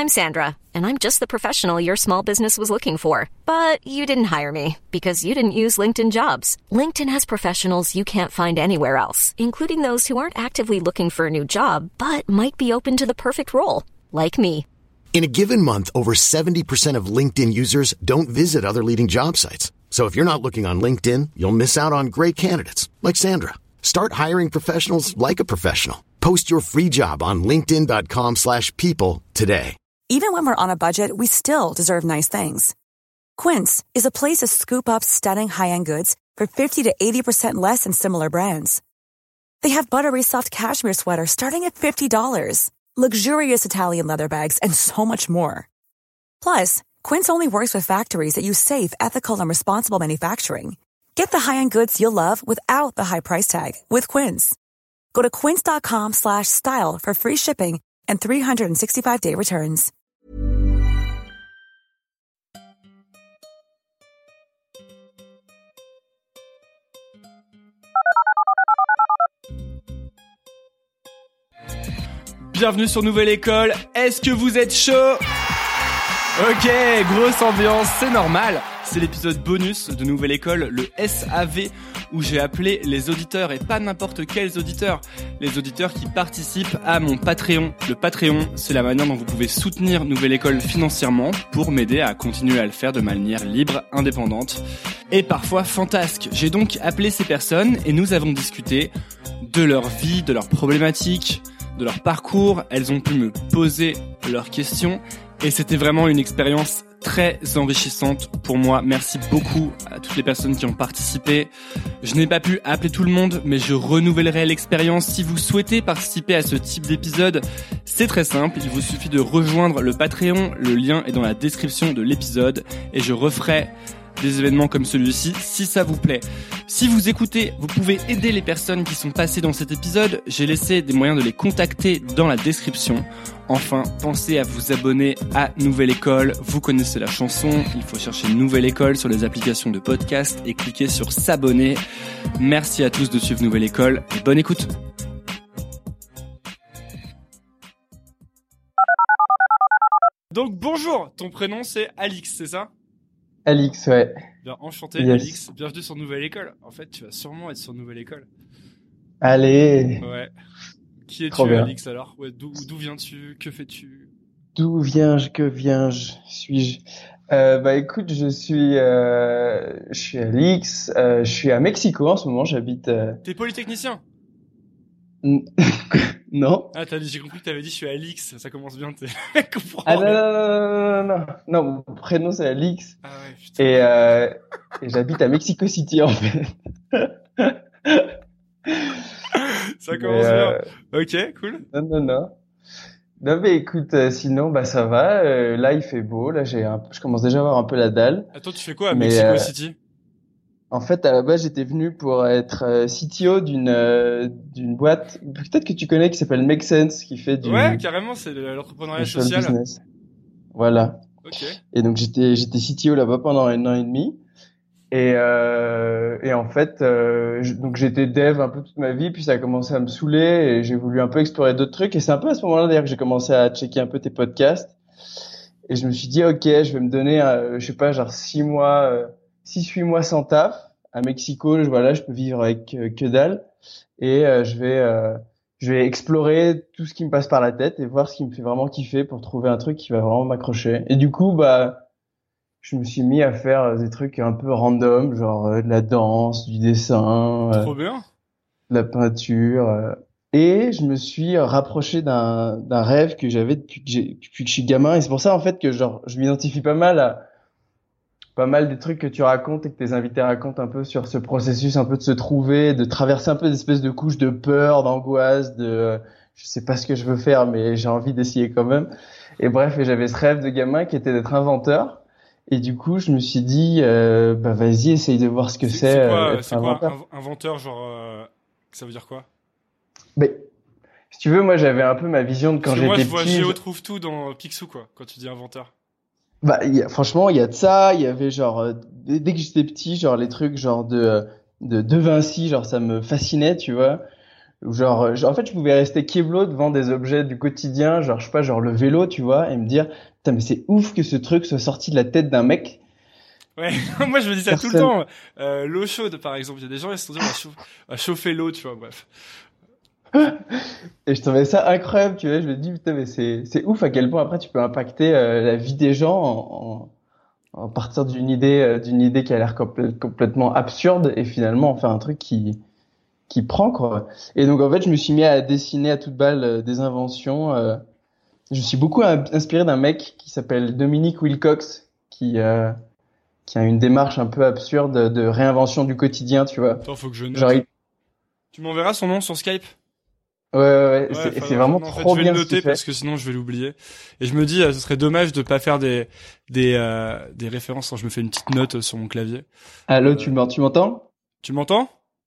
I'm Sandra, and I'm just the professional your small business was looking for. But you didn't hire me because you didn't use LinkedIn Jobs. LinkedIn has professionals you can't find anywhere else, including those who aren't actively looking for a new job, but might be open to the perfect role, like me. In a given month, over 70% of LinkedIn users don't visit other leading job sites. So if you're not looking on LinkedIn, you'll miss out on great candidates like Sandra. Start hiring professionals like a professional. Post your free job on linkedin.com/people today. Even when we're on a budget, we still deserve nice things. Quince is a place to scoop up stunning high-end goods for 50 to 80% less than similar brands. They have buttery soft cashmere sweaters starting at $50, luxurious Italian leather bags, and so much more. Plus, Quince only works with factories that use safe, ethical, and responsible manufacturing. Get the high-end goods you'll love without the high price tag with Quince. Go to quince.com/style for free shipping and 365-day returns. Bienvenue sur Nouvelle École. Est-ce que vous êtes chaud? Ok, grosse ambiance, c'est normal. C'est l'épisode bonus de Nouvelle École, le SAV, où j'ai appelé les auditeurs, et pas n'importe quels auditeurs, les auditeurs qui participent à mon Patreon. Le Patreon, c'est la manière dont vous pouvez soutenir Nouvelle École financièrement pour m'aider à continuer à le faire de manière libre, indépendante et parfois fantasque. J'ai donc appelé ces personnes et nous avons discuté de leur vie, de leurs problématiques, de leur parcours. Elles ont pu me poser leurs questions et c'était vraiment une expérience très enrichissante pour moi. Merci beaucoup à toutes les personnes qui ont participé. Je n'ai pas pu appeler tout le monde, mais je renouvellerai l'expérience. Si vous souhaitez participer à ce type d'épisode, c'est très simple. Il vous suffit de rejoindre le Patreon. Le lien est dans la description de l'épisode et je referai des événements comme celui-ci si ça vous plaît. Si vous écoutez, vous pouvez aider les personnes qui sont passées dans cet épisode. J'ai laissé des moyens de les contacter dans la description. Enfin, pensez à vous abonner à Nouvelle École. Vous connaissez la chanson. Il faut chercher Nouvelle École sur les applications de podcast et cliquer sur s'abonner. Merci à tous de suivre Nouvelle École et bonne écoute. Donc bonjour, ton prénom c'est Alix, c'est ça? Alix, ouais. Bien, enchanté, Yes. Alix. Bienvenue sur Nouvelle École. En fait, tu vas sûrement être sur Nouvelle École. Allez. Ouais. Qui Trop es-tu, bien. Alix, alors? Ouais, d'où viens-tu? Que fais-tu? D'où viens-je? Que viens-je? Suis-je? Écoute, je suis Alix. Je suis à Mexico en ce moment. J'habite. T'es polytechnicien? Non. Ah, j'ai compris que t'avais dit je suis Alix. Ça commence bien, t'es. Comprends. Ah non. Non, mon prénom c'est Alix Ah ouais, putain. et j'habite à Mexico City en fait. Ça commence bien. Ok, cool. Non. Non mais écoute, sinon ça va. Là il fait beau. Là je commence déjà à avoir un peu la dalle. Attends, tu fais quoi à Mais, Mexico City? En fait, à la base, j'étais venu pour être CTO d'une boîte, peut-être que tu connais, qui s'appelle Make Sense, qui fait du Ouais, carrément, c'est l'entrepreneuriat social. business. Voilà. Ok. Et donc j'étais CTO là-bas pendant 1 an et demi. Et en fait, donc j'étais dev un peu toute ma vie, puis ça a commencé à me saouler et j'ai voulu un peu explorer d'autres trucs. Et c'est un peu à ce moment-là d'ailleurs que j'ai commencé à checker un peu tes podcasts. Et je me suis dit, ok, je vais me donner, je sais pas, genre 6 mois. 6-8 mois sans taf à Mexico, voilà, je peux vivre avec que dalle et je vais explorer tout ce qui me passe par la tête et voir ce qui me fait vraiment kiffer pour trouver un truc qui va vraiment m'accrocher. Et du coup, je me suis mis à faire des trucs un peu random, genre de la danse, du dessin, Trop bien. de la peinture et je me suis rapproché d'un rêve que j'avais depuis que je suis gamin et c'est pour ça en fait que genre je m'identifie pas mal à pas mal des trucs que tu racontes et que tes invités racontent un peu sur ce processus un peu de se trouver, de traverser un peu des espèces de couches de peur, d'angoisse, je sais pas ce que je veux faire mais j'ai envie d'essayer quand même. Et bref, et j'avais ce rêve de gamin qui était d'être inventeur. Et du coup, je me suis dit vas-y, essaye de voir ce que c'est être inventeur. Inventeur, genre ça veut dire quoi? Mais si tu veux, moi j'avais un peu ma vision de quand j'étais petit. Moi je vois Géo trouve tout dans Picsou quoi quand tu dis inventeur. Franchement, il y a de ça, il y avait genre dès que j'étais petit, genre les trucs genre de Vinci, genre ça me fascinait, tu vois. En fait, je pouvais rester keblo devant des objets du quotidien, genre, je sais pas, genre le vélo, tu vois, et me dire, putain, mais c'est ouf que ce truc soit sorti de la tête d'un mec. Ouais, moi je me dis ça tout le Personne. temps. L'eau chaude, par exemple. Il y a des gens, ils se sont dit, on va chauffer l'eau, tu vois, bref. Et je trouvais ça incroyable, tu vois, je me dis, putain, mais c'est ouf à quel point après tu peux impacter la vie des gens en partir d'une idée qui a l'air complètement absurde et finalement en faire un truc qui prend, quoi. Et donc, en fait, je me suis mis à dessiner à toute balle des inventions. Je me suis beaucoup inspiré d'un mec qui s'appelle Dominique Wilcox, qui a une démarche un peu absurde de réinvention du quotidien, tu vois. Attends, faut que je Genre, note. Tu m'enverras son nom sur Skype? ouais, Ouais, c'est vraiment en fait, trop je vais bien le ce qu'il noter fait. parce que sinon je vais l'oublier. Et je me dis, ce serait dommage de pas faire des références quand je me fais une petite note sur mon clavier. Allô, Euh, tu m'entends? Tu m'entends?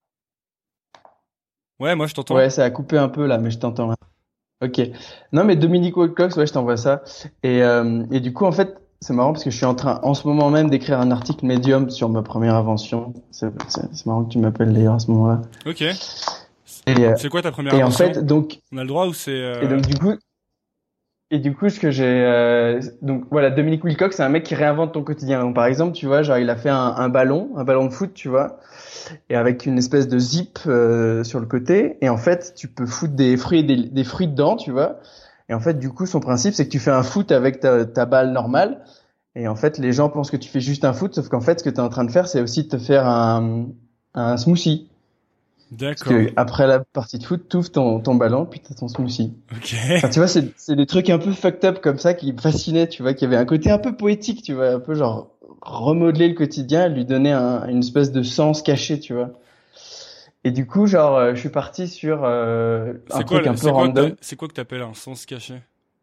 Ouais, moi je t'entends. Ouais, ça a coupé un peu là, mais je t'entends là. Ok. Non, mais Dominique Wilcox, ouais, je t'envoie ça. Et du coup, en fait, c'est marrant parce que je suis en train, en ce moment même, d'écrire un article Medium sur ma première invention. C'est marrant que tu m'appelles d'ailleurs à ce moment-là. Ok. C'est quoi ta première Et en invention? fait, donc, On a le droit ou c'est et donc du coup, ce que j'ai, donc voilà, Dominique Wilcox, c'est un mec qui réinvente ton quotidien. Donc, par exemple, tu vois, genre, il a fait un ballon de foot, tu vois, et avec une espèce de zip sur le côté. Et en fait, tu peux foutre des fruits, des fruits dedans, tu vois. Et en fait, du coup, son principe, c'est que tu fais un foot avec ta balle normale. Et en fait, les gens pensent que tu fais juste un foot, sauf qu'en fait, ce que tu es en train de faire, c'est aussi de te faire un smoothie. Parce D'accord. que après la partie de foot, tu ouvres ton ballon, puis t'as ton smoothie. Ok. Enfin, tu vois, c'est des trucs un peu fucked up comme ça qui me fascinaient, tu vois, qui avaient un côté un peu poétique, tu vois, un peu genre remodeler le quotidien, lui donner une espèce de sens caché, tu vois. Et du coup, genre, je suis parti sur un truc un peu random. C'est quoi que t'appelles un sens caché?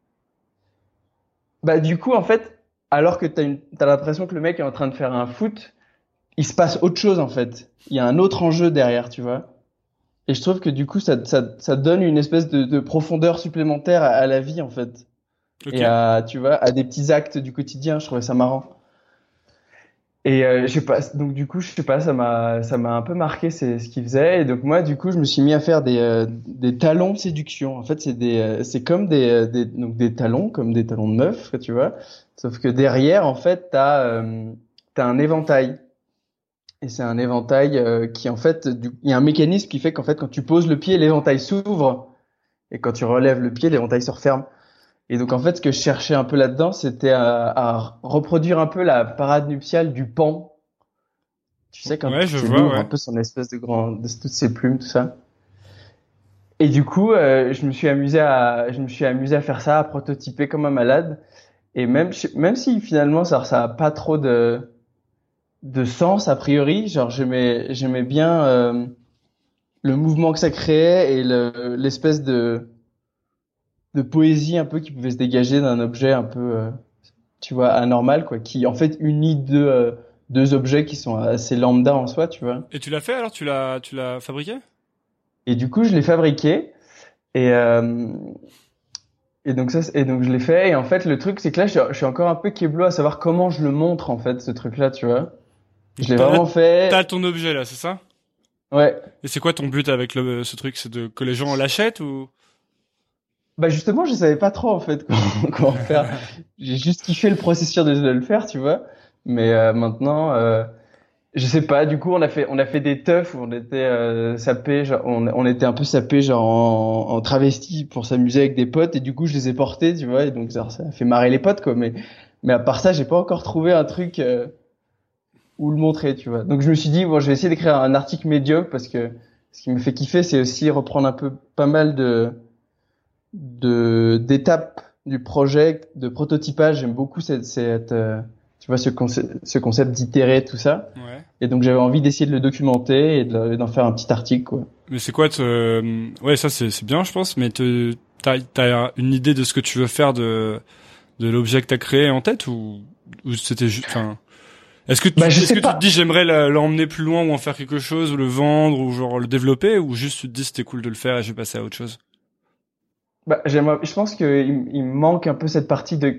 Bah, du coup, en fait, alors que t'as l'impression que le mec est en train de faire un foot, il se passe autre chose, en fait. Il y a un autre enjeu derrière, tu vois. Et je trouve que du coup, ça donne une espèce de profondeur supplémentaire à la vie, en fait. Ok. Et tu vois, à des petits actes du quotidien. Je trouvais ça marrant. Et je sais pas, donc du coup, je sais pas, ça m'a un peu marqué ce qu'il faisait. Et donc moi, du coup, je me suis mis à faire des talons séduction. En fait, c'est comme donc des talons, comme des talons de meuf, tu vois. Sauf que derrière, en fait, t'as un éventail. Et c'est un éventail qui, en fait, il y a un mécanisme qui fait qu'en fait, quand tu poses le pied, l'éventail s'ouvre. Et quand tu relèves le pied, l'éventail se referme. Et donc, en fait, ce que je cherchais un peu là-dedans, c'était à reproduire un peu la parade nuptiale du paon. Tu sais, Ouais, je il vois, ouvre un ouais. peu son espèce de toutes ses plumes, tout ça. Et du coup, je me suis amusé à faire ça, à prototyper comme un malade. Et même si finalement, ça a pas trop de sens, a priori, genre, j'aimais bien, le mouvement que ça créait et l'espèce de poésie un peu qui pouvait se dégager d'un objet un peu, tu vois, anormal, quoi, qui en fait unit deux objets qui sont assez lambda en soi, tu vois. Et tu l'as fait alors? Tu l'as fabriqué? Et du coup, je l'ai fabriqué et et donc je l'ai fait. Et en fait, le truc, c'est que là, je suis encore un peu keblo à savoir comment je le montre en fait, ce truc-là, tu vois. Je Donc l'ai là, vraiment t'as fait. ton objet là, c'est ça? Ouais. Et c'est quoi ton but avec ce truc? C'est que les gens l'achètent ou? Bah justement, je savais pas trop en fait comment faire. J'ai juste kiffé le processus de le faire, tu vois. Mais maintenant, je sais pas. Du coup, on a fait des teufs où on était sapés, genre, on était un peu sapés genre en travesti pour s'amuser avec des potes. Et du coup, je les ai portés, tu vois. Et donc ça a fait marrer les potes, quoi. Mais à part ça, j'ai pas encore trouvé un truc où le montrer, tu vois. Donc je me suis dit bon, je vais essayer d'écrire un article médiocre parce que ce qui me fait kiffer, c'est aussi reprendre un peu pas mal de d'étapes du projet, de prototypage. J'aime beaucoup tu vois, ce concept d'itérer, tout ça. Ouais. Et donc, j'avais envie d'essayer de le documenter et d'en faire un petit article, quoi. Mais c'est quoi ouais, ça c'est bien, je pense, mais t'as une idée de ce que tu veux faire de l'objet que t'as créé en tête ou c'était juste, enfin, Bah, je est-ce sais que tu te pas. dis j'aimerais l'emmener plus loin ou en faire quelque chose ou le vendre ou genre le développer ou juste tu te dis c'était cool de le faire et je vais passer à autre chose? Bah, je pense il me manque un peu cette partie de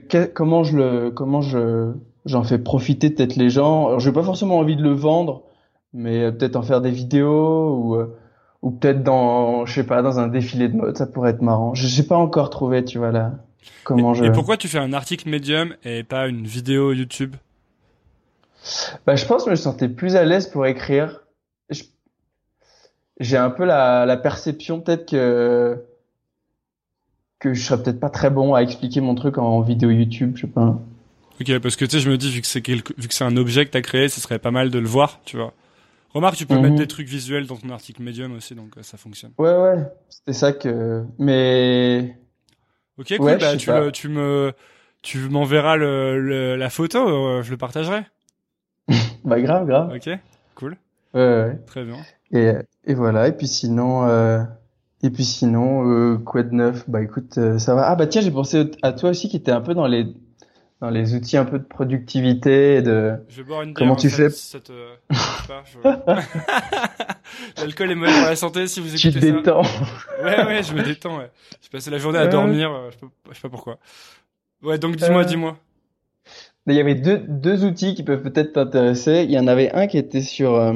j'en fais profiter peut-être les gens. Alors, j'ai pas forcément envie de le vendre, mais peut-être en faire des vidéos ou peut-être dans, je sais pas, dans un défilé de mode, ça pourrait être marrant. J'ai pas encore trouvé, tu vois, là, comment Et pourquoi tu fais un article Medium et pas une vidéo YouTube? Bah, je pense que je me sentais plus à l'aise pour écrire. Je- J'ai un peu la perception peut-être que je serais peut-être pas très bon à expliquer mon truc en vidéo YouTube, je sais pas. Ok, parce que tu sais, je me dis, vu que c'est un objet que t'as créé, ce serait pas mal de le voir, tu vois. Remarque, tu peux mettre des Mhm. trucs visuels dans ton article Medium aussi, donc ça fonctionne. Ouais, ouais, c'était ça que... Mais... Ok, cool, Ouais, je bah sais pas. tu m'enverras la photo, je le partagerai. Bah grave, grave. Ok, cool, Ouais, ouais. très bien. Et voilà. Et puis sinon, quoi de neuf? Bah écoute, ça va. Ah bah tiens, j'ai pensé à toi aussi qui était un peu dans les outils un peu de productivité et de Je vais boire une bière, comment hein, tu fais. si ça te dérange pas. L'alcool est mauvais pour la santé si vous Tu te écoutez ça. détends. Ouais, je me détends, ouais. J'ai passé la journée à Euh, dormir, je sais pas pourquoi. Ouais, donc euh, dis-moi. Il y avait deux outils qui peuvent peut-être t'intéresser. Il y en avait un qui était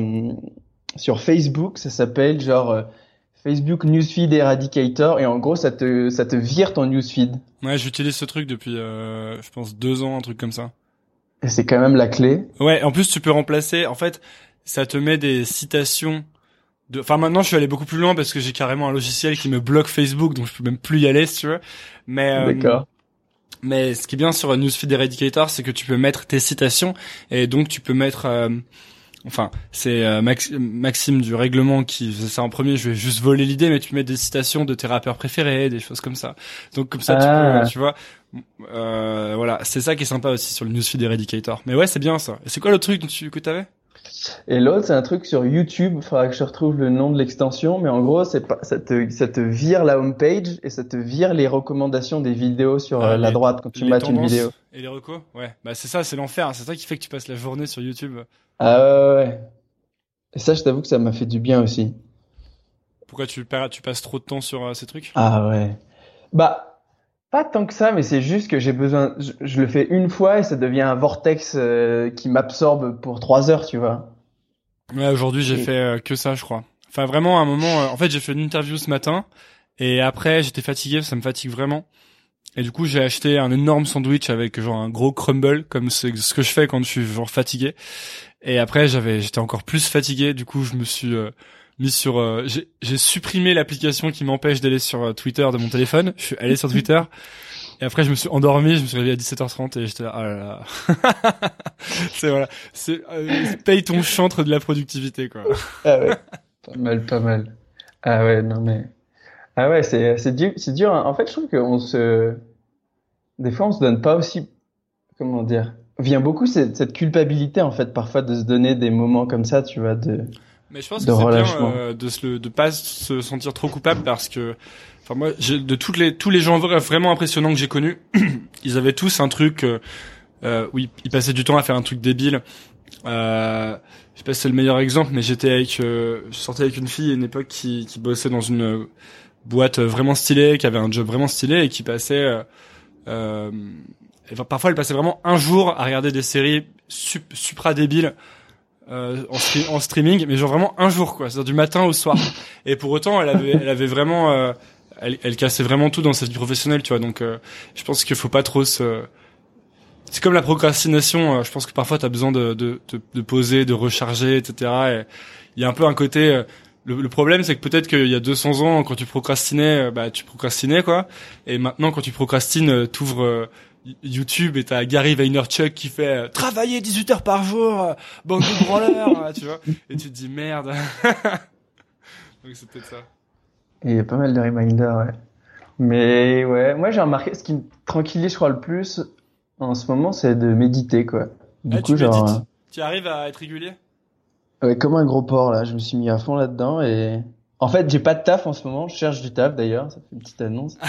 sur Facebook, ça s'appelle genre Facebook Newsfeed Eradicator et en gros ça te vire ton newsfeed. Ouais, j'utilise ce truc depuis, je pense 2 ans, un truc comme ça. Et c'est quand même la clé. Ouais, en plus tu peux remplacer, en fait, ça te met des citations enfin maintenant je suis allé beaucoup plus loin parce que j'ai carrément un logiciel qui me bloque Facebook, donc je peux même plus y aller si tu veux. Mais, euh, D'accord. mais ce qui est bien sur Newsfeed Eradicator, c'est que tu peux mettre tes citations et donc tu peux mettre, enfin, c'est Maxime du règlement qui faisait ça en premier. Je vais juste voler l'idée, mais tu mets des citations de tes rappeurs préférés, des choses comme ça. Donc comme ça, tu peux, Ah. tu vois, voilà, c'est ça qui est sympa aussi sur le Newsfeed Eradicator. Mais ouais, c'est bien ça. Et c'est quoi le truc que t'avais? Et l'autre, c'est un truc sur YouTube. Il faudra que je retrouve le nom de l'extension, mais en gros, c'est pas, ça te vire la homepage et ça te vire les recommandations des vidéos sur Ah, la droite quand tu les mates une vidéo. tendances et les recos. Ouais, bah c'est ça, c'est l'enfer. C'est ça qui fait que tu passes la journée sur YouTube. Ah ouais, ouais, ouais. Et ça, je t'avoue que ça m'a fait du bien aussi. Pourquoi tu passes trop de temps sur ces trucs? Ah ouais. Bah, pas tant que ça, mais c'est juste que j'ai besoin. Je le fais une fois et ça devient un vortex qui m'absorbe pour 3 heures, tu vois. Ouais, aujourd'hui j'ai Et fait que ça, je crois. Enfin vraiment, à un moment, en fait, j'ai fait une interview ce matin et après j'étais fatigué, ça me fatigue vraiment. Et du coup, j'ai acheté un énorme sandwich avec genre un gros crumble, comme c'est ce que je fais quand je suis genre fatigué. Et après, j'étais encore plus fatigué. Du coup, je me suis mis sur, j'ai supprimé l'application qui m'empêche d'aller sur Twitter de mon téléphone. Je suis allé sur Twitter. Et après, je me suis endormi. Je me suis réveillé à 17h30 et j'étais là, oh là là. C'est voilà, paye ton chantre de la productivité, quoi. ah ouais, pas mal, pas mal. Ah ouais, non mais ah ouais, c'est dur, c'est dur, hein. En fait, je trouve des fois, on se donne pas aussi, comment dire, vient beaucoup cette culpabilité en fait parfois de se donner des moments comme ça, tu vois, Mais je pense de que c'est bien relâchement. de pas se sentir trop coupable parce que, enfin moi, de tous les gens vraiment impressionnants que j'ai connus, ils avaient tous un truc où ils passaient du temps à faire un truc débile. Je sais pas si c'est le meilleur exemple, mais je sortais avec une fille à une époque qui bossait dans une boîte vraiment stylée, qui avait un job vraiment stylé et qui passait, euh, parfois elle passait vraiment un jour à regarder des séries supra débiles en streaming, mais genre vraiment un jour quoi, c'est-à-dire du matin au soir. Et pour autant, elle avait vraiment, elle cassait vraiment tout dans sa vie professionnelle, tu vois. Donc, je pense qu'il faut pas trop se c'est comme la procrastination, je pense que parfois t'as besoin de poser, de recharger, etc. Et il y a un peu un côté, le problème c'est que peut-être qu'il y a 200 ans, quand tu procrastinais, bah tu procrastinais quoi. Et maintenant quand tu procrastines, t'ouvres YouTube et t'as Gary Vaynerchuk qui fait travailler 18 heures par jour, bande de branleurs, tu vois. Et tu te dis merde. Donc c'est peut-être ça. Et il y a pas mal de reminders, ouais. Mais ouais, moi j'ai remarqué ce qui me tranquillise, je crois, le plus en ce moment, c'est de méditer, quoi. Du Ah tu coup, genre, médites? Tu arrives à être régulier? ouais, comme un gros porc là, je me suis mis à fond là-dedans et en fait, j'ai pas de taf en ce moment, je cherche du taf d'ailleurs, ça fait une petite annonce.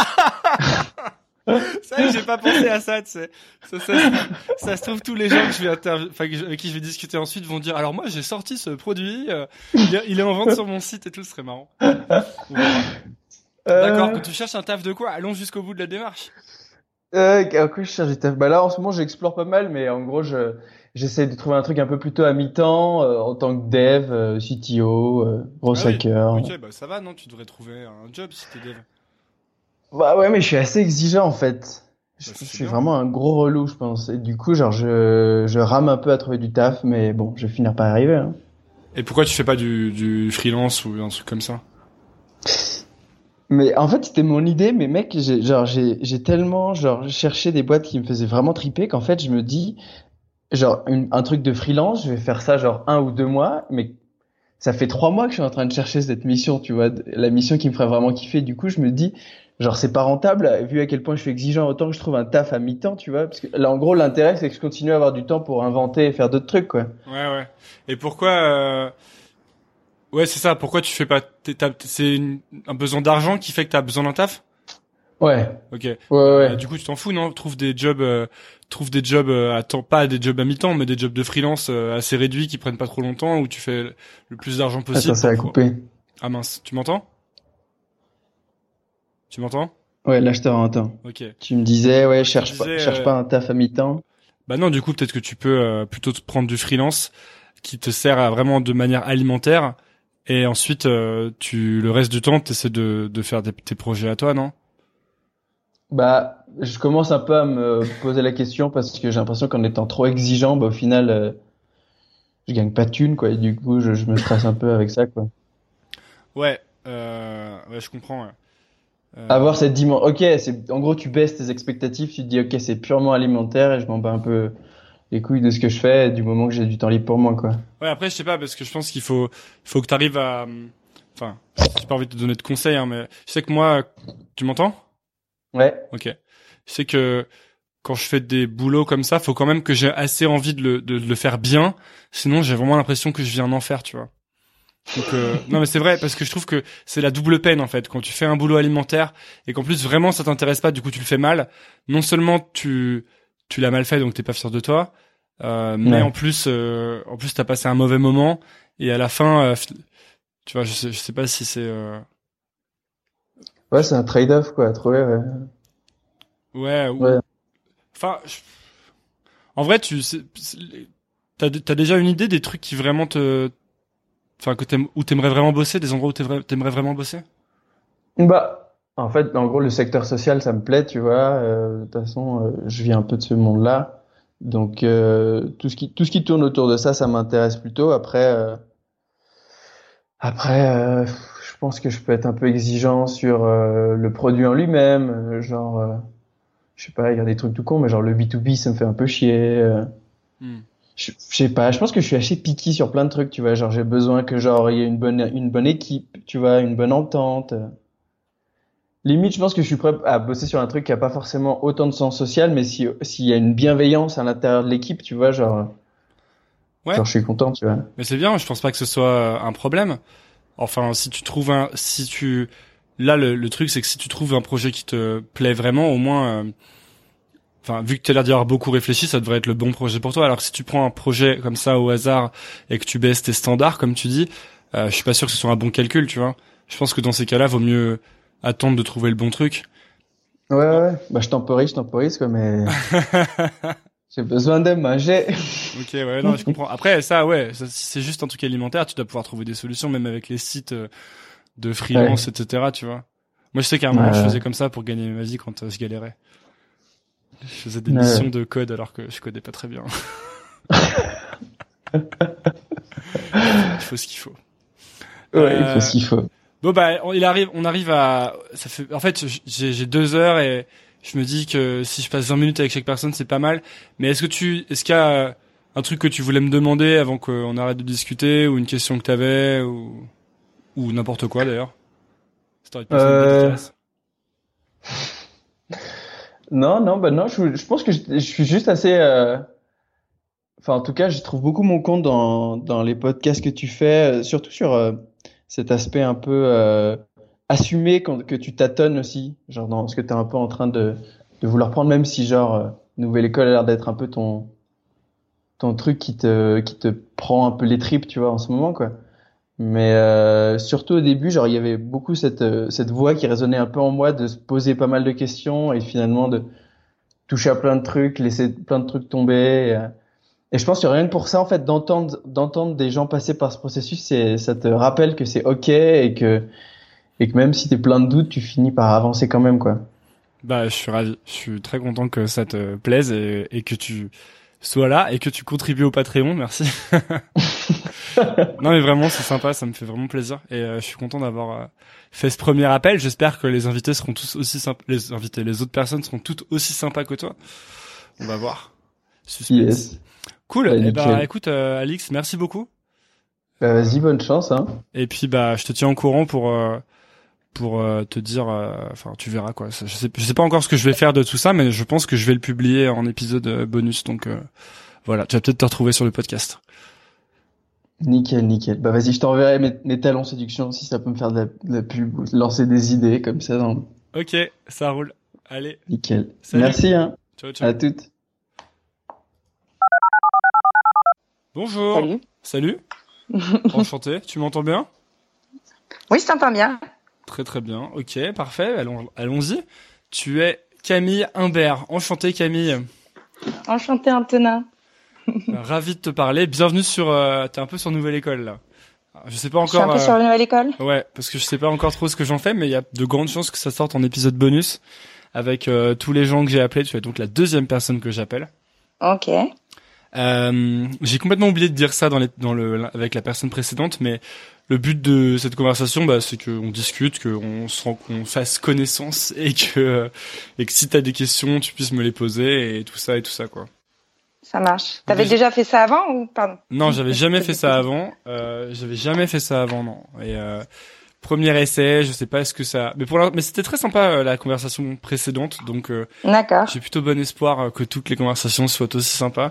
C'est vrai que j'ai pas pensé à ça, tu sais. Ça se trouve, tous les gens que je vais avec qui je vais discuter ensuite vont dire, alors moi, j'ai sorti ce produit, il est en vente sur mon site et tout, ce serait marrant. On verra. D'accord, Euh, que tu cherches un taf de quoi? Allons jusqu'au bout de la démarche. À quoi je cherche du taf? Bah là, en ce moment, j'explore pas mal, mais en gros, j'essaie de trouver un truc un peu plutôt à mi-temps, en tant que dev, CTO, gros Ah oui. hacker. Ok, bah ça va, non? Tu devrais trouver un job si t'es dev. Bah ouais, mais je suis assez exigeant, en fait. Je, Bah je c'est suis bien. vraiment un gros relou, je pense. Et du coup, genre, je rame un peu à trouver du taf, mais bon, je vais finir par y arriver, hein. Et pourquoi tu fais pas du freelance ou un truc comme ça? Mais en fait, c'était mon idée, mais mec, j'ai tellement, genre, cherché des boîtes qui me faisaient vraiment triper qu'en fait, je me dis, genre, un truc de freelance, je vais faire ça, genre, 1 ou 2 mois, mais ça fait 3 mois que je suis en train de chercher cette mission, tu vois, la mission qui me ferait vraiment kiffer. Du coup, je me dis, genre, c'est pas rentable, vu à quel point je suis exigeant, autant que je trouve un taf à mi-temps, tu vois, parce que là, en gros, l'intérêt, c'est que je continue à avoir du temps pour inventer et faire d'autres trucs, quoi. Ouais, ouais. Et pourquoi ouais, c'est ça. Pourquoi tu fais pas c'est un besoin d'argent qui fait que t'as besoin d'un taf? Ouais, Ok. ouais, ouais. Du coup, tu t'en fous, non? Trouve des jobs à temps, pas des jobs à mi-temps, mais des jobs de freelance assez réduits qui prennent pas trop longtemps où tu fais le plus d'argent Attends, possible ça pour a pouvoir. coupé. Ah mince, tu m'entends? Tu m'entends? Ouais, là, je te entends. Ok. Tu me disais, ouais, Je te disais, cherche pas un taf à mi-temps. bah non, du coup, peut-être que tu peux plutôt te prendre du freelance qui te sert à vraiment de manière alimentaire et ensuite le reste du temps, t'essaies de faire tes projets à toi, non? Bah, je commence un peu à me poser la question parce que j'ai l'impression qu'en étant trop exigeant, bah, au final, je gagne pas de thunes, quoi. Et du coup, je me stresse un peu avec ça, quoi. Ouais, ouais, je comprends. Ouais. Avoir cette dimension, ok, en gros, tu baisses tes expectatives, tu te dis, ok, c'est purement alimentaire et je m'en bats un peu les couilles de ce que je fais du moment que j'ai du temps libre pour moi, quoi. Ouais, après, je sais pas, parce que je pense faut que t'arrives à, enfin, j'ai pas envie de te donner de conseils, hein, mais je sais que moi, tu m'entends? Ouais, Ok. Je sais que quand je fais des boulots comme ça, faut quand même que j'ai assez envie de le faire bien, sinon j'ai vraiment l'impression que je vis un enfer, tu vois. Donc non mais c'est vrai parce que je trouve que c'est la double peine en fait quand tu fais un boulot alimentaire et qu'en plus vraiment ça t'intéresse pas, du coup tu le fais mal. Non seulement tu l'as mal fait donc t'es pas fier de toi, mais ouais. en plus t'as passé un mauvais moment et à la fin tu vois je sais pas si c'est Ouais, c'est un trade-off, quoi, à trouver, ouais. ouais Ouais. ou enfin en vrai t'as déjà une idée des trucs qui vraiment te enfin que où t'aimerais vraiment bosser, des endroits où t'aimerais vraiment bosser? Bah, en fait, en gros, le secteur social, ça me plaît, tu vois. De toute façon, je vis un peu de ce monde-là. Donc, tout ce qui tourne autour de ça, ça m'intéresse plutôt. Après, je pense que je peux être un peu exigeant sur le produit en lui-même. Genre, je sais pas, il y a des trucs tout cons, mais genre le B2B, ça me fait un peu chier. Hmm. Je sais pas, je pense que je suis assez picky sur plein de trucs, tu vois. Genre, j'ai besoin que genre il y ait une bonne équipe, tu vois, une bonne entente. Limite, je pense que je suis prêt à bosser sur un truc qui a pas forcément autant de sens social, mais s'il y a une bienveillance à l'intérieur de l'équipe, tu vois, Ouais, genre je suis content, tu vois. mais c'est bien, je pense pas que ce soit un problème. Enfin, là, le truc, c'est que si tu trouves un projet qui te plaît vraiment, au moins, enfin, vu que tu as l'air d'y avoir beaucoup réfléchi, ça devrait être le bon projet pour toi. Alors que si tu prends un projet comme ça au hasard et que tu baisses tes standards, comme tu dis, je suis pas sûr que ce soit un bon calcul, tu vois. Je pense que dans ces cas-là, vaut mieux attendre de trouver le bon truc. Ouais, ouais, Bon. ouais. Bah, je temporise, quoi, mais j'ai besoin de manger. Ok, ouais, non, je comprends. Après, ça, ouais, si c'est juste un truc alimentaire, tu dois pouvoir trouver des solutions, même avec les sites de freelance, Ouais. etc., tu vois. Moi, je sais qu'à un moment, je Euh, faisais comme ça pour gagner ma vie quand je galérais. Je faisais des missions ouais. de code alors que je codais pas très bien. Il faut ce qu'il faut. Ouais, il faut ce Euh, qu'il faut. bon bah, on arrive à, ça fait, en fait, j'ai 2 heures et je me dis que si je passe 20 minutes avec chaque personne, c'est pas mal. Mais est-ce qu'il y a un truc que tu voulais me demander avant qu'on arrête de discuter ou une question que t'avais ou n'importe quoi d'ailleurs? Si t'as envie de passer une Euh, dédicace. non, non, bah non, je pense que je suis juste assez, enfin, en tout cas, je trouve beaucoup mon compte dans les podcasts que tu fais, surtout sur cet aspect un peu assumé que tu tâtonnes aussi, genre dans ce que tu es un peu en train de vouloir prendre, même si genre Nouvelle École a l'air d'être un peu ton truc qui te prend un peu les tripes, tu vois, en ce moment, quoi. Mais surtout au début, genre il y avait beaucoup cette voix qui résonnait un peu en moi de se poser pas mal de questions et finalement toucher à plein de trucs, laisser plein de trucs tomber. Et je pense que rien que pour ça, en fait, d'entendre des gens passer par ce processus, ça te rappelle que c'est ok et que même si t'es plein de doutes, tu finis par avancer quand même, quoi. Bah, je suis ravi. Je suis très content que ça te plaise et que tu sois là et que tu contribues au Patreon. Merci. Non, mais vraiment, c'est sympa. Ça me fait vraiment plaisir. Et je suis content d'avoir fait ce premier appel. J'espère que les invités seront tous aussi sympas. Les autres personnes seront toutes aussi sympas que toi. On va voir. Suspense. Yes. Cool. Bah, Eh ben, nickel. écoute, Alix, merci beaucoup. Bah, vas-y, bonne chance, hein. Et puis, bah, je te tiens au courant pour te dire, enfin, tu verras quoi. Je sais pas encore ce que je vais faire de tout ça, mais je pense que je vais le publier en épisode bonus. Donc voilà, tu vas peut-être te retrouver sur le podcast. Nickel. Bah, vas-y, je t'enverrai mes talents séduction si ça peut me faire de la pub ou lancer des idées comme ça. Ok, ça roule. Allez, Nickel. Salut. Merci, hein. ciao, ciao. À toutes. Bonjour. Salut. Enchanté. Tu m'entends bien? Oui, je t'entends bien. Très très bien. Ok, parfait. Allons-y. Tu es Camille Imbert. Enchanté Camille. Enchantée, Antonin. Ravi de te parler. Bienvenue sur. T'es un peu sur Nouvelle École là. Je sais pas Je suis encore. un peu sur une nouvelle école. Ouais, parce que je sais pas encore trop ce que j'en fais, mais il y a de grandes chances que ça sorte en épisode bonus avec tous les gens que j'ai appelés. Tu es donc la deuxième personne que j'appelle. Ok. J'ai complètement oublié de dire ça avec la personne précédente, mais le but de cette conversation, bah, c'est qu'on discute, qu'on fasse connaissance et que si t'as des questions, tu puisses me les poser et tout ça, quoi. Ça marche. T'avais déjà fait ça avant ou pardon? Non, j'avais jamais fait ça avant. Non. Et premier essai, je sais pas ce que ça. Mais c'était très sympa la conversation précédente, donc D'accord. j'ai plutôt bon espoir que toutes les conversations soient aussi sympas.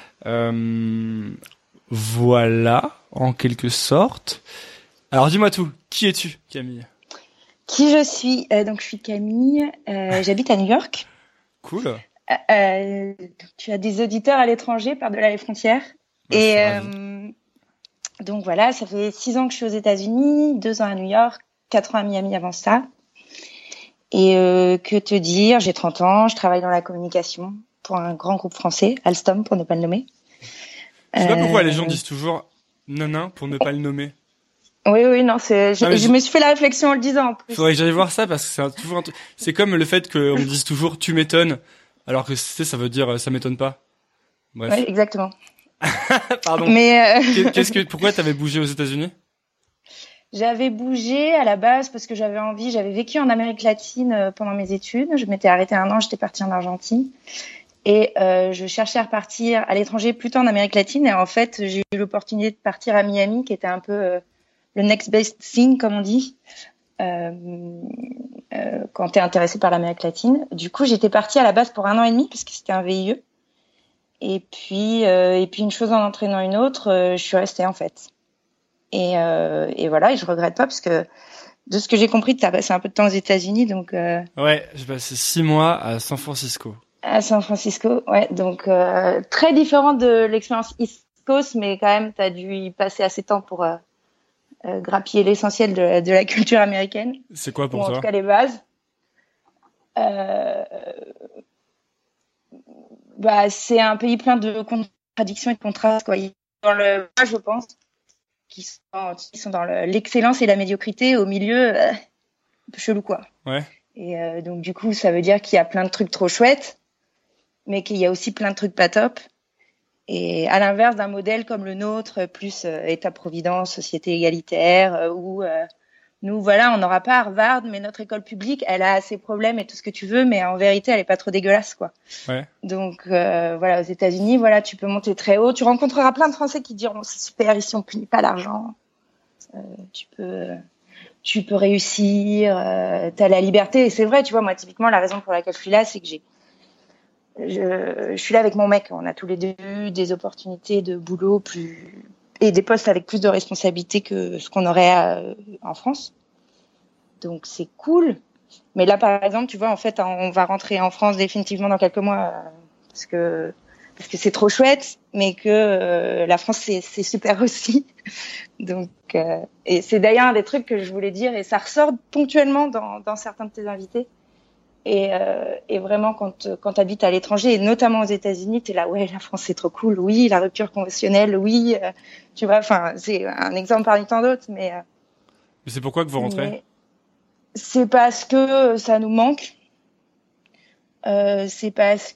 Voilà, en quelque sorte. Alors dis-moi tout. Qui es-tu, Camille? Qui je suis? Donc je suis Camille. J'habite à New York. Cool. Tu as des auditeurs à l'étranger par-delà les frontières. Ouais, Et donc voilà, ça fait 6 ans que je suis aux États-Unis, 2 ans à New York, 4 ans à Miami avant ça. Et que te dire, j'ai 30 ans, je travaille dans la communication pour un grand groupe français, Alstom pour ne pas le nommer. Je sais pas pourquoi les gens disent toujours nanin pour ne pas le nommer. Oui, non, je me suis fait la réflexion en le disant en plus. Faudrait que j'aille voir ça parce que c'est toujours c'est comme le fait qu'on dise toujours tu m'étonnes alors que ça veut dire ça m'étonne pas. Bref. Ouais, exactement. Pardon. Mais pourquoi t'avais bougé aux États-Unis? J'avais bougé à la base parce que j'avais vécu en Amérique latine pendant mes études. Je m'étais arrêtée 1 an, j'étais partie en Argentine. Et je cherchais à repartir à l'étranger, plutôt en Amérique latine. Et en fait, j'ai eu l'opportunité de partir à Miami, qui était un peu le next best thing, comme on dit, quand t'es intéressé par l'Amérique latine. Du coup, j'étais partie à la base pour 1 an et demi, parce que c'était un VIE. Et puis une chose en entraînant une autre, je suis restée, en fait. Et voilà, et je regrette pas, parce que de ce que j'ai compris, t'as passé un peu de temps aux États-Unis, donc... Ouais, j'ai passé 6 mois à San Francisco. À San Francisco, ouais, donc très différent de l'expérience East Coast, mais quand même, t'as dû y passer assez de temps pour grappiller l'essentiel de la culture américaine. C'est quoi pour toi? toi? En tout cas, les bases. Bah, c'est un pays plein de contradictions et de contrastes, quoi. Je pense, qui sont dans l'excellence et la médiocrité au milieu, un peu chelou, quoi. Ouais. Et donc, du coup, ça veut dire qu'il y a plein de trucs trop chouettes, mais qu'il y a aussi plein de trucs pas top. Et à l'inverse d'un modèle comme le nôtre, plus État-providence, société égalitaire, où nous, voilà, on n'aura pas Harvard, mais notre école publique, elle a ses problèmes et tout ce que tu veux, mais en vérité, elle est pas trop dégueulasse, quoi. Ouais. Donc, voilà, aux États-Unis, voilà, tu peux monter très haut. Tu rencontreras plein de Français qui diront, c'est super, ici, on punit pas l'argent. Tu peux réussir, t'as la liberté. Et c'est vrai, tu vois, moi, typiquement, la raison pour laquelle je suis là, c'est que je suis là avec mon mec. On a tous les deux eu des opportunités de boulot et des postes avec plus de responsabilités que ce qu'on aurait en France. Donc, c'est cool. Mais là, par exemple, tu vois, en fait, on va rentrer en France définitivement dans quelques mois parce que c'est trop chouette, mais que la France, c'est super aussi. Donc, et c'est d'ailleurs un des trucs que je voulais dire, et ça ressort ponctuellement dans certains de tes invités. Et vraiment, quand tu habites à l'étranger, et notamment aux États-Unis, tu es là, ouais, la France, c'est trop cool. Oui, la rupture conventionnelle, oui. Tu vois, enfin, c'est un exemple parmi tant d'autres. Mais c'est pourquoi que vous rentrez? C'est parce que ça nous manque. C'est parce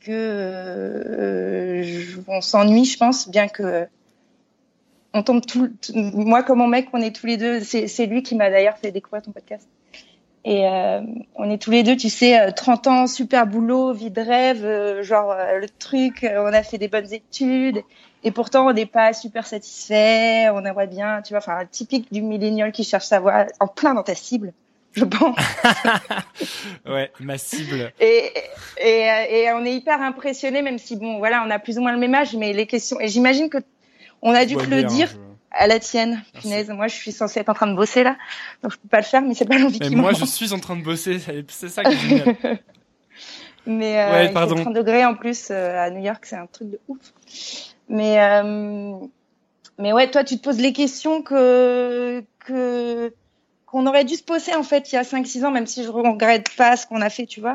que on s'ennuie, je pense, bien que on tombe moi comme mon mec, on est tous les deux. C'est lui qui m'a d'ailleurs fait découvrir ton podcast. Et on est tous les deux, tu sais, 30 ans, super boulot, vie de rêve, le truc, on a fait des bonnes études, et pourtant on n'est pas super satisfait, on aimerait bien, tu vois, enfin, typique du millénial qui cherche sa voie, en plein dans ta cible, je pense. Ouais, ma cible. Et on est hyper impressionnés, même si bon, voilà, on a plus ou moins le même âge, mais les questions, et j'imagine que on a dû te le dire. À la tienne, punaise. Moi, je suis censée être en train de bosser là, donc je peux pas le faire, mais c'est pas l'envie qui moi, manque. je suis en train de bosser, c'est ça qui est génial. Mais ouais, pardon. il fait 30 degrés en plus à New York, c'est un truc de ouf. Mais ouais, toi, tu te poses les questions qu'on aurait dû se poser en fait il y a 5-6 ans, même si je regrette pas ce qu'on a fait, tu vois.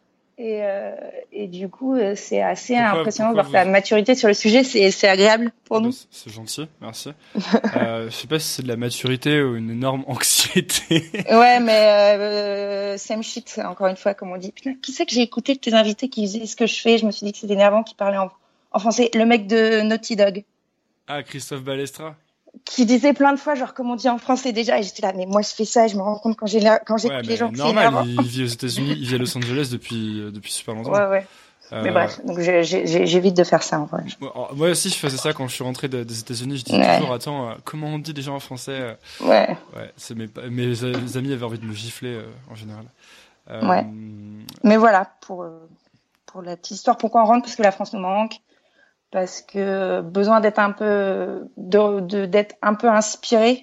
Et du coup, c'est assez impressionnant de voir ta maturité sur le sujet. C'est agréable pour nous. C'est gentil, merci. Je sais pas si c'est de la maturité ou une énorme anxiété. Ouais, mais same shit, encore une fois, comme on dit. Putain, qui c'est que j'ai écouté de tes invités qui faisaient ce que je fais? Je me suis dit que c'était énervant, qui parlait en français. Le mec de Naughty Dog. Ah, Christophe Balestra. Qui disait plein de fois, genre, comme on dit en français déjà, et j'étais là, mais moi, je fais ça, et je me rends compte quand j'écoute les gens. Normal, il vit aux États-Unis, il vit à Los Angeles depuis super longtemps. Ouais. Mais bref, donc j'évite de faire ça, en vrai. Moi aussi, je faisais ça quand je suis rentré des États-Unis, je disais toujours, attends, comment on dit déjà en français? Ouais, c'est mes amis avaient envie de me gifler, en général. Ouais. Mais voilà, pour la petite histoire, pourquoi on rentre? Parce que la France nous manque. Parce que besoin d'être un peu d'être un peu inspiré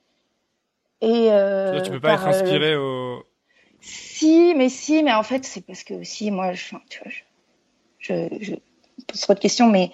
et tu peux pas être inspiré au si mais en fait c'est parce que aussi moi tu vois je pose trop de questions, mais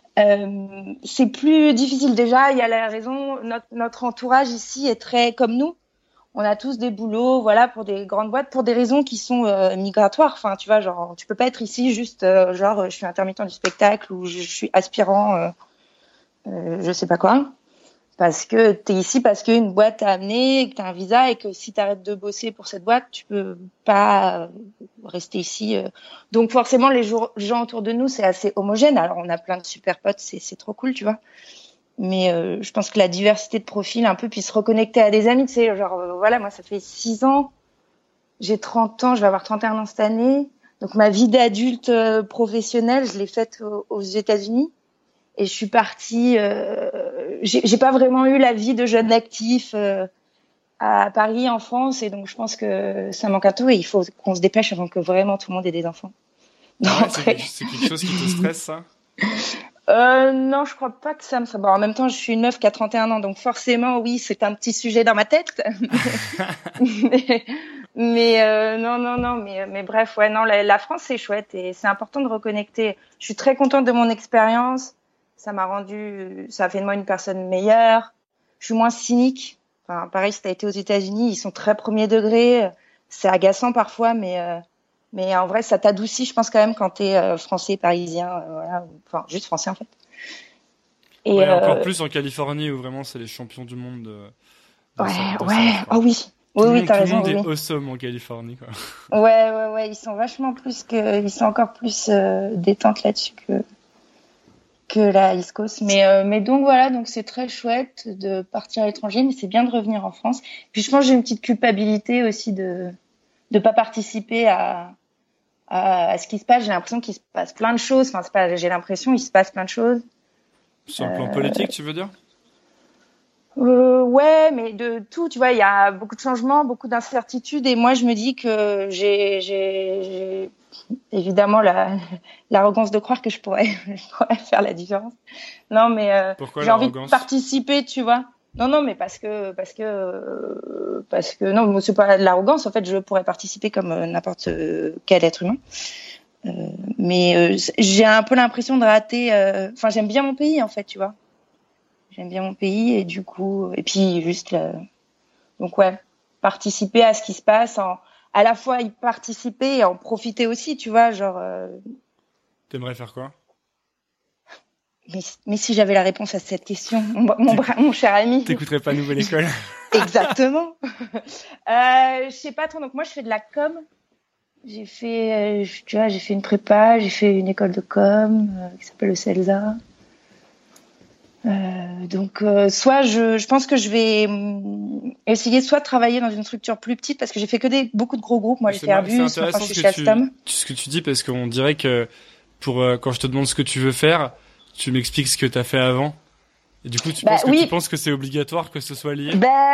c'est plus difficile. Déjà il y a la raison, notre entourage ici est très comme nous. On a tous des boulots, voilà, pour des grandes boîtes, pour des raisons qui sont migratoires. Enfin, tu vois, genre, tu peux pas être ici juste, je suis intermittent du spectacle ou je suis aspirant, je sais pas quoi. Parce que t'es ici parce qu'une boîte t'a amené, que t'as un visa et que si t'arrêtes de bosser pour cette boîte, tu peux pas rester ici. Donc forcément, les gens autour de nous, c'est assez homogène. Alors, on a plein de super potes, c'est trop cool, tu vois. Mais je pense que la diversité de profils un peu, puis se reconnecter à des amis, tu sais, genre voilà, moi ça fait 6 ans, j'ai 30 ans, je vais avoir 31 ans cette année, donc ma vie d'adulte professionnelle, je l'ai faite aux États-Unis, et je suis partie, j'ai pas vraiment eu la vie de jeune actif à Paris, en France, et donc je pense que ça manque un peu, et il faut qu'on se dépêche avant que vraiment tout le monde ait des enfants. Ouais, c'est quelque chose qui te stresse, ça? Non, je crois pas que ça me... Bon, en même temps, je suis une meuf qui a 31 ans, donc forcément, oui, c'est un petit sujet dans ma tête. mais non, mais bref, ouais, non, la France, c'est chouette et c'est important de reconnecter. Je suis très contente de mon expérience. Ça a fait de moi une personne meilleure. Je suis moins cynique. Enfin, pareil, si t'as été aux États-Unis, ils sont très premier degré. C'est agaçant parfois, mais en vrai, ça t'adoucit, je pense, quand même, quand t'es français, parisien, voilà, enfin, juste français, en fait. Et ouais, encore plus en Californie, où vraiment, c'est les champions du monde de ouais, oh oui. Oui, t'as raison. Tout le monde est awesome en Californie, quoi. Ouais, ils sont vachement ils sont encore plus détentes là-dessus que la East Coast. Mais donc voilà, donc c'est très chouette de partir à l'étranger, mais c'est bien de revenir en France. Puis je pense que j'ai une petite culpabilité aussi de pas participer à ce qui se passe. J'ai l'impression qu'il se passe plein de choses. Enfin, j'ai l'impression il se passe plein de choses. Sur le plan politique, tu veux dire? Ouais, mais de tout, tu vois, il y a beaucoup de changements, beaucoup d'incertitudes, et moi je me dis que j'ai évidemment l'arrogance de croire que je pourrais faire la différence. Non, mais j'ai envie de participer, tu vois. Non, mais parce que non, c'est pas de l'arrogance. En fait, je pourrais participer comme n'importe quel être humain. Mais j'ai un peu l'impression de rater. Enfin, j'aime bien mon pays, en fait, tu vois. J'aime bien mon pays et du coup, et puis juste, donc ouais, participer à ce qui se passe, à la fois y participer et en profiter aussi, tu vois, genre. T'aimerais faire quoi? Mais si j'avais la réponse à cette question, mon cher ami. T'écouterais pas Nouvelle École? Exactement. Je sais pas trop. Donc moi, je fais de la com. J'ai fait une prépa, j'ai fait une école de com qui s'appelle le CELSA. Donc soit je pense que je vais essayer soit de travailler dans une structure plus petite parce que j'ai fait que beaucoup de gros groupes. Moi, j'ai fait Airbus, enfin, je suis chez Alstom. Ce que tu dis, parce qu'on dirait que quand je te demande ce que tu veux faire, tu m'expliques ce que t'as fait avant. Et du coup, tu penses que c'est obligatoire que ce soit lié?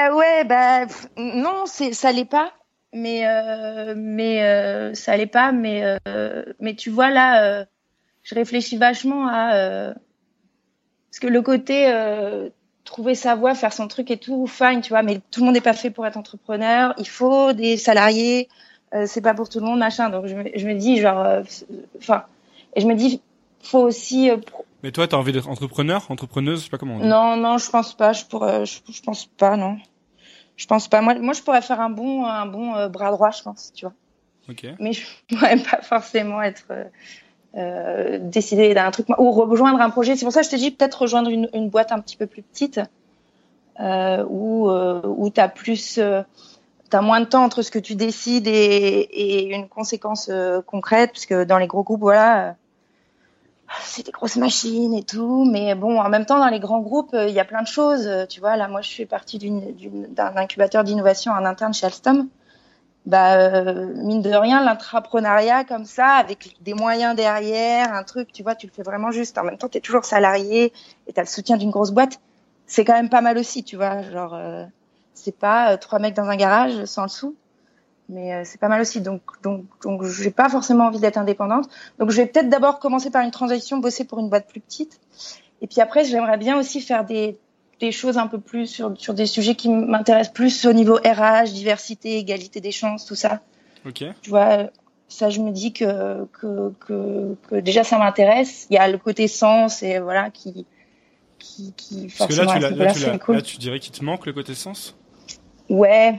Non, ça l'est pas. Mais ça l'est pas. Mais tu vois là, je réfléchis vachement à parce que le côté trouver sa voie, faire son truc et tout, fine, tu vois. Mais tout le monde n'est pas fait pour être entrepreneur. Il faut des salariés. C'est pas pour tout le monde, machin. Donc je me dis genre, et je me dis, faut aussi. Mais toi, t'as envie d'être entrepreneuse, je sais pas comment on dit. Non, je pense pas. Je pense pas, non. Je pense pas. Moi, je pourrais faire un bon bras droit, je pense, tu vois. Ok. Mais je pourrais pas forcément être décider d'un truc ou rejoindre un projet. C'est pour ça que je te dis peut-être rejoindre une boîte un petit peu plus petite où t'as moins de temps entre ce que tu décides et une conséquence concrète, parce que dans les gros groupes, voilà. C'est des grosses machines et tout, mais bon, en même temps, dans les grands groupes, il y a plein de choses. Tu vois, là, moi, je fais partie d'un incubateur d'innovation en interne chez Alstom. Mine de rien, l'intrapreneuriat comme ça, avec des moyens derrière, un truc, tu vois, tu le fais vraiment juste. En même temps, t'es toujours salarié et t'as le soutien d'une grosse boîte. C'est quand même pas mal aussi, tu vois. Genre, c'est pas 3 mecs dans un garage sans le sou. Mais c'est pas mal aussi, donc j'ai pas forcément envie d'être indépendante. Donc je vais peut-être d'abord commencer par une transition, bosser pour une boîte plus petite, et puis après j'aimerais bien aussi faire des choses un peu plus sur des sujets qui m'intéressent plus au niveau RH, diversité, égalité des chances, tout ça. Ok. Tu vois, ça je me dis que déjà ça m'intéresse. Il y a le côté sens et voilà qui forcément. Parce que là tu dirais qu'il te manque le côté sens. Ouais.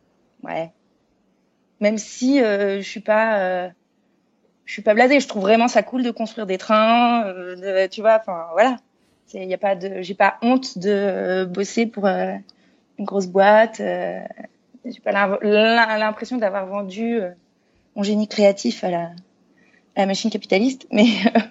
Même si je suis pas blasée, je trouve vraiment ça cool de construire des trains, tu vois, enfin voilà. J'ai pas honte de bosser pour une grosse boîte. J'ai pas l'impression d'avoir vendu mon génie créatif à la machine capitaliste, mais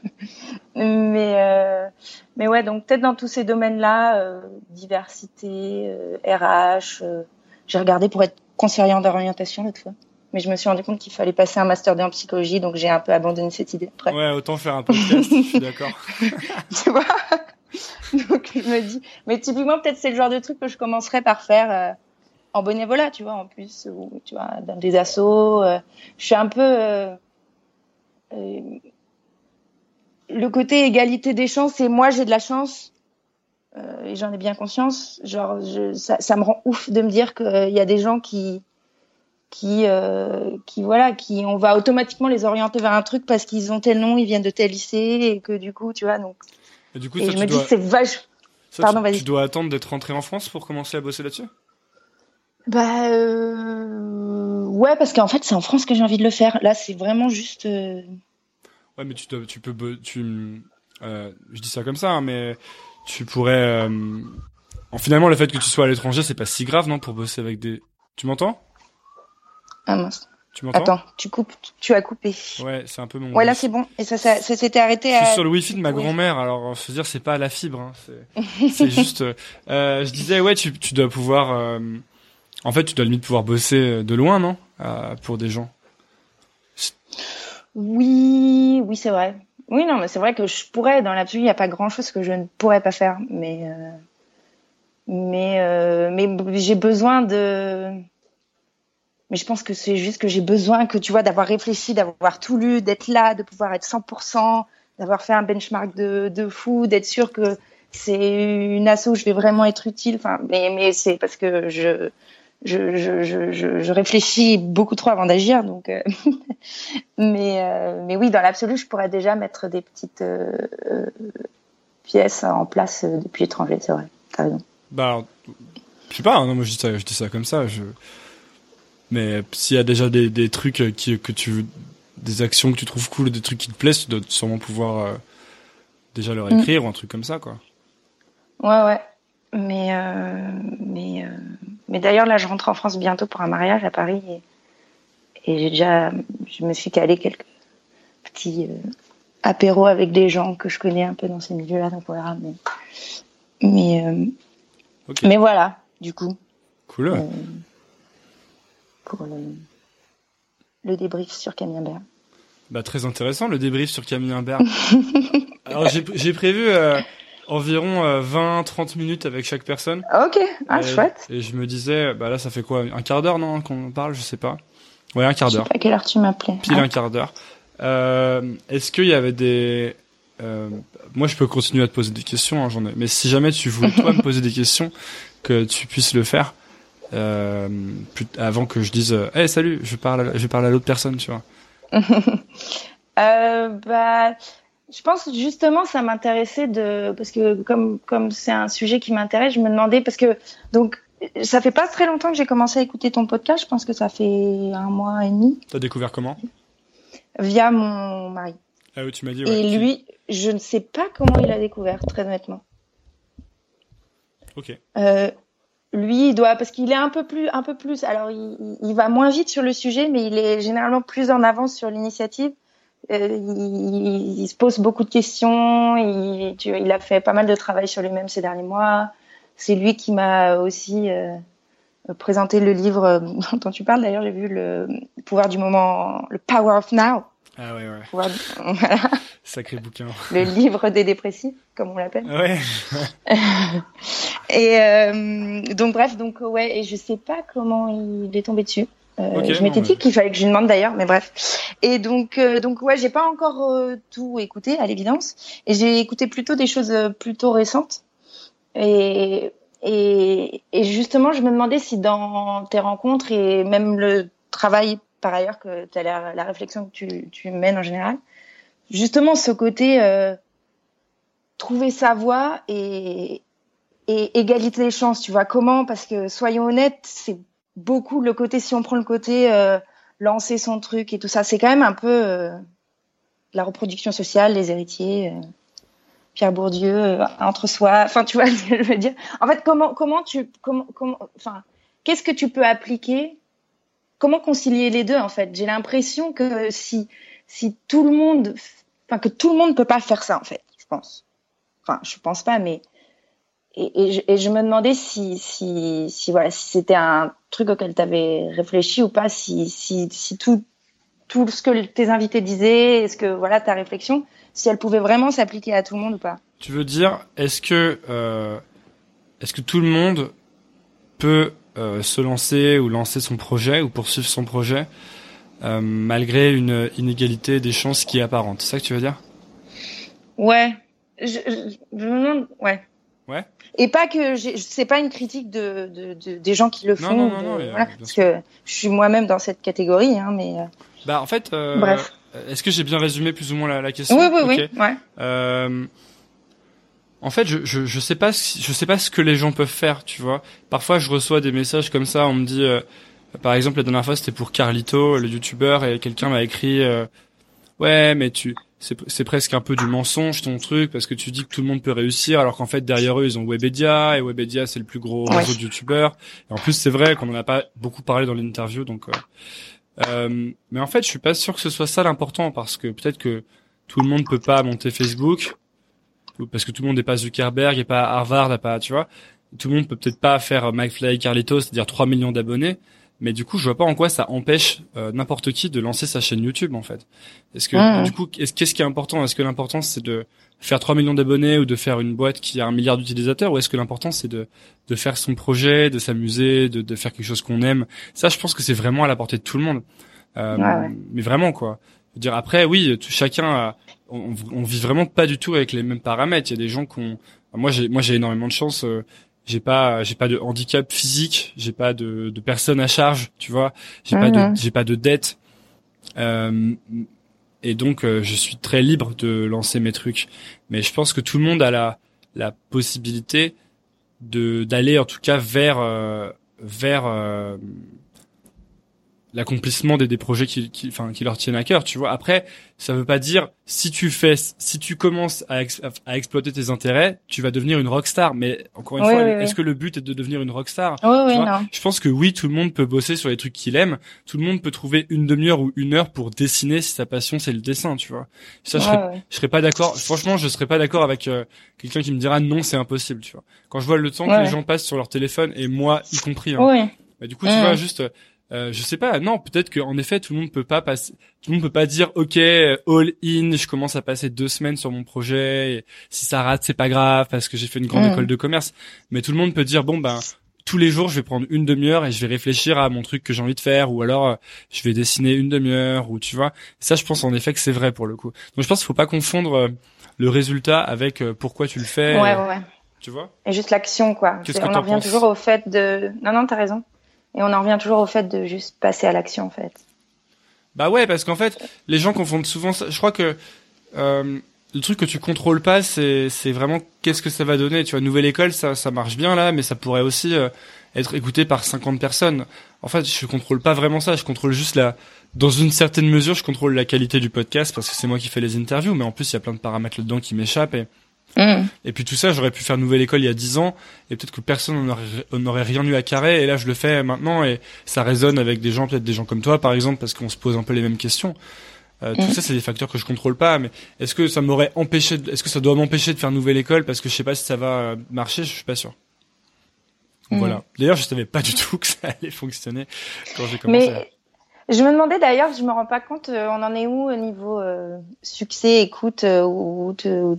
ouais, donc peut-être dans tous ces domaines-là, diversité, RH. J'ai regardé pour être conseillère d'orientation l'autre fois. Mais je me suis rendu compte qu'il fallait passer un master 2 en psychologie, donc j'ai un peu abandonné cette idée après. Ouais, autant faire un podcast, je suis d'accord. Tu vois? Donc je me dis, mais typiquement peut-être c'est le genre de truc que je commencerais par faire en bénévolat, tu vois, en plus, ou tu vois, dans des assos. Je suis un peu le côté égalité des chances, et moi j'ai de la chance et j'en ai bien conscience. Genre ça me rend ouf de me dire qu'il y a des gens qui on va automatiquement les orienter vers un truc parce qu'ils ont tel nom, ils viennent de tel lycée, et que du coup, tu vois, donc. Et du coup, et je me dis, c'est vache. Pardon, vas-y. Tu dois attendre d'être rentré en France pour commencer à bosser là-dessus? Ouais, parce qu'en fait, c'est en France que j'ai envie de le faire. Là, c'est vraiment juste. Ouais, mais je dis ça comme ça, hein, mais tu pourrais. Finalement, le fait que tu sois à l'étranger, c'est pas si grave, non, pour bosser avec des. Tu m'entends? Ah mince. Tu m'entends? Attends, tu as coupé. Ouais, c'est un peu mon. Ouais, là c'est bon. Et ça s'était arrêté. Je suis sur le wifi de ma grand-mère, alors faut se dire c'est pas à la fibre, hein. C'est juste. Je disais ouais, tu dois pouvoir. En fait, tu dois limite pouvoir bosser de loin, non? Pour des gens. Oui, c'est vrai. Oui, non, mais c'est vrai que je pourrais. Dans l'absolu, il y a pas grand-chose que je ne pourrais pas faire, mais j'ai besoin de. Mais je pense que c'est juste que j'ai besoin que, tu vois, d'avoir réfléchi, d'avoir tout lu, d'être là, de pouvoir être 100%, d'avoir fait un benchmark de fou, d'être sûr que c'est une asso où je vais vraiment être utile. Enfin, mais c'est parce que je réfléchis beaucoup trop avant d'agir, donc. Mais oui, dans l'absolu, je pourrais déjà mettre des petites pièces en place depuis l'étranger, c'est vrai. T'as raison. Bah, je sais pas. Non, moi je dis ça comme ça. Mais s'il y a déjà des trucs des actions que tu trouves cool, des trucs qui te plaisent, tu dois sûrement pouvoir déjà leur écrire ou un truc comme ça, quoi. Ouais. Mais d'ailleurs, là, je rentre en France bientôt pour un mariage à Paris et je me suis calé quelques petits apéros avec des gens que je connais un peu dans ces milieux-là, donc on verra. Mais voilà, du coup. Cool. Pour le débrief sur Camille Imbert. Bah, très intéressant, le débrief sur Camille Imbert. Alors, j'ai prévu environ 20-30 minutes avec chaque personne. Ok, chouette. Et je me disais, bah là, ça fait quoi, un quart d'heure, non, qu'on parle, je sais pas. Ouais, un quart d'heure. Je sais pas à quelle heure tu m'appelais. Pile un quart d'heure. Est-ce qu'il y avait des... moi, je peux continuer à te poser des questions, hein, mais si jamais tu voulais, toi, me poser des questions, que tu puisses le faire, avant que je dise, hey, salut, je parle à l'autre personne, tu vois. Je pense justement ça m'intéressait parce que comme c'est un sujet qui m'intéresse, je me demandais parce que donc ça fait pas très longtemps que j'ai commencé à écouter ton podcast, je pense que ça fait 1 mois et demi. T'as découvert comment? Via mon mari. Ah oui, tu m'as dit. Ouais, et lui, je ne sais pas comment il a découvert, très honnêtement. Ok. Lui, il doit parce qu'il est un peu plus. Alors, il va moins vite sur le sujet, mais il est généralement plus en avance sur l'initiative. Il se pose beaucoup de questions. Il a fait pas mal de travail sur lui-même ces derniers mois. C'est lui qui m'a aussi présenté le livre dont tu parles. D'ailleurs, j'ai vu le pouvoir du moment, le Power of Now. Ah ouais. Voilà. Sacré bouquin. Le livre des dépressifs, comme on l'appelle. Ouais. Et donc bref, ouais, et je sais pas comment il est tombé dessus. Je m'étais dit qu'il fallait que je lui demande d'ailleurs, mais bref. Et donc ouais, j'ai pas encore tout écouté à l'évidence, et j'ai écouté plutôt des choses plutôt récentes. Et justement, je me demandais si dans tes rencontres et même le travail par ailleurs que t'as la réflexion que tu mènes en général, justement ce côté trouver sa voie et égalité des chances, tu vois, comment, parce que soyons honnêtes, c'est beaucoup le côté, si on prend le côté lancer son truc et tout ça, c'est quand même un peu la reproduction sociale, les héritiers, Pierre Bourdieu, entre soi, enfin tu vois ce que je veux dire. En fait, qu'est-ce que tu peux appliquer, comment concilier les deux en fait. J'ai l'impression que si tout le monde, que tout le monde peut pas faire ça en fait, je pense. Enfin, je pense pas, mais et je me demandais si c'était un truc auquel tu avais réfléchi ou pas, si tout ce que tes invités disaient, est-ce que ta réflexion, si elle pouvait vraiment s'appliquer à tout le monde ou pas. Tu veux dire, est-ce que tout le monde peut se lancer ou lancer son projet ou poursuivre son projet malgré une inégalité des chances qui est apparente? C'est ça que tu veux dire? Ouais. Je me demande, ouais. Ouais. Et pas que c'est pas une critique des gens qui le font. Non, parce que je suis moi-même dans cette catégorie, hein, mais. Bah en fait. Bref. Est-ce que j'ai bien résumé plus ou moins la question? Oui, okay. Ouais. En fait, je sais pas ce que les gens peuvent faire, tu vois. Parfois, je reçois des messages comme ça, on me dit, par exemple, la dernière fois, c'était pour Carlito, le youtubeur, et quelqu'un m'a écrit, ouais, mais c'est presque un peu du mensonge ton truc, parce que tu dis que tout le monde peut réussir, alors qu'en fait, derrière eux, ils ont Webedia, et Webedia, c'est le plus gros réseau de youtubeurs. Et en plus, c'est vrai qu'on en a pas beaucoup parlé dans l'interview, donc. Mais en fait, je suis pas sûr que ce soit ça l'important, parce que peut-être que tout le monde peut pas monter Facebook, parce que tout le monde n'est pas Zuckerberg, et pas Harvard, et pas, tu vois. Tout le monde peut peut-être pas faire McFly et Carlito, c'est-à-dire 3 millions d'abonnés. Mais du coup, je vois pas en quoi ça empêche n'importe qui de lancer sa chaîne YouTube, en fait. Est-ce que, du coup, qu'est-ce qui est important? Est-ce que l'important, c'est de faire 3 millions d'abonnés ou de faire une boîte qui a 1 milliard d'utilisateurs? Ou est-ce que l'important, c'est de faire son projet, de s'amuser, de faire quelque chose qu'on aime? Ça, je pense que c'est vraiment à la portée de tout le monde. Mais vraiment, quoi. Je veux dire, après, oui, chacun on vit vraiment pas du tout avec les mêmes paramètres. Il y a des gens moi j'ai énormément de chance, j'ai pas de handicap physique, j'ai pas de personnes à charge, tu vois, j'ai pas de dette, et donc je suis très libre de lancer mes trucs. Mais je pense que tout le monde a la possibilité d'aller en tout cas vers l'accomplissement des projets qui leur tiennent à cœur, tu vois. Après, ça veut pas dire si tu commences à exploiter tes intérêts, tu vas devenir une rockstar. Mais encore une fois, est-ce que le but est de devenir une rockstar? Oui, non. Je pense que oui, tout le monde peut bosser sur les trucs qu'il aime. Tout le monde peut trouver une demi-heure ou une heure pour dessiner si sa passion c'est le dessin, tu vois. Ça, je serais pas d'accord. Franchement, je serais pas d'accord avec quelqu'un qui me dira non, c'est impossible, tu vois. Quand je vois le temps que les gens passent sur leur téléphone et moi y compris. Bah, du coup, tu vois, juste. Je sais pas, non, peut-être qu'en effet tout le monde peut pas dire ok, all in, je commence à passer 2 semaines sur mon projet, et si ça rate c'est pas grave parce que j'ai fait une grande école de commerce, mais tout le monde peut dire bon ben tous les jours je vais prendre une demi-heure et je vais réfléchir à mon truc que j'ai envie de faire, ou alors je vais dessiner une demi-heure, ou tu vois, ça je pense en effet que c'est vrai pour le coup. Donc je pense qu'il faut pas confondre le résultat avec pourquoi tu le fais. Ouais. Tu vois? Et juste l'action quoi. On en revient toujours au fait de non, t'as raison. Et on en revient toujours au fait de juste passer à l'action, en fait. Bah ouais, parce qu'en fait, les gens confondent souvent ça. Je crois que le truc que tu contrôles pas, c'est vraiment qu'est-ce que ça va donner. Tu vois, Nouvelle École, ça marche bien là, mais ça pourrait aussi être écouté par 50 personnes. En fait, je contrôle pas vraiment ça. Je contrôle juste dans une certaine mesure, je contrôle la qualité du podcast parce que c'est moi qui fais les interviews. Mais en plus, il y a plein de paramètres là-dedans qui m'échappent. Et puis tout ça, j'aurais pu faire Nouvelle École il y a 10 ans et peut-être que personne n'aurait rien eu à carrer, et là je le fais maintenant et ça résonne avec des gens, peut-être des gens comme toi par exemple, parce qu'on se pose un peu les mêmes questions. Tout ça c'est des facteurs que je contrôle pas, mais est-ce que ça doit m'empêcher de faire Nouvelle École parce que je sais pas si ça va marcher, je suis pas sûr. Voilà. D'ailleurs, je savais pas du tout que ça allait fonctionner quand j'ai commencé. Mais je me demandais d'ailleurs, je me rends pas compte, on en est où au niveau succès, écoute, où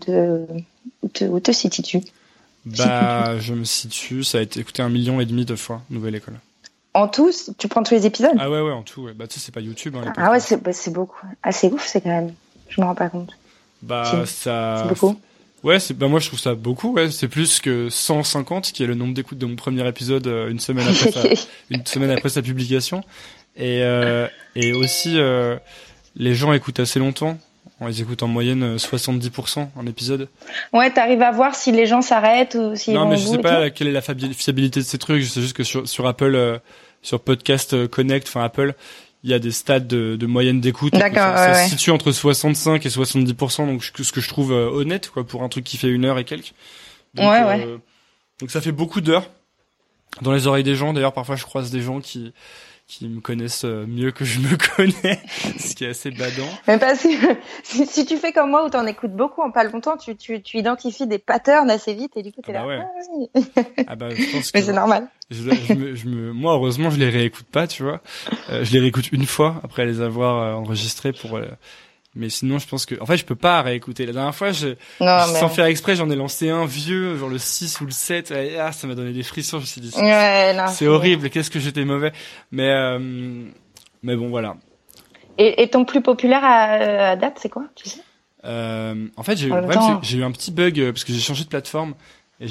te situes-tu? Bah, je me situe, ça a été écouté 1,5 million de fois, Nouvelle École. En tout, tu prends tous les épisodes? Ah ouais, en tout, ouais. Bah, tu sais, c'est pas YouTube, hein, Ah ouais, c'est beaucoup. Ah, c'est ouf, c'est quand même. Je me rends pas compte. Bah, c'est beaucoup. Ouais, moi, je trouve ça beaucoup, ouais. C'est plus que 150, qui est le nombre d'écoutes de mon premier épisode, une semaine après sa publication. Et aussi, les gens écoutent assez longtemps. Ils écoutent en moyenne 70% un épisode. Ouais, t'arrives à voir si les gens s'arrêtent ou s'ils vont. Non, mais je sais pas quelle est la fiabilité de ces trucs. Je sais juste que sur Apple, sur Podcast Connect, enfin Apple, il y a des stades de moyenne d'écoute. D'accord, ça se situe entre 65 et 70%, donc ce que je trouve honnête, quoi, pour un truc qui fait 1 heure et quelques. Donc, donc ça fait beaucoup d'heures dans les oreilles des gens. D'ailleurs, parfois je croise des gens qui me connaissent mieux que je me connais, ce qui est assez badant. Mais parce que si tu fais comme moi où t'en écoutes beaucoup en pas longtemps, tu identifies des patterns assez vite et du coup t'es là. Ouais. Ah bah je pense que mais c'est normal. Moi heureusement je les réécoute pas, tu vois. Je les réécoute une fois après les avoir enregistrés pour. Mais sinon, je pense que, en fait, je peux pas réécouter. La dernière fois, sans faire exprès, j'en ai lancé un vieux, genre le 6 ou le 7. Et, ça m'a donné des frissons. Je me suis dit, c'est horrible. Qu'est-ce que j'étais mauvais. Mais bon, voilà. Et ton plus populaire à date, c'est quoi, tu sais? En fait, j'ai eu un petit bug parce que j'ai changé de plateforme. Et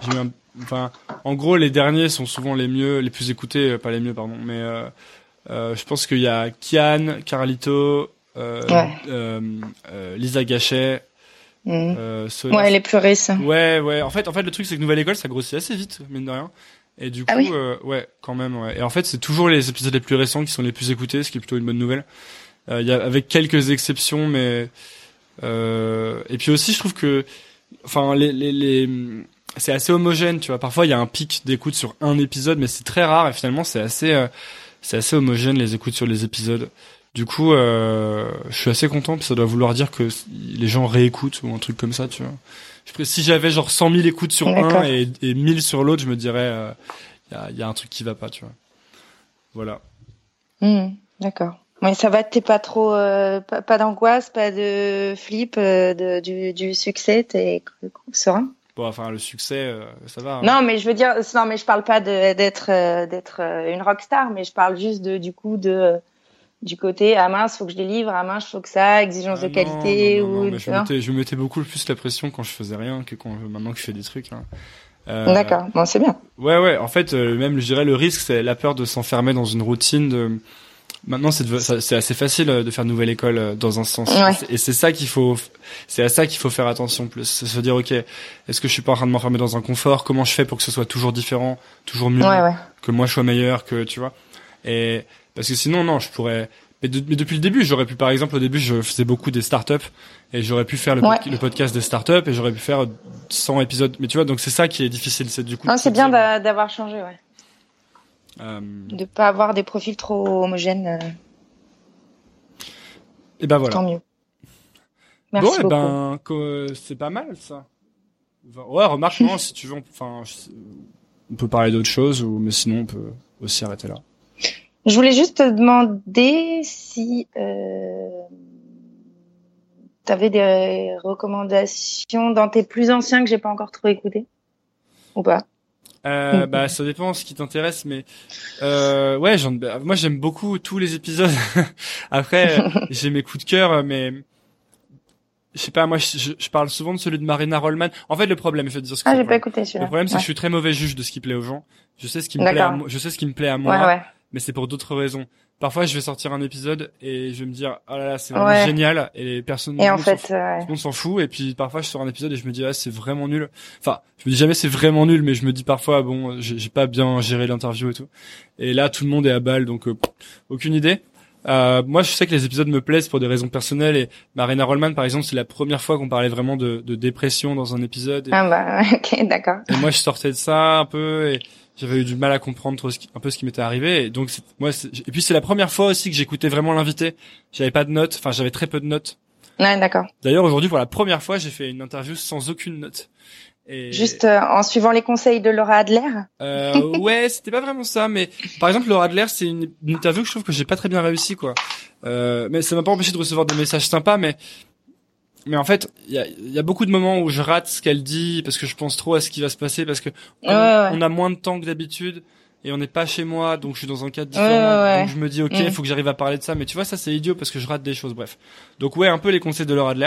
en gros, les derniers sont souvent les plus écoutés, pas les mieux, pardon. Mais, je pense qu'il y a Kian, Carlito, Lisa Gachet, les plus récents. Ouais. En fait, le truc, c'est que Nouvelle École, ça grossit assez vite, mine de rien. Et du coup, quand même, ouais. Et en fait, c'est toujours les épisodes les plus récents qui sont les plus écoutés, ce qui est plutôt une bonne nouvelle. Il y a, avec quelques exceptions, mais, et puis aussi, je trouve que, enfin, c'est assez homogène, tu vois. Parfois, il y a un pic d'écoute sur un épisode, mais c'est très rare, et finalement, c'est assez homogène, les écoutes sur les épisodes. Du coup, je suis assez content, parce que ça doit vouloir dire que les gens réécoutent ou un truc comme ça, tu vois. Si j'avais genre 100 000 écoutes sur un et 1000 sur l'autre, je me dirais, y a un truc qui va pas, tu vois. Voilà. D'accord. Mais ça va, t'es pas trop, pas d'angoisse, pas de flip, du succès, t'es serein? Bon, enfin, le succès, ça va. Hein. Non, mais je parle pas d'être une rockstar, mais je parle juste du côté, mince, faut que je délivre, mince, faut que ça, exigence de qualité non, mais je me mettais beaucoup plus la pression quand je faisais rien que maintenant que je fais des trucs. Hein. D'accord, bon, c'est bien. Ouais. En fait, même, je dirais, le risque, c'est la peur de s'enfermer dans une routine. Maintenant, c'est assez facile de faire Nouvelle École dans un sens. Ouais. Et c'est à ça qu'il faut faire attention plus. C'est se dire, ok, est-ce que je suis pas en train de m'enfermer dans un confort? Comment je fais pour que ce soit toujours différent, toujours mieux, que moi je sois meilleur, que tu vois. Et Parce que sinon, non, je pourrais. Mais depuis le début, j'aurais pu, par exemple, au début, je faisais beaucoup des startups et j'aurais pu faire le podcast des startups et j'aurais pu faire 100 épisodes. Mais tu vois, donc c'est ça qui est difficile, c'est du coup. Non, c'est bien d'avoir changé, ouais. De pas avoir des profils trop homogènes. Et ben voilà. Tant mieux. Merci beaucoup. C'est pas mal ça. Ouais, remarque, non, si tu veux, on peut parler d'autre chose, mais sinon on peut aussi arrêter là. Je voulais juste te demander si t'avais des recommandations dans tes plus anciens que j'ai pas encore trop écoutés ou pas. Ça dépend ce qui t'intéresse, mais ouais, moi j'aime beaucoup tous les épisodes. Après, j'ai mes coups de cœur, mais je sais pas, moi je parle souvent de celui de Marina Rollman. En fait, le problème, je vais te dire ce que j'ai pas écouté celui-là. Le problème, c'est que je suis très mauvais juge de ce qui plaît aux gens. Je sais ce qui me plaît à moi, ouais. Mais c'est pour d'autres raisons. Parfois, je vais sortir un épisode et je vais me dire, oh là là, c'est vraiment génial, et les personnes, et en fait, tout le monde s'en fout, et puis parfois, je sors un épisode et je me dis, ah, c'est vraiment nul. Enfin, je me dis jamais c'est vraiment nul, mais je me dis parfois, bon, j'ai pas bien géré l'interview et tout. Et là, tout le monde est à balle, donc, aucune idée. Moi, je sais que les épisodes me plaisent pour des raisons personnelles, et Marina Rollman, par exemple, c'est la première fois qu'on parlait vraiment de dépression dans un épisode. Ok, d'accord. Et moi, je sortais de ça un peu, et j'avais eu du mal à comprendre un peu ce qui m'était arrivé, et donc et puis c'est la première fois aussi que j'écoutais vraiment l'invité. J'avais pas de notes, j'avais très peu de notes. Ouais, d'accord. D'ailleurs, aujourd'hui, pour la première fois, j'ai fait une interview sans aucune note. Et... Juste en suivant les conseils de Laura Adler. Ouais, c'était pas vraiment ça, mais par exemple, Laura Adler, c'est une interview que je trouve que j'ai pas très bien réussi, quoi. Mais ça m'a pas empêché de recevoir des messages sympas, mais en fait, il y a beaucoup de moments où je rate ce qu'elle dit parce que je pense trop à ce qui va se passer, parce que on a moins de temps que d'habitude et on n'est pas chez moi, donc je suis dans un cadre différent. Donc je me dis ok, il faut que j'arrive à parler de ça, mais tu vois, ça c'est idiot parce que je rate des choses. Bref, donc ouais, un peu les conseils de Laura Adler,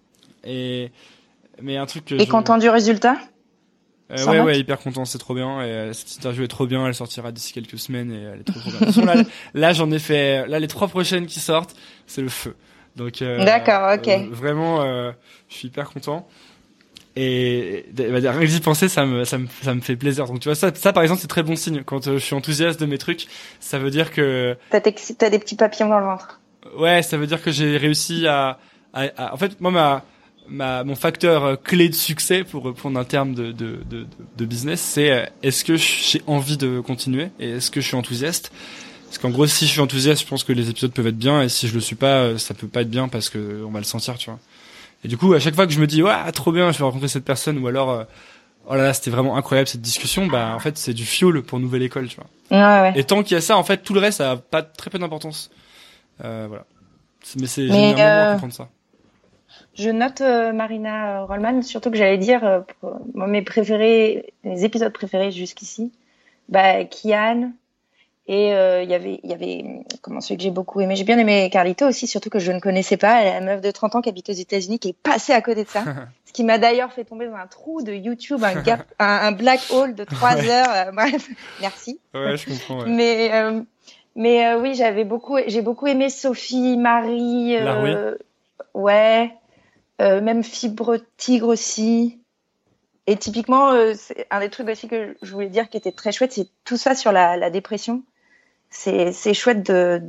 mais un truc que et content du résultat. Ouais, hyper content, c'est trop bien, et cette interview est trop bien, elle sortira d'ici quelques semaines et elle est trop bien. De toute façon, là j'en ai fait, les 3 prochaines qui sortent, c'est le feu. Donc d'accord, ok. Vraiment, je suis hyper content. Et rien que d'y penser, ça me fait plaisir. Donc tu vois, ça par exemple, c'est très bon signe. Quand je suis enthousiaste de mes trucs, ça veut dire que t'as des petits papillons dans le ventre. Ouais, ça veut dire que j'ai réussi à en fait, moi mon facteur clé de succès, pour reprendre un terme de business, c'est est-ce que j'ai envie de continuer et est-ce que je suis enthousiaste. Parce qu'en gros, si je suis enthousiaste, je pense que les épisodes peuvent être bien, et si je le suis pas, ça peut pas être bien parce que on va le sentir, tu vois. Et du coup, à chaque fois que je me dis, ouais, trop bien, je vais rencontrer cette personne, ou alors, oh là là, c'était vraiment incroyable cette discussion, en fait, c'est du fuel pour Nouvelle École, tu vois. Ouais. Et tant qu'il y a ça, en fait, tout le reste, ça a pas très peu d'importance. Voilà. Mais c'est génial à comprendre ça. Je note Marina Rollman, surtout que j'allais dire, mes épisodes préférés jusqu'ici, Kian. Et il y avait celui que j'ai beaucoup aimé. J'ai bien aimé Carlito aussi, surtout que je ne connaissais pas. Elle est la meuf de 30 ans qui habite aux États-Unis, qui est passée à côté de ça. Ce qui m'a d'ailleurs fait tomber dans un trou de YouTube, un black hole de 3 heures. Bref, merci. Ouais, je comprends. Ouais. Mais oui, j'ai beaucoup aimé Sophie Marie. Ouais. Même Fibre Tigre aussi. Et typiquement, c'est un des trucs aussi que je voulais dire qui était très chouette, c'est tout ça sur la dépression. C'est chouette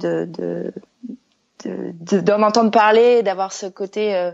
d'en entendre parler, d'avoir ce côté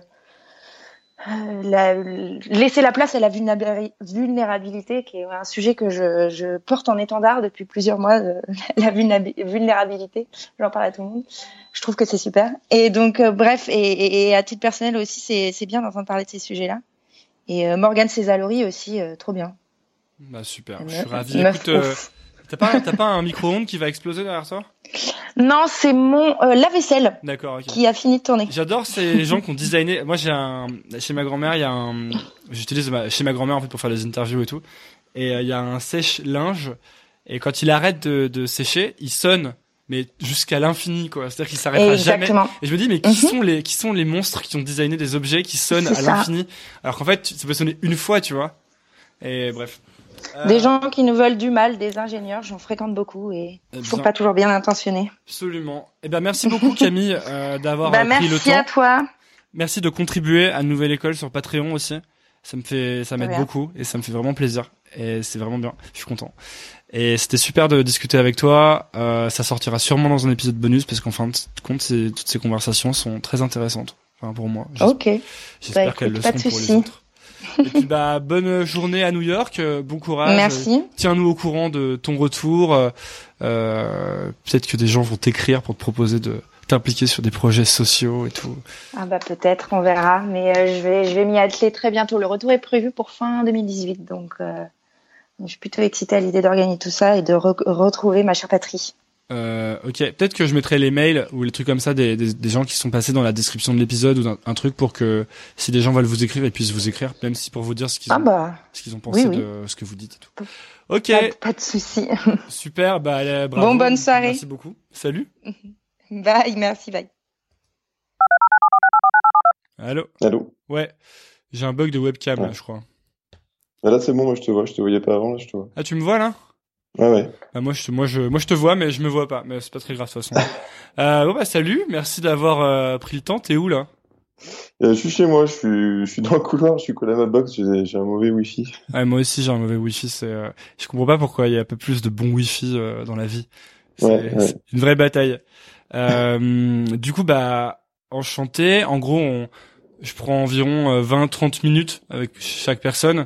laisser la place à la vulnérabilité, qui est un sujet que je porte en étendard depuis plusieurs mois. La vulnérabilité, j'en parle à tout le monde. Je trouve que c'est super. Et donc bref, et à titre personnel aussi, c'est bien d'entendre parler de ces sujets-là. Et Morgane Césalori aussi, trop bien. Super, je suis ravi. Écoute, t'as pas un micro-ondes qui va exploser derrière toi? Non, c'est mon lave-vaisselle. D'accord, ok. Qui a fini de tourner. J'adore ces gens qui ont designé. Moi, chez ma grand-mère, j'utilise chez ma grand-mère en fait pour faire des interviews et tout. Et il y a un sèche-linge, et quand il arrête de sécher, il sonne, mais jusqu'à l'infini, quoi. C'est-à-dire qu'il s'arrêtera jamais. Et je me dis, mais qui sont les monstres qui ont designé des objets qui sonnent à l'infini, alors qu'en fait, ça peut sonner une fois, tu vois. Et bref. Des gens qui nous veulent du mal, des ingénieurs, j'en fréquente beaucoup et ils sont pas toujours bien intentionnés. Absolument. Merci beaucoup Camille d'avoir pris le temps. Merci à toi. Merci de contribuer à Nouvelle École sur Patreon aussi. Ça m'aide rien. beaucoup et ça me fait vraiment plaisir. Et c'est vraiment bien. Je suis content. Et c'était super de discuter avec toi. Ça sortira sûrement dans un épisode bonus parce qu'en fin de compte, toutes ces conversations sont très intéressantes. Enfin, pour moi. Ok. J'espère Bah, qu'elles le écoute, pas seront de pour les soucis. autres. Et puis, bonne journée à New York. Bon courage. Merci. Tiens-nous au courant de ton retour. Peut-être que des gens vont t'écrire pour te proposer de t'impliquer sur des projets sociaux et tout. Ah bah peut-être, on verra. Mais je vais m'y atteler très bientôt. Le retour est prévu pour fin 2018. Donc, je suis plutôt excitée à l'idée d'organiser tout ça et de retrouver ma chère patrie. Ok, peut-être que je mettrai les mails ou les trucs comme ça des gens qui sont passés dans la description de l'épisode ou un truc pour que si des gens veulent vous écrire, ils puissent vous écrire, même si pour vous dire ce qu'ils ont pensé oui. de ce que vous dites et tout. Ok, Pas de souci. super, bravo. Bon, bonne soirée. Merci beaucoup. Salut. Bye, merci, bye. Allô. Ouais, j'ai un bug de webcam là, je crois. Bah là c'est bon, moi je te vois, je te voyais pas avant, là je te vois. Ah, tu me vois là? Ouais. Moi je te vois mais je me vois pas, mais c'est pas très grave de toute façon. Salut, merci d'avoir pris le temps. T'es où là? Je suis chez moi, je suis dans le couloir, je suis collé à ma box, j'ai un mauvais wifi. Ouais, moi aussi j'ai un mauvais wifi, je comprends pas pourquoi il y a un peu plus de bon wifi dans la vie. C'est une vraie bataille. Du coup enchanté. En gros, je prends environ 20-30 minutes avec chaque personne.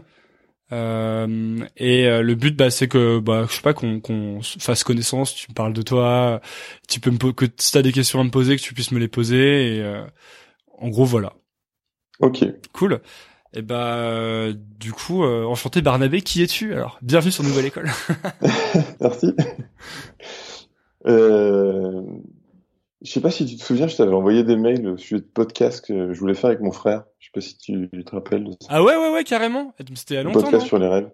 Le but c'est que je sais pas qu'on fasse connaissance, tu me parles de toi, tu peux que si t'as des questions à me poser, que tu puisses me les poser et en gros voilà. Ok. Cool. Et du coup enchanté Barnabé, qui es-tu alors? Bienvenue sur Nouvelle École. Merci. Je sais pas si tu te souviens, je t'avais envoyé des mails au sujet de podcast que je voulais faire avec mon frère. Je sais pas si tu te rappelles de ça. Ah ouais, carrément. C'était il y a longtemps. Podcast sur les rêves.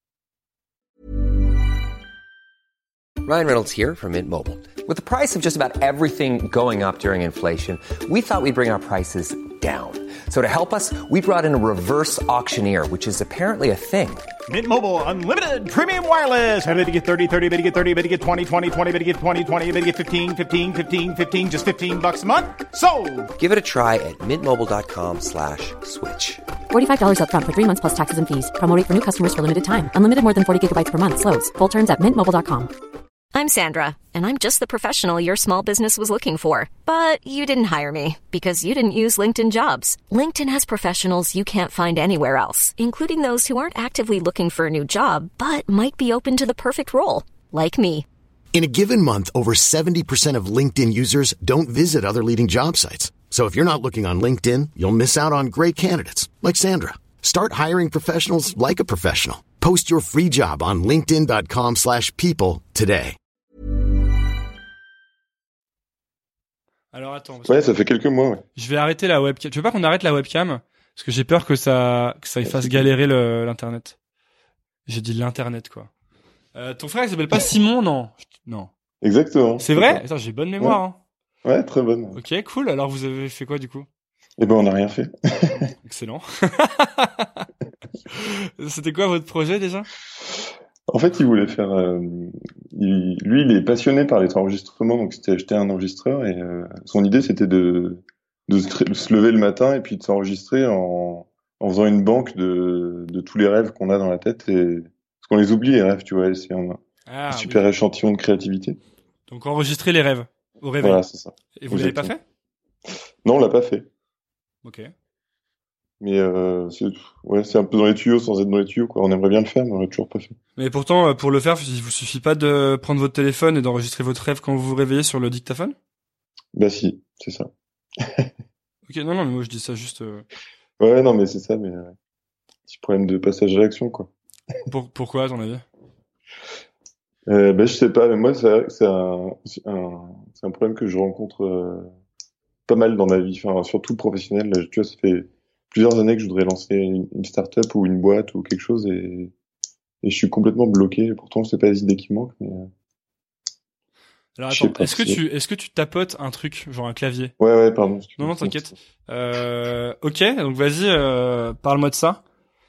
Ryan Reynolds here from Mint Mobile. With the price of just about everything going up during inflation, we thought we'd bring our prices down. So to help us, we brought in a reverse auctioneer, which is apparently a thing. Mint Mobile Unlimited Premium Wireless. How to get 30, 30, how to get 30, how to get 20, 20, 20, how to get 20, 20, how to get 15, 15, 15, 15, just $15 a month? Sold! Give it a try at mintmobile.com/switch. $45 up front for 3 months plus taxes and fees. Promo rate for new customers for limited time. Unlimited more than 40 gigabytes per month. Slows full terms at mintmobile.com. I'm Sandra, and I'm just the professional your small business was looking for. But you didn't hire me because you didn't use LinkedIn Jobs. LinkedIn has professionals you can't find anywhere else, including those who aren't actively looking for a new job, but might be open to the perfect role, like me. In a given month, over 70% of LinkedIn users don't visit other leading job sites. So if you're not looking on LinkedIn, you'll miss out on great candidates like Sandra. Start hiring professionals like a professional. Post your free job on linkedin.com/people today. Alors attends. Ouais, ça fait quelques mois, ouais. Je vais arrêter la webcam. Tu veux pas qu'on arrête la webcam? Parce que j'ai peur que ça fasse galérer l'internet. J'ai dit l'internet, quoi. Ton frère, il s'appelle pas Simon, non? Non. Exactement. C'est vrai? Attends, j'ai bonne mémoire, hein. Ouais, très bonne. Ok, cool. Alors, vous avez fait quoi, du coup? Eh ben, on n'a rien fait. Excellent. C'était quoi votre projet, déjà? En fait, il voulait faire... lui, il est passionné par les enregistrements, donc c'était acheter un enregistreur, et son idée, c'était de se lever le matin et puis de s'enregistrer en faisant une banque de tous les rêves qu'on a dans la tête, et parce qu'on les oublie, les rêves, tu vois, c'est un super échantillon de créativité. Donc enregistrer les rêves au réveil. Voilà, c'est ça. Et vous l'avez pas fait? Non, on l'a pas fait. Ok. Mais c'est un peu dans les tuyaux sans être dans les tuyaux, quoi. On aimerait bien le faire, mais on l'a toujours pas fait. Mais pourtant, pour le faire, il vous suffit pas de prendre votre téléphone et d'enregistrer votre rêve quand vous vous réveillez sur le dictaphone? Bah si, c'est ça. Ok, non, mais moi je dis ça juste... Ouais, non, mais c'est ça, mais petit problème de passage à l'action, quoi. Pourquoi, à ton avis? Je sais pas, mais moi, c'est un problème que je rencontre pas mal dans ma vie, enfin, surtout professionnel. Là, tu vois, ça fait plusieurs années que je voudrais lancer une start-up ou une boîte ou quelque chose, et je suis complètement bloqué. Pourtant, c'est pas les idées qui manquent, mais... Alors attends, est-ce que tu tapotes un truc, genre un clavier? Ouais, pardon. Non, t'inquiète. Ok, donc vas-y, parle-moi de ça.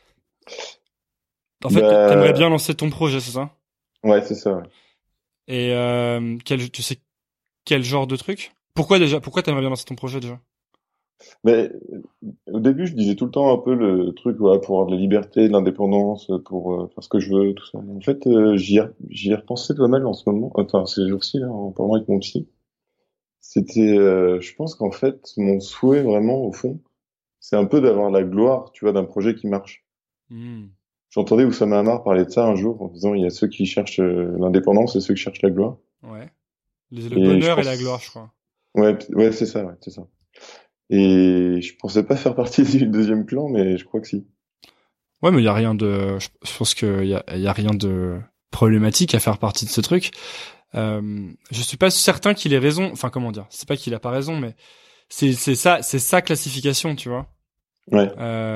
En fait, t'aimerais bien lancer ton projet, c'est ça? Ouais, c'est ça, ouais. Et tu sais quel genre de truc? Pourquoi t'aimerais bien lancer ton projet déjà? Mais au début, je disais tout le temps un peu le truc, ouais, pour avoir de la liberté, de l'indépendance, pour faire ce que je veux, tout ça. En fait, j'y ai repensé pas mal en ce moment, enfin ces jours-ci, là, en parlant avec mon psy. C'était, je pense qu'en fait, mon souhait vraiment, au fond, c'est un peu d'avoir la gloire, tu vois, d'un projet qui marche. Hmm. J'entendais Oussama Ammar parler de ça un jour, en disant il y a ceux qui cherchent l'indépendance et ceux qui cherchent la gloire. Ouais. Le Et je bonheur et pense, la gloire, je crois. ouais, c'est ça, ouais, c'est ça. Et je pensais pas faire partie du deuxième clan, mais je crois que si. Ouais, mais il y a rien de, je pense qu'il y a rien de problématique à faire partie de ce truc. Je suis pas certain qu'il ait raison. Enfin, comment dire? C'est pas qu'il a pas raison, mais c'est sa classification, tu vois. Ouais.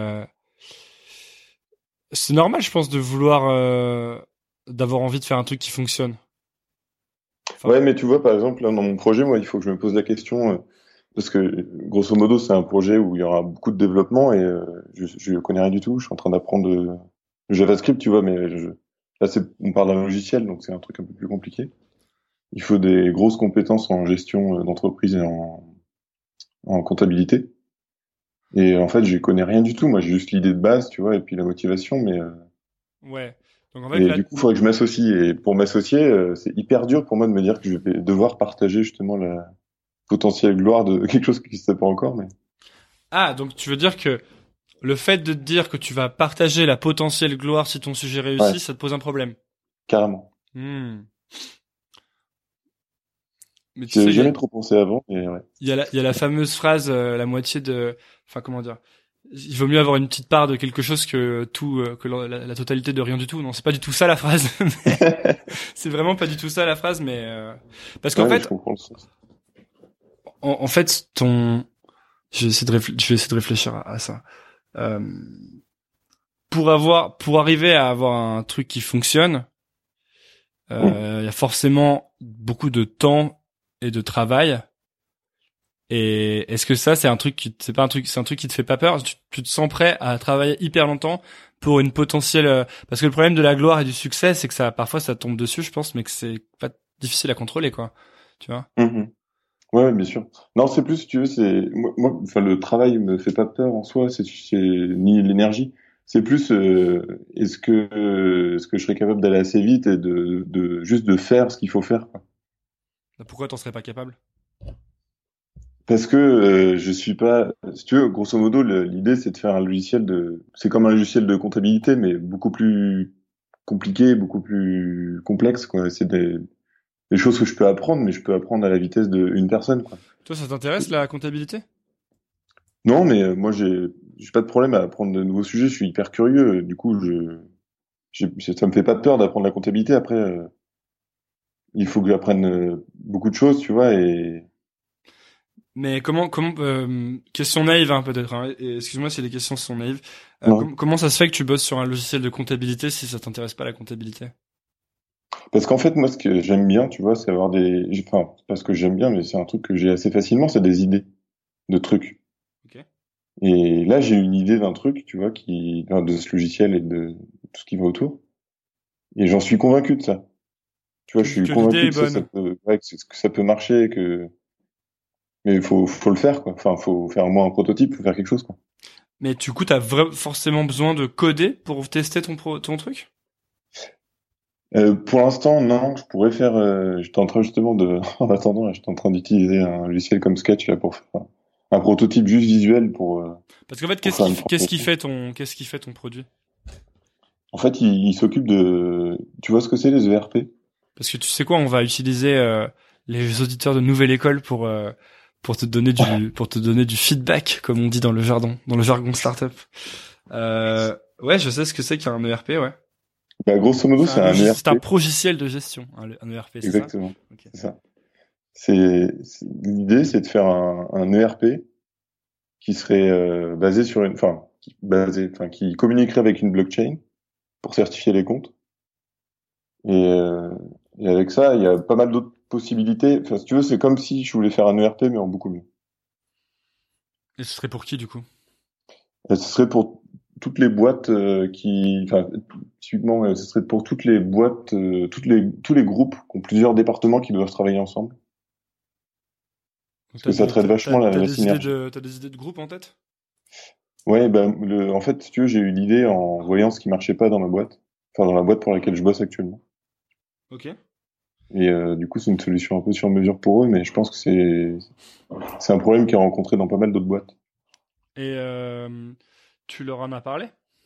C'est normal, je pense, de vouloir, d'avoir envie de faire un truc qui fonctionne. Enfin, Ouais, mais tu vois, par exemple, là, dans mon projet, moi, il faut que je me pose la question, parce que, grosso modo, c'est un projet où il y aura beaucoup de développement et je connais rien du tout. Je suis en train d'apprendre le JavaScript, tu vois, mais là, on parle d'un logiciel, donc c'est un truc un peu plus compliqué. Il faut des grosses compétences en gestion d'entreprise et en comptabilité. Et en fait, je connais rien du tout. Moi, j'ai juste l'idée de base, tu vois, et puis la motivation, mais ouais. Donc en fait, et là, du coup, il faudrait que je m'associe. Et pour m'associer, c'est hyper dur pour moi de me dire que je vais devoir partager justement la potentielle gloire de quelque chose qui n'existe pas encore. Mais donc tu veux dire que le fait de te dire que tu vas partager la potentielle gloire si ton sujet ouais, réussit, ça te pose un problème. carrément. Hmm. Mais tu J'y sais, avais jamais trop pensé avant, mais ouais. il y a la fameuse phrase, la moitié de, enfin comment dire, il vaut mieux avoir une petite part de quelque chose que tout, que la totalité de rien du tout. Non, c'est pas du tout ça la phrase. C'est vraiment pas du tout ça la phrase, mais parce qu'en Ouais, mais je fait, comprends le sens. en fait, je vais essayer de réfléchir à ça. Euh, pour arriver à avoir un truc qui fonctionne, il y a forcément beaucoup de temps et de travail. Et est-ce que ça, c'est un truc c'est un truc qui te fait pas peur? Tu te sens prêt à travailler hyper longtemps pour une potentielle, parce que le problème de la gloire et du succès, c'est que parfois ça tombe dessus, je pense, mais que c'est pas difficile à contrôler, quoi. Tu vois? Mhm. Ouais, bien sûr. Non, c'est plus, si tu veux, enfin, le travail me fait pas peur en soi, c'est ni l'énergie. C'est plus, est-ce que je serais capable d'aller assez vite et juste de faire ce qu'il faut faire, quoi. Pourquoi t'en serais pas capable? Parce que je suis pas, si tu veux, grosso modo, l'idée c'est de faire un logiciel c'est comme un logiciel de comptabilité, mais beaucoup plus compliqué, beaucoup plus complexe, quoi. C'est des choses que je peux apprendre, mais je peux apprendre à la vitesse d'une personne, quoi. Toi, ça t'intéresse la comptabilité? Non, mais moi j'ai pas de problème à apprendre de nouveaux sujets. Je suis hyper curieux. Du coup, ça me fait pas peur d'apprendre la comptabilité. Après, il faut que j'apprenne beaucoup de choses, tu vois. Et Mais question naïve, hein, peut-être, hein, et excuse-moi si les questions sont naïves. non, Comment ça se fait que tu bosses sur un logiciel de comptabilité si ça t'intéresse pas la comptabilité? parce qu'en fait, moi, ce que j'aime bien, tu vois, c'est avoir enfin, c'est pas ce que j'aime bien, mais c'est un truc que j'ai assez facilement, c'est des idées de trucs. Ok. Et là, j'ai une idée d'un truc, tu vois, enfin, de ce logiciel et de tout ce qui va autour. Et j'en suis convaincu de ça. Tu vois, je suis Que l'idée convaincu est que ça, bonne. que ça peut marcher, mais faut le faire, quoi. Enfin, faut faire au moins un prototype, faut faire quelque chose, quoi. Mais du coup, forcément besoin de coder pour tester ton truc? Pour l'instant, non. Je pourrais faire. J'étais en train justement en attendant, là, j'étais en train d'utiliser un logiciel comme Sketch là pour faire un prototype juste visuel Parce qu'en fait, pour faire une qu'est-ce qui présentation. fait ton produit? En fait, il s'occupe de. Tu vois ce que c'est les ERP? Parce que tu sais quoi, on va utiliser les auditeurs de Nouvelle École pour te donner du feedback, comme on dit dans le jargon startup. Ouais, je sais ce que c'est qu'un ERP, ouais. Bah, grosso modo, c'est un C'est un ERP. progiciel de gestion, un ERP, c'est ça? Exactement. Ok. C'est ça. L'idée, c'est de faire un ERP qui serait basé sur qui communiquerait avec une blockchain pour certifier les comptes. Et, euh, et avec ça, il y a pas mal d'autres possibilités. Enfin, si tu veux, c'est comme si je voulais faire un ERP, mais en beaucoup mieux. Et ce serait pour qui, du coup? Et ce serait pour toutes les boîtes enfin, typiquement, ce serait pour toutes les boîtes, tous les groupes qui ont plusieurs départements qui doivent travailler ensemble. Parce que ça traite vachement la synergie. T'as des idées de groupe en tête? Ouais, en fait, si tu veux, j'ai eu l'idée en voyant ce qui marchait pas dans ma boîte. Enfin, dans la boîte pour laquelle je bosse actuellement. Ok. Et du coup, c'est une solution un peu sur mesure pour eux, mais je pense que c'est un problème qui est rencontré dans pas mal d'autres boîtes. Et tu leur en as parlé?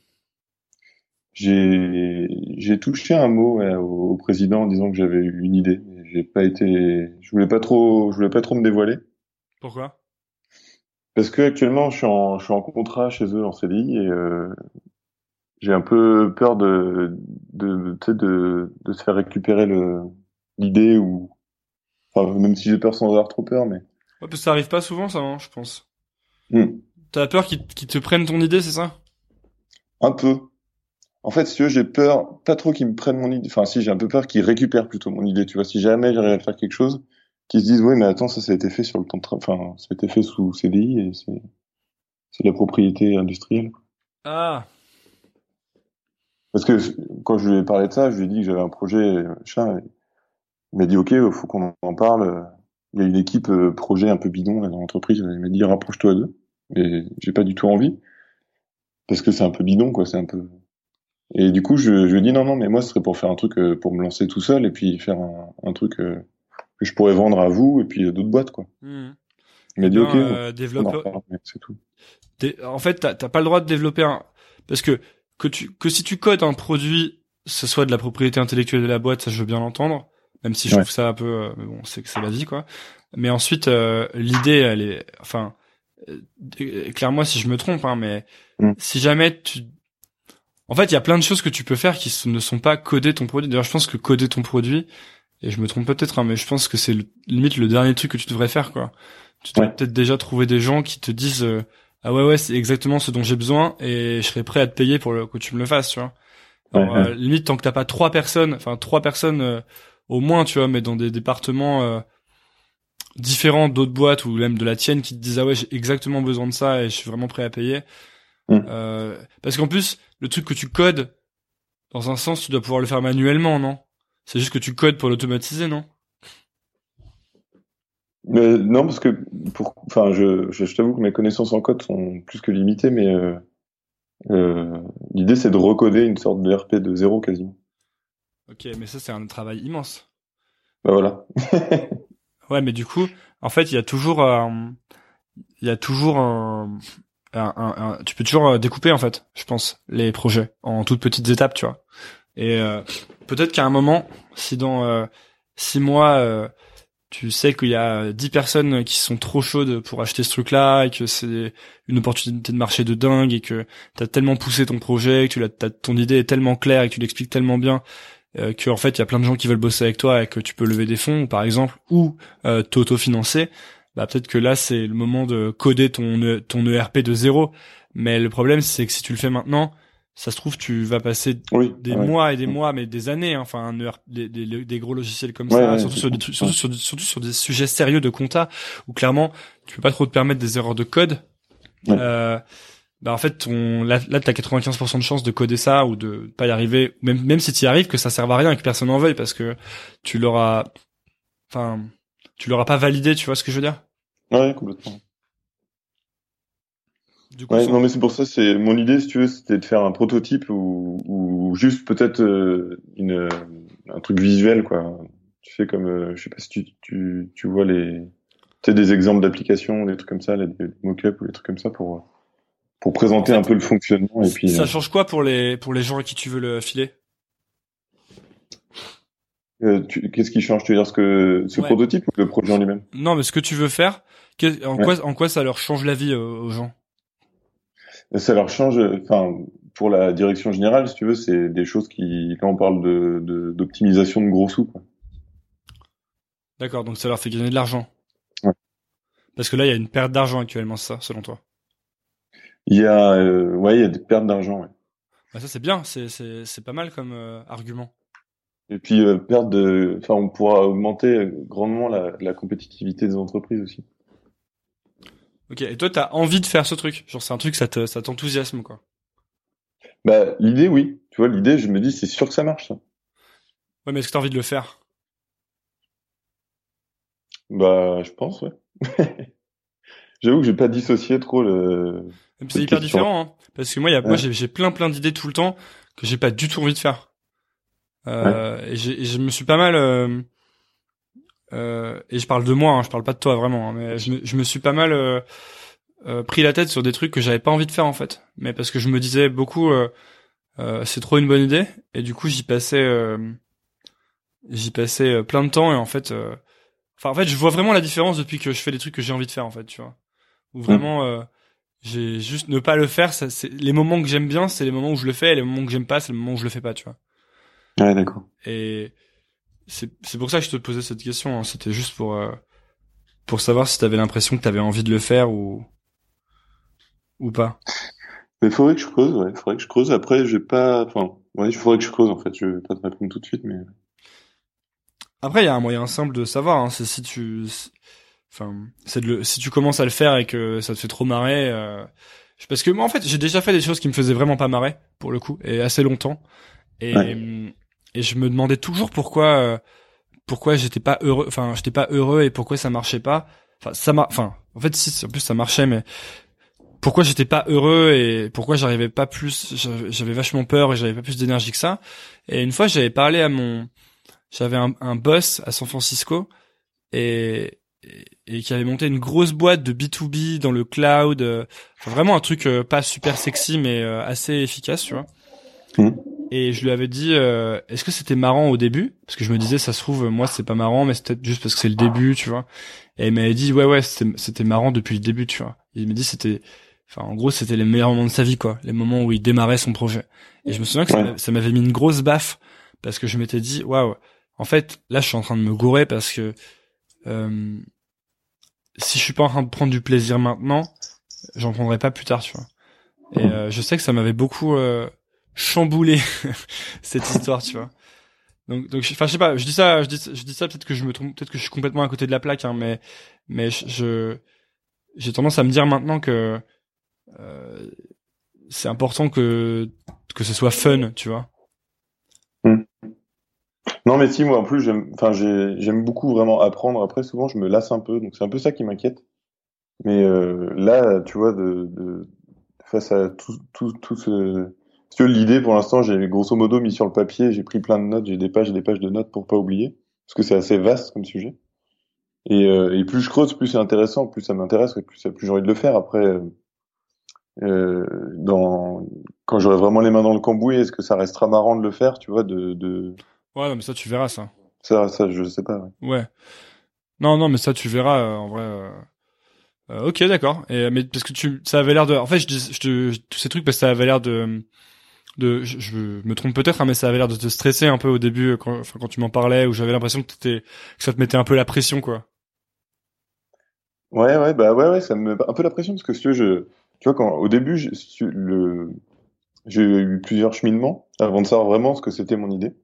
J'ai touché un mot au président en disant que j'avais eu une idée. Je voulais pas trop me dévoiler. Pourquoi? Parce que actuellement, je suis en contrat chez eux en CDI et j'ai un peu peur de se faire récupérer l'idée ou, enfin, même si j'ai peur sans avoir trop peur, mais. Ouais, parce que ça arrive pas souvent, ça, hein, je pense. Hmm. T'as peur qu'ils te prennent ton idée, c'est ça? Un peu. En fait, si tu veux, j'ai peur, pas trop qu'ils me prennent mon idée. Enfin, si, j'ai un peu peur qu'ils récupèrent plutôt mon idée, tu vois. Si jamais j'arrive à faire quelque chose, qu'ils se disent, ouais, mais attends, ça a été fait sur le temps de enfin, ça a été fait sous CDI et c'est de la propriété industrielle. Ah. Parce que quand je lui ai parlé de ça, je lui ai dit que j'avais un projet, machin. Il m'a dit, OK, faut qu'on en parle. Il y a une équipe projet un peu bidon là, dans l'entreprise. Il m'a dit, rapproche-toi d'eux. Et j'ai pas du tout envie. Parce que c'est un peu bidon, quoi. C'est un peu. Et du coup, je lui ai dit, non, mais moi, ce serait pour faire un truc, pour me lancer tout seul et puis faire un truc que je pourrais vendre à vous et puis d'autres boîtes, quoi. Mmh. Il m'a dit, OK, développeur. C'est tout. En fait, t'as pas le droit de développer parce que si tu codes un produit, ce soit de la propriété intellectuelle de la boîte, ça je veux bien l'entendre, même si je trouve ça un peu, mais bon, c'est que c'est la vie, quoi. Mais ensuite, l'idée, elle est, enfin, éclaire-moi si je me trompe, hein, mais si jamais en fait, il y a plein de choses que tu peux faire qui ne sont pas coder ton produit. D'ailleurs, je pense que coder ton produit, et je me trompe peut-être, hein, mais je pense que c'est limite le dernier truc que tu devrais faire, quoi. Tu devrais peut-être déjà trouver des gens qui te disent ah ouais, c'est exactement ce dont j'ai besoin et je serais prêt à te payer pour que tu me le fasses, tu vois. Alors, limite, tant que t'as pas trois personnes au moins, tu vois, mais dans des départements différents d'autres boîtes ou même de la tienne qui te disent ah ouais, j'ai exactement besoin de ça et je suis vraiment prêt à payer. Parce qu'en plus, le truc que tu codes, dans un sens, tu dois pouvoir le faire manuellement, non? C'est juste que tu codes pour l'automatiser, non? Non, parce que je t'avoue que mes connaissances en code sont plus que limitées, mais l'idée c'est de recoder une sorte de RP de zéro quasiment. Ok, mais ça c'est un travail immense. Bah voilà. Ouais, mais du coup, en fait, il y a toujours tu peux toujours découper en fait, je pense, les projets en toutes petites étapes, tu vois. Et peut-être qu'à un moment, si dans 6 mois tu sais qu'il y a 10 personnes qui sont trop chaudes pour acheter ce truc-là et que c'est une opportunité de marché de dingue et que t'as tellement poussé ton projet, que ton idée est tellement claire et que tu l'expliques tellement bien que en fait il y a plein de gens qui veulent bosser avec toi et que tu peux lever des fonds par exemple ou t'auto-financer, bah peut-être que là c'est le moment de coder ton ERP de zéro. Mais le problème c'est que si tu le fais maintenant, ça se trouve tu vas passer des mois et des mois, mais des années, hein, enfin des gros logiciels comme ça, surtout sur des sujets sérieux de compta où clairement tu peux pas trop te permettre des erreurs de code. Bah en fait là t'as 95% de chances de coder ça ou de pas y arriver, même si tu y arrives, que ça serve à rien et que personne n'en veuille parce que tu l'auras pas validé, tu vois ce que je veux dire? Ouais, complètement. Du coup, non mais c'est pour ça, c'est mon idée, si tu veux, c'était de faire un prototype ou juste peut-être un truc visuel, quoi. Tu fais comme je sais pas si tu vois des exemples d'applications, des trucs comme ça, des mock-ups ou des trucs comme ça pour présenter un peu le fonctionnement et puis ça change quoi pour les gens à qui tu veux le filer? Qu'est-ce qui change? Tu veux dire ce prototype ou le projet en lui-même? Non, mais ce que tu veux faire, en quoi ça leur change la vie aux gens? Ça leur change, enfin, pour la direction générale, si tu veux, c'est des choses là on parle d'optimisation de gros sous, quoi. D'accord, donc ça leur fait gagner de l'argent. Ouais. Parce que là, il y a une perte d'argent actuellement, c'est ça, selon toi? Il y a des pertes d'argent, ouais. Bah ça c'est bien, c'est pas mal comme argument. Et puis on pourra augmenter grandement la compétitivité des entreprises aussi. Ok, et toi t'as envie de faire ce truc, genre c'est un truc ça t'enthousiasme, quoi. Bah l'idée, oui, tu vois, l'idée, je me dis c'est sûr que ça marche, ça. Ouais, mais est-ce que t'as envie de le faire? Bah, je pense, ouais. J'avoue que j'ai pas dissocié trop Et puis c'est cette hyper question. différent, hein. Parce que moi, j'ai plein d'idées tout le temps que j'ai pas du tout envie de faire. Et je me suis pas mal, et je parle de moi, hein, je parle pas de toi vraiment, hein, mais je me suis pas mal pris la tête sur des trucs que j'avais pas envie de faire en fait. Mais parce que je me disais beaucoup, c'est trop une bonne idée, et du coup j'y passais plein de temps, et en fait, je vois vraiment la différence depuis que je fais des trucs que j'ai envie de faire en fait, tu vois. Ou vraiment, j'ai juste ne pas le faire. Ça, c'est les moments que j'aime bien, c'est les moments où je le fais, et les moments que j'aime pas, c'est les moments où je le fais pas, tu vois. Ouais, d'accord. Et c'est pour ça que je te posais cette question, hein. C'était juste pour savoir si t'avais l'impression que t'avais envie de le faire ou pas. Mais faudrait que je creuse, ouais. Faudrait que je creuse. Après, j'ai pas, enfin, ouais, il faudrait que je creuse, en fait. Je vais pas te répondre tout de suite, mais. Après, il y a un moyen simple de savoir, hein. C'est si si tu commences à le faire et que ça te fait trop marrer, parce que moi, en fait, j'ai déjà fait des choses qui me faisaient vraiment pas marrer, pour le coup, et assez longtemps. Et je me demandais toujours pourquoi j'étais pas heureux et pourquoi ça marchait pas. En fait, si, en plus ça marchait, mais pourquoi j'étais pas heureux et pourquoi j'arrivais pas plus, j'avais vachement peur et j'avais pas plus d'énergie que ça. Et une fois, j'avais un boss à San Francisco et qui avait monté une grosse boîte de B2B dans le cloud, vraiment un truc pas super sexy mais assez efficace, tu vois. Et je lui avais dit, est-ce que c'était marrant au début? Parce que je me disais, ça se trouve, moi, c'est pas marrant, mais c'est peut-être juste parce que c'est le début, tu vois. Et il m'avait dit, ouais, c'était marrant depuis le début, tu vois. Il m'a dit, en gros, c'était les meilleurs moments de sa vie, quoi. Les moments où il démarrait son projet. Et je me souviens que ça m'avait mis une grosse baffe, parce que je m'étais dit, waouh, en fait, là, je suis en train de me gourer parce que, si je suis pas en train de prendre du plaisir maintenant, j'en prendrai pas plus tard, tu vois. Et je sais que ça m'avait beaucoup, chamboulé cette histoire, tu vois. Donc je sais pas, je dis ça, peut-être que je me trompe, peut-être que je suis complètement à côté de la plaque, hein, mais j'ai tendance à me dire maintenant que c'est important que ce soit fun, tu vois. Non, mais si, moi, en plus, j'aime beaucoup vraiment apprendre. Après, souvent, je me lasse un peu, donc c'est un peu ça qui m'inquiète. Mais là, tu vois, face à tout ce... Si tu veux, l'idée, pour l'instant, j'ai grosso modo mis sur le papier, j'ai pris plein de notes, j'ai des pages et des pages de notes pour pas oublier, parce que c'est assez vaste comme sujet. Et plus je creuse, plus c'est intéressant, plus ça m'intéresse, et plus j'ai envie de le faire. Après, quand j'aurai vraiment les mains dans le cambouis, est-ce que ça restera marrant de le faire, tu vois, Ouais, non, mais ça, tu verras, ça. Ça, je sais pas. Ouais. Non, mais ça, tu verras, en vrai. Ok, d'accord. Mais parce que ça avait l'air de, en fait, tous ces trucs, parce que ça avait l'air je me trompe peut-être, hein, mais ça avait l'air de te stresser un peu au début quand tu m'en parlais, où j'avais l'impression que ça te mettait un peu la pression, quoi. Ouais, ça me met un peu la pression parce que si tu veux, tu vois, au début, j'ai eu plusieurs cheminements avant de savoir vraiment ce que c'était mon idée.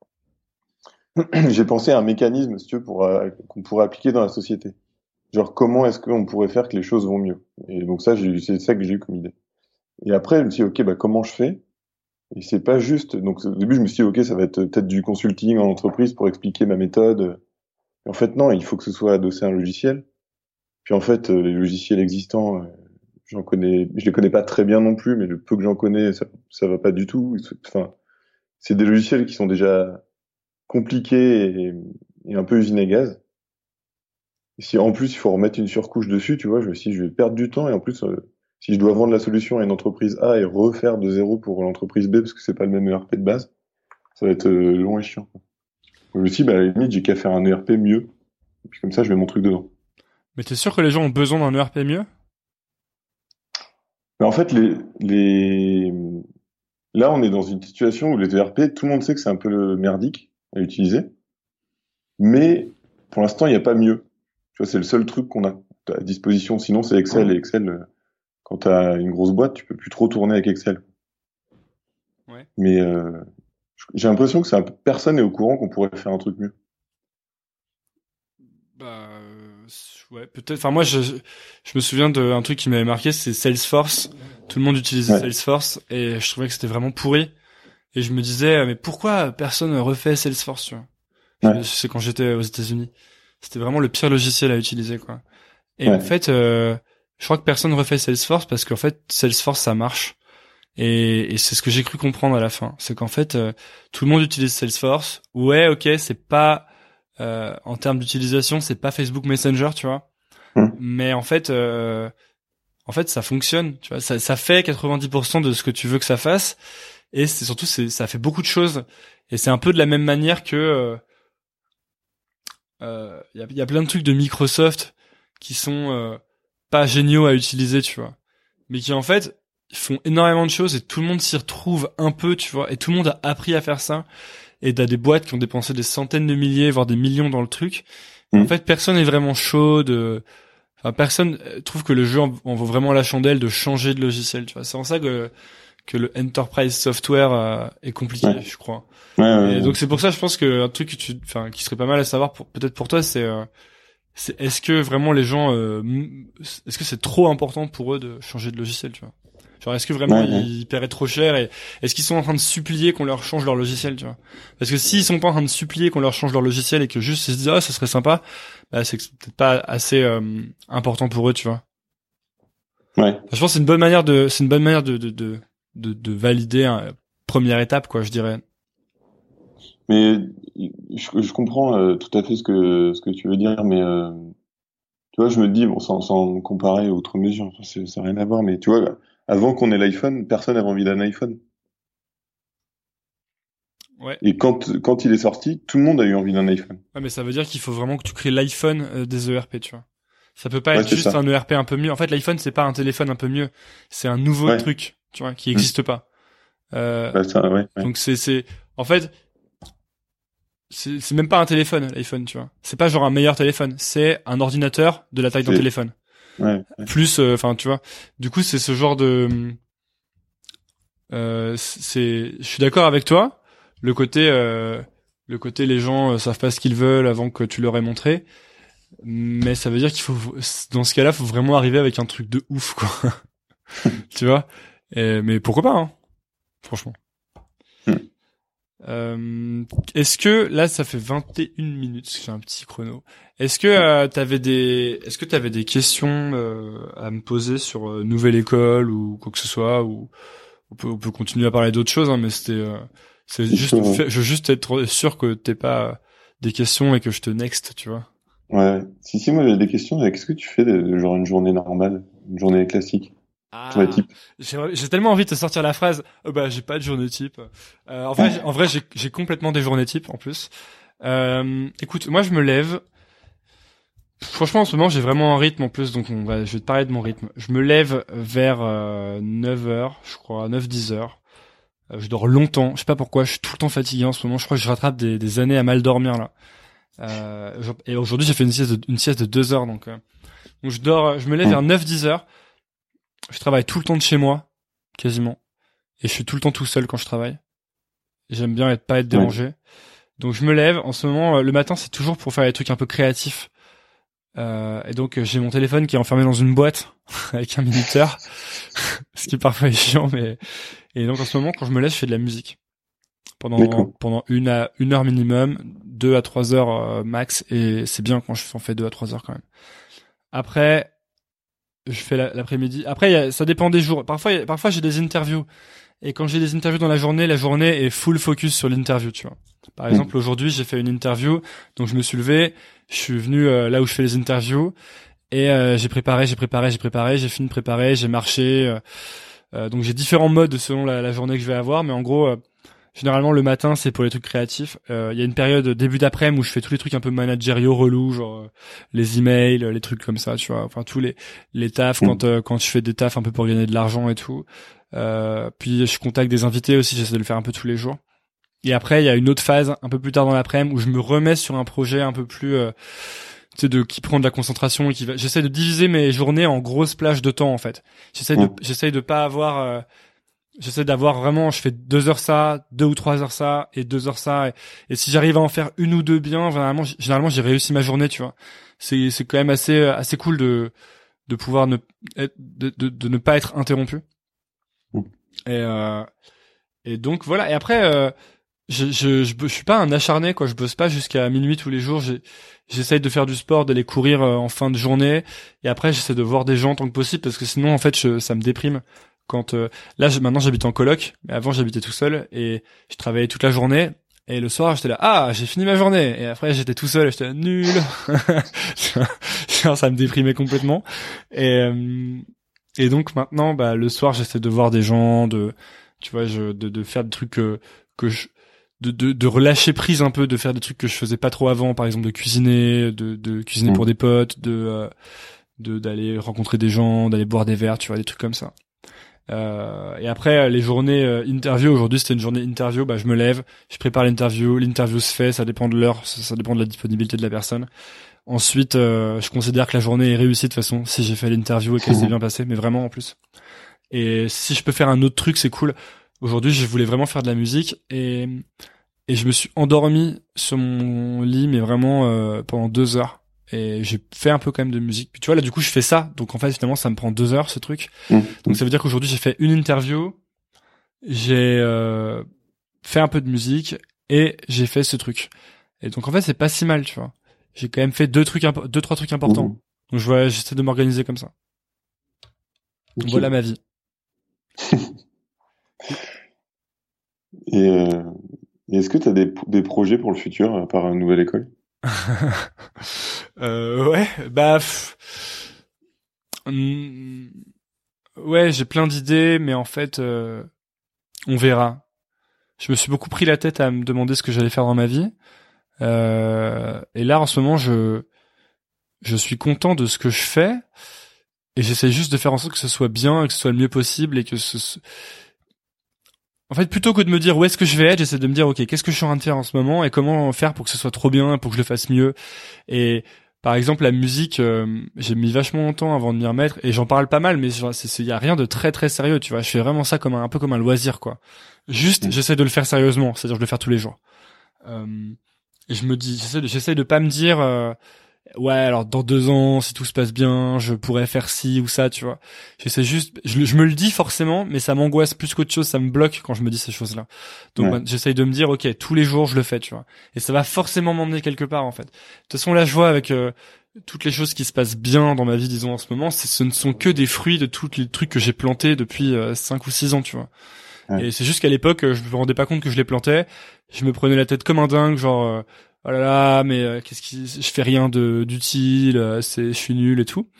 J'ai pensé à un mécanisme, si tu veux, qu'on pourrait appliquer dans la société. Genre, comment est-ce qu'on pourrait faire que les choses vont mieux? Et donc c'est ça que j'ai eu comme idée. Et après, je me suis dit, ok, bah, comment je fais? Et c'est pas juste. Donc, au début, je me suis dit, ok, ça va être peut-être du consulting en entreprise pour expliquer ma méthode. Et en fait, non, il faut que ce soit adossé à un logiciel. Puis en fait, les logiciels existants, je les connais pas très bien non plus, mais le peu que j'en connais, ça va pas du tout. Enfin, c'est des logiciels qui sont déjà compliqués et un peu usine à gaz. Et si en plus il faut remettre une surcouche dessus, tu vois, je me suis dit, je vais perdre du temps et en plus, si je dois vendre la solution à une entreprise A et refaire de zéro pour l'entreprise B parce que c'est pas le même ERP de base, ça va être long et chiant, quoi. Je me suis dit, bah, à la limite, j'ai qu'à faire un ERP mieux. Et puis comme ça, je mets mon truc dedans. Mais t'es sûr que les gens ont besoin d'un ERP mieux? Mais en fait, là, on est dans une situation où les ERP, tout le monde sait que c'est un peu merdique à utiliser. Mais, pour l'instant, il n'y a pas mieux. Tu vois, c'est le seul truc qu'on a à disposition. Sinon, c'est Excel. Et Excel, quand t'as une grosse boîte, tu peux plus trop tourner avec Excel. Ouais. Mais, j'ai l'impression que personne n'est au courant qu'on pourrait faire un truc mieux. Bah, ouais, peut-être. Enfin, moi, je me souviens d'un truc qui m'avait marqué, c'est Salesforce. Tout le monde utilisait Salesforce et je trouvais que c'était vraiment pourri. Et je me disais, mais pourquoi personne refait Salesforce, tu vois? C'est quand j'étais aux États-Unis. c'était vraiment le pire logiciel à utiliser, quoi. Et en fait, je crois que personne refait Salesforce parce qu'en fait, Salesforce, ça marche. Et c'est ce que j'ai cru comprendre à la fin. C'est qu'en fait, tout le monde utilise Salesforce. Ouais, ok, c'est pas, en termes d'utilisation, c'est pas Facebook Messenger, tu vois. Mais en fait, ça fonctionne, tu vois. Ça fait 90% de ce que tu veux que ça fasse. Et c'est surtout, ça fait beaucoup de choses. Et c'est un peu de la même manière que, y a plein de trucs de Microsoft qui sont, pas géniaux à utiliser, tu vois. Mais qui, en fait, ils font énormément de choses et tout le monde s'y retrouve un peu, tu vois. Et tout le monde a appris à faire ça. Et t'as des boîtes qui ont dépensé des centaines de milliers, voire des millions dans le truc. Et en fait, personne n'est vraiment chaud enfin, personne trouve que le jeu en vaut vraiment la chandelle de changer de logiciel, tu vois. C'est en ça que le enterprise software est compliqué, je crois. Et donc c'est pour ça, je pense que un truc qui serait pas mal à savoir peut-être pour toi, c'est est-ce que vraiment les gens, est-ce que c'est trop important pour eux de changer de logiciel, tu vois. Genre, est-ce que vraiment ils paieraient trop cher et est-ce qu'ils sont en train de supplier qu'on leur change leur logiciel, tu vois? Parce que s'ils sont pas en train de supplier qu'on leur change leur logiciel et que juste ils se disent, ça serait sympa, bah, c'est que c'est peut-être pas assez, important pour eux, tu vois. Enfin, je pense que c'est une bonne manière de valider une première étape, quoi, je dirais. Mais je comprends tout à fait ce que tu veux dire, mais tu vois, je me dis, bon, sans comparer outre mesure, ça n'a rien à voir, mais tu vois, avant qu'on ait l'iPhone, personne n'avait envie d'un iPhone. Ouais. Et quand il est sorti, tout le monde a eu envie d'un iPhone. Ouais, mais ça veut dire qu'il faut vraiment que tu crées l'iPhone des ERP, tu vois. Ça peut pas être juste un ERP un peu mieux. En fait, l'iPhone, c'est pas un téléphone un peu mieux. C'est un nouveau truc, tu vois, qui existe pas. Donc en fait, c'est même pas un téléphone, l'iPhone, tu vois. C'est pas genre un meilleur téléphone. C'est un ordinateur de la taille d'un téléphone. Plus, enfin, tu vois. Du coup, c'est ce genre de, je suis d'accord avec toi. Le côté les gens savent pas ce qu'ils veulent avant que tu leur aies montré. Mais ça veut dire qu'il faut, dans ce cas-là, faut vraiment arriver avec un truc de ouf, quoi. Tu vois. Mais pourquoi pas, hein. Franchement. Est-ce que là ça fait 21 minutes, j'ai un petit chrono. Est-ce que t'avais des questions à me poser sur Nouvelle École ou quoi que ce soit, ou on peut continuer à parler d'autres choses, hein, mais c'est juste je veux juste être sûr que t'aies pas des questions et que je te next, tu vois. Ouais. Si moi j'ai des questions, qu'est-ce que tu fais de genre une journée normale, une journée classique? Type. J'ai tellement envie de te sortir la phrase j'ai pas de journée type. En vrai j'ai complètement des journées types en plus. Écoute, moi je me lève. Franchement en ce moment j'ai vraiment un rythme en plus, donc je vais te parler de mon rythme. Je me lève vers 9h, je crois, 9-10h. Je dors longtemps, je sais pas pourquoi, je suis tout le temps fatigué en ce moment. Je crois que je rattrape des années à mal dormir là. Et aujourd'hui j'ai fait une sieste de 2 heures, donc je me lève vers 9-10h. Je travaille tout le temps de chez moi, quasiment. Et je suis tout le temps tout seul quand je travaille. Et j'aime bien pas être dérangé. Donc je me lève. En ce moment, le matin, c'est toujours pour faire des trucs un peu créatifs. Et donc j'ai mon téléphone qui est enfermé dans une boîte avec un minuteur. Ce qui est parfois chiant, mais... Et donc en ce moment, quand je me lève, je fais de la musique. Pendant 1 heure minimum, 2 à 3 heures max. Et c'est bien quand je fais 2 à 3 heures quand même. Après... je fais l'après-midi. Après, ça dépend des jours. Parfois, j'ai des interviews. Et quand j'ai des interviews dans la journée est full focus sur l'interview, tu vois. Par exemple, aujourd'hui, j'ai fait une interview. Donc, je me suis levé. Je suis venu là où je fais les interviews. Et j'ai préparé. J'ai fini de préparer. J'ai marché. Donc, j'ai différents modes selon la journée que je vais avoir. Mais en gros, généralement, le matin, c'est pour les trucs créatifs. Il y a une période début d'après-midi où je fais tous les trucs un peu managériaux relous, genre les emails, les trucs comme ça, tu vois. Enfin, tous les tafs quand je fais des tafs un peu pour gagner de l'argent et tout. Puis je contacte des invités aussi, j'essaie de le faire un peu tous les jours. Et après, il y a une autre phase un peu plus tard dans l'après-midi où je me remets sur un projet un peu plus qui prend de la concentration et j'essaie de diviser mes journées en grosses plages de temps en fait. J'essaie de pas avoir j'essaie d'avoir vraiment, je fais 2 heures ça, 2 ou 3 heures ça, et 2 heures ça, et si j'arrive à en faire 1 ou 2 bien, généralement j'ai réussi ma journée, tu vois. C'est quand même assez cool de pouvoir de ne pas être interrompu. Et donc voilà. Et après, je suis pas un acharné, quoi. Je bosse pas jusqu'à minuit tous les jours. J'essaye de faire du sport, d'aller courir en fin de journée, et après j'essaie de voir des gens tant que possible, parce que sinon en fait ça me déprime. Quand maintenant j'habite en coloc, mais avant j'habitais tout seul et je travaillais toute la journée. Et le soir, j'étais là, j'ai fini ma journée. Et après, j'étais tout seul, et j'étais là, nul. Ça me déprimait complètement. Et donc maintenant, le soir, j'essaie de voir des gens, de faire des trucs de relâcher prise un peu, de faire des trucs que je faisais pas trop avant, par exemple de cuisiner, de cuisiner pour des potes, d'aller rencontrer des gens, d'aller boire des verres, tu vois, des trucs comme ça. Et après les journées interview, aujourd'hui c'était une journée interview, je me lève, je prépare l'interview se fait, ça dépend de l'heure, ça dépend de la disponibilité de la personne. Ensuite je considère que la journée est réussie de toute façon si j'ai fait l'interview et qu'elle s'est bien passée, mais vraiment en plus. Et si je peux faire un autre truc, c'est cool. Aujourd'hui je voulais vraiment faire de la musique et je me suis endormi sur mon lit, mais vraiment pendant 2 heures. Et j'ai fait un peu quand même de musique. Puis tu vois, là, du coup, je fais ça. Donc, en fait, finalement, ça me prend 2 heures, ce truc. Donc, ça veut dire qu'aujourd'hui, j'ai fait une interview, j'ai fait un peu de musique et j'ai fait ce truc. Et donc, en fait, c'est pas si mal, tu vois. J'ai quand même fait 2-3 trucs importants. Donc, j'essaie de m'organiser comme ça. Okay. Voilà ma vie. Et est-ce que tu as des projets pour le futur, à part une nouvelle école? Ouais, ouais, j'ai plein d'idées, mais en fait, on verra. Je me suis beaucoup pris la tête à me demander ce que j'allais faire dans ma vie. Et là, en ce moment, je suis content de ce que je fais, et j'essaie juste de faire en sorte que ce soit bien, et que ce soit le mieux possible, et que en fait, plutôt que de me dire où est-ce que je vais être, j'essaie de me dire, ok, qu'est-ce que je suis en train de faire en ce moment et comment faire pour que ce soit trop bien, pour que je le fasse mieux. Et par exemple, la musique, j'ai mis vachement longtemps avant de m'y remettre, et j'en parle pas mal, mais il y a rien de très très sérieux, tu vois. Je fais vraiment ça comme un peu comme un loisir, quoi. Juste, j'essaie de le faire sérieusement, c'est-à-dire je le faire tous les jours. Et je me dis, j'essaie de pas me dire, ouais, alors dans 2 ans, si tout se passe bien, je pourrais faire ci ou ça, tu vois. J'essaie juste, je me le dis forcément, mais ça m'angoisse plus qu'autre chose, ça me bloque quand je me dis ces choses-là. Donc j'essaie de me dire, ok, tous les jours je le fais, tu vois. Et ça va forcément m'emmener quelque part, en fait. De toute façon, là, je vois avec toutes les choses qui se passent bien dans ma vie, disons en ce moment, ce ne sont que des fruits de tous les trucs que j'ai plantés depuis 5 ou 6 ans, tu vois. Et c'est juste qu'à l'époque, je me rendais pas compte que je les plantais. Je me prenais la tête comme un dingue, genre oh là là, mais je fais rien d'utile, je suis nul et tout.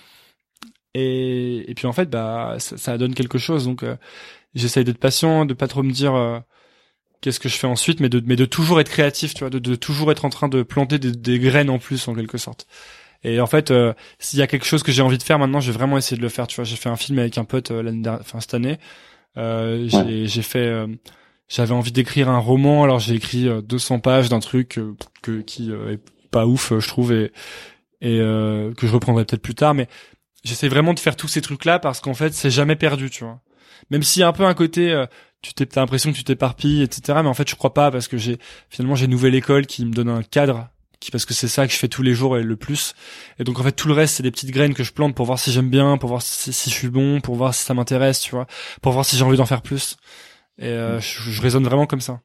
Et puis en fait, ça donne quelque chose. Donc j'essaye d'être patient, de pas trop me dire qu'est-ce que je fais ensuite, mais de toujours être créatif, tu vois, de toujours être en train de planter des graines en plus, en quelque sorte. Et en fait, s'il y a quelque chose que j'ai envie de faire maintenant, je vais vraiment essayer de le faire, tu vois. J'ai fait un film avec un pote cette année. J'ai fait j'avais envie d'écrire un roman, alors j'ai écrit 200 pages d'un truc qui est pas ouf, je trouve, et que je reprendrai peut-être plus tard, mais j'essaie vraiment de faire tous ces trucs-là parce qu'en fait, c'est jamais perdu, tu vois. Même s'il y a un peu un côté, t'as l'impression que tu t'éparpilles, etc., mais en fait, je crois pas, parce que j'ai Nouvelle École qui me donne un cadre, parce que c'est ça que je fais tous les jours et le plus. Et donc, en fait, tout le reste, c'est des petites graines que je plante pour voir si j'aime bien, pour voir si je suis bon, pour voir si ça m'intéresse, tu vois, pour voir si j'ai envie d'en faire plus. Et je raisonne vraiment comme ça.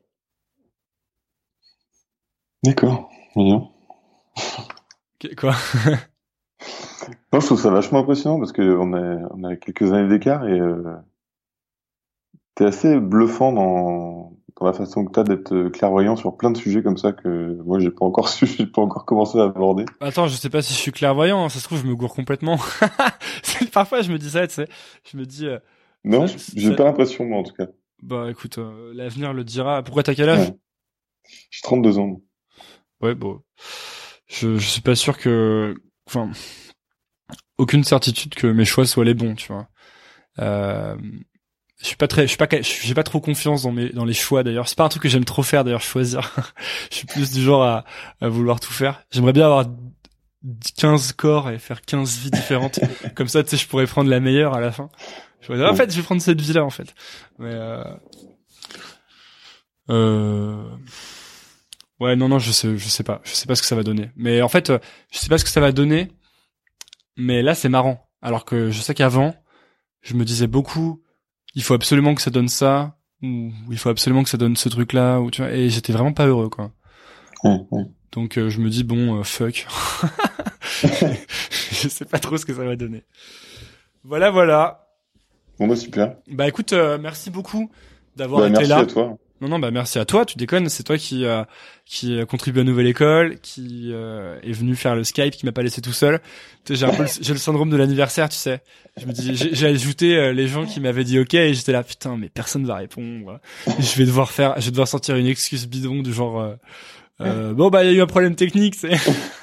D'accord, mignon. Quoi? Non, je trouve ça vachement impressionnant parce que on a quelques années d'écart et t'es assez bluffant dans la façon que t'as d'être clairvoyant sur plein de sujets comme ça que moi j'ai pas encore commencé à aborder. Attends, je sais pas si je suis clairvoyant, ça se trouve je me gourre complètement. Parfois je me dis ça, tu sais, je me dis non, j'ai pas l'impression moi en tout cas. Bah écoute, l'avenir le dira. Pourquoi t'as quel âge? J'ai 32 ans. Ouais, bon. Je suis pas sûr que... Enfin, aucune certitude que mes choix soient les bons, tu vois. J'ai pas trop confiance dans les choix, d'ailleurs. C'est pas un truc que j'aime trop faire, d'ailleurs, choisir. Je suis plus du genre à vouloir tout faire. J'aimerais bien avoir 15 corps et faire 15 vies différentes. Comme ça, tu sais, je pourrais prendre la meilleure à la fin. En fait, je vais prendre cette vie-là, en fait. Mais ouais, non, je sais pas ce que ça va donner. Mais en fait, je sais pas ce que ça va donner. Mais là, c'est marrant. Alors que je sais qu'avant, je me disais beaucoup, il faut absolument que ça donne ça. où il faut absolument que ça donne ce truc-là, ou tu vois, et j'étais vraiment pas heureux, quoi. Donc je me dis bon, fuck. Je sais pas trop ce que ça va donner. Voilà. Bon bah super. Bah écoute, merci beaucoup d'avoir été là. Merci à toi. Non, bah merci à toi, tu déconnes, c'est toi qui a contribué à Nouvelle École, qui est venu faire le Skype, qui m'a pas laissé tout seul. Tu sais, j'ai le syndrome de l'anniversaire, tu sais. Je me dis, j'ai ajouté les gens qui m'avaient dit OK et j'étais là, putain, mais personne va répondre. Je vais devoir sortir une excuse bidon du genre bon bah il y a eu un problème technique, c'est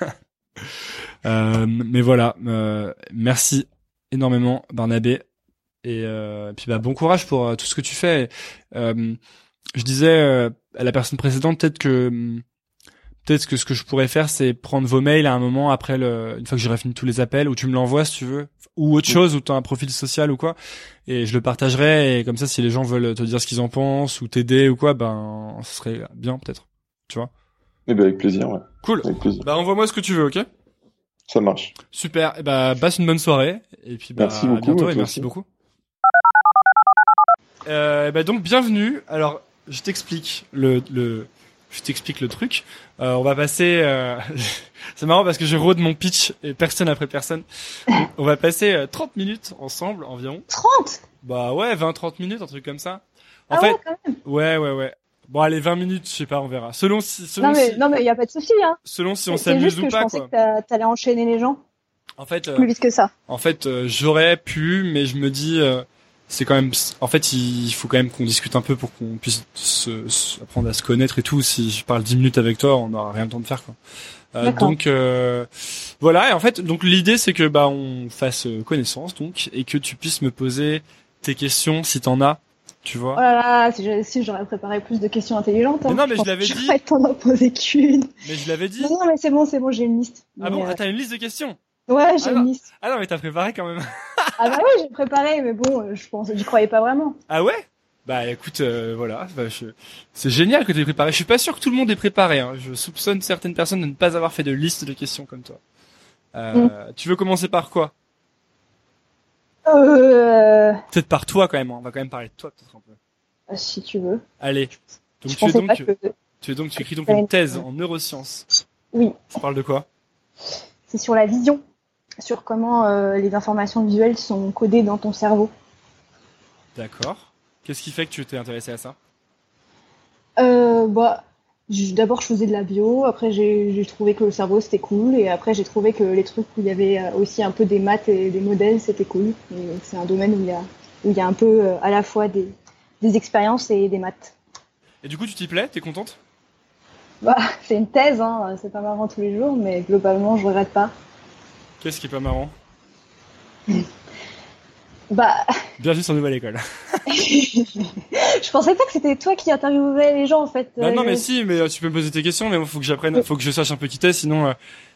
mais voilà, merci énormément Barnabé et puis bah bon courage pour tout ce que tu fais. Je disais à la personne précédente peut-être que ce que je pourrais faire c'est prendre vos mails à un moment après une fois que j'aurai fini tous les appels, ou tu me l'envoies si tu veux, ou autre chose, ou t'as un profil social ou quoi, et je le partagerai, et comme ça si les gens veulent te dire ce qu'ils en pensent ou t'aider ou quoi, ben ce serait bien peut-être, tu vois. Eh ben avec plaisir, ouais. Cool. Avec plaisir. Bah envoie-moi ce que tu veux, OK? Ça marche. Super. Et bah passe une bonne soirée, et puis bah merci beaucoup, à bientôt, et merci aussi. beaucoup. Bah donc bienvenue. Alors je t'explique le truc. On va passer c'est marrant parce que je rôde mon pitch et personne après personne. On va passer 30 minutes ensemble environ. 30? Bah ouais, 20-30 minutes, un truc comme ça. Ouais, quand même. Ouais. Bon allez, 20 minutes, je sais pas, on verra. Selon non mais y a pas de souci, hein. Selon si on s'amuse ou pas, quoi. Je pensais que t'allais enchaîner les gens. En fait plus vite que ça. En fait, j'aurais pu, mais je me dis c'est quand même, en fait, il faut quand même qu'on discute un peu pour qu'on puisse apprendre à se connaître et tout. Si je parle 10 minutes avec toi, on n'aura rien le temps de faire, quoi. Donc voilà. Et en fait, donc l'idée c'est que bah on fasse connaissance, donc, et que tu puisses me poser tes questions si t'en as, tu vois. Oh là là, si j'aurais préparé plus de questions intelligentes. Mais non, mais je l'avais dit. J'aurais pas d'en poser qu'une. Mais je l'avais dit. Non, mais c'est bon, j'ai une liste. Ah bon, t'as une liste de questions? Ouais, j'ai une liste. Ah non, mais t'as préparé quand même. Ah bah oui, j'ai préparé, mais bon, j'y croyais pas vraiment. Ah ouais? Bah écoute, voilà, c'est génial que t'aies préparé. Je suis pas sûr que tout le monde ait préparé, hein. Je soupçonne certaines personnes de ne pas avoir fait de liste de questions comme toi. Tu veux commencer par quoi? Peut-être par toi quand même, hein. On va quand même parler de toi peut-être un peu. Si tu veux. Allez. Donc tu écris donc une thèse en neurosciences. Oui. Ça parle de quoi? C'est sur la vision, sur comment les informations visuelles sont codées dans ton cerveau. D'accord. Qu'est-ce qui fait que tu t'es intéressé à ça? D'abord je faisais de la bio, après j'ai trouvé que le cerveau c'était cool, et après j'ai trouvé que les trucs où il y avait aussi un peu des maths et des modèles c'était cool. Et c'est un domaine où il y a un peu à la fois des expériences et des maths. Et du coup tu t'y plais? T'es contente? Bah c'est une thèse, hein, c'est pas marrant tous les jours, mais globalement je regrette pas. Qu'est-ce qui est pas marrant? Bah. Bienvenue sur Nouvelle École. Je pensais pas que c'était toi qui interviewais les gens en fait. Bah non mais si, mais tu peux me poser tes questions, mais moi faut que j'apprenne, faut que je sache un peu qui t'es, sinon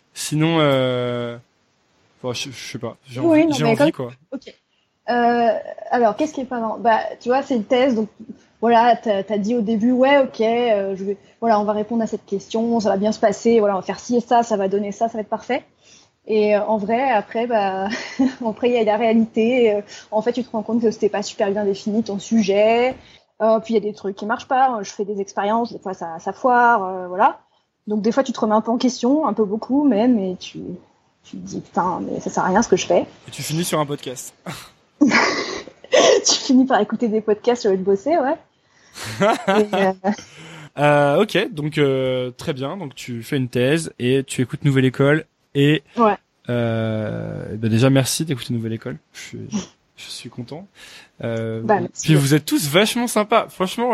bon, je sais pas, j'ai envie quoi. Ok. Alors qu'est-ce qui est pas marrant? Bah tu vois, c'est une thèse, donc voilà, t'as dit au début ouais ok, voilà, on va répondre à cette question, ça va bien se passer, voilà, on va faire ci et ça va donner ça va être parfait. Et en vrai, après, après il y a la réalité. En fait, tu te rends compte que c'était pas super bien défini ton sujet. Puis il y a des trucs qui marchent pas. Je fais des expériences, des fois ça foire, voilà. Donc des fois tu te remets un peu en question, un peu beaucoup même, et tu te dis putain, mais ça sert à rien ce que je fais. Et tu finis sur un podcast. Tu finis par écouter des podcasts au lieu de bosser, ouais. Ok, donc très bien. Donc tu fais une thèse et tu écoutes Nouvelle École. Et ouais. Déjà merci d'écouter Nouvelle École. Je suis content. Merci. Puis vous êtes tous vachement sympas. Franchement,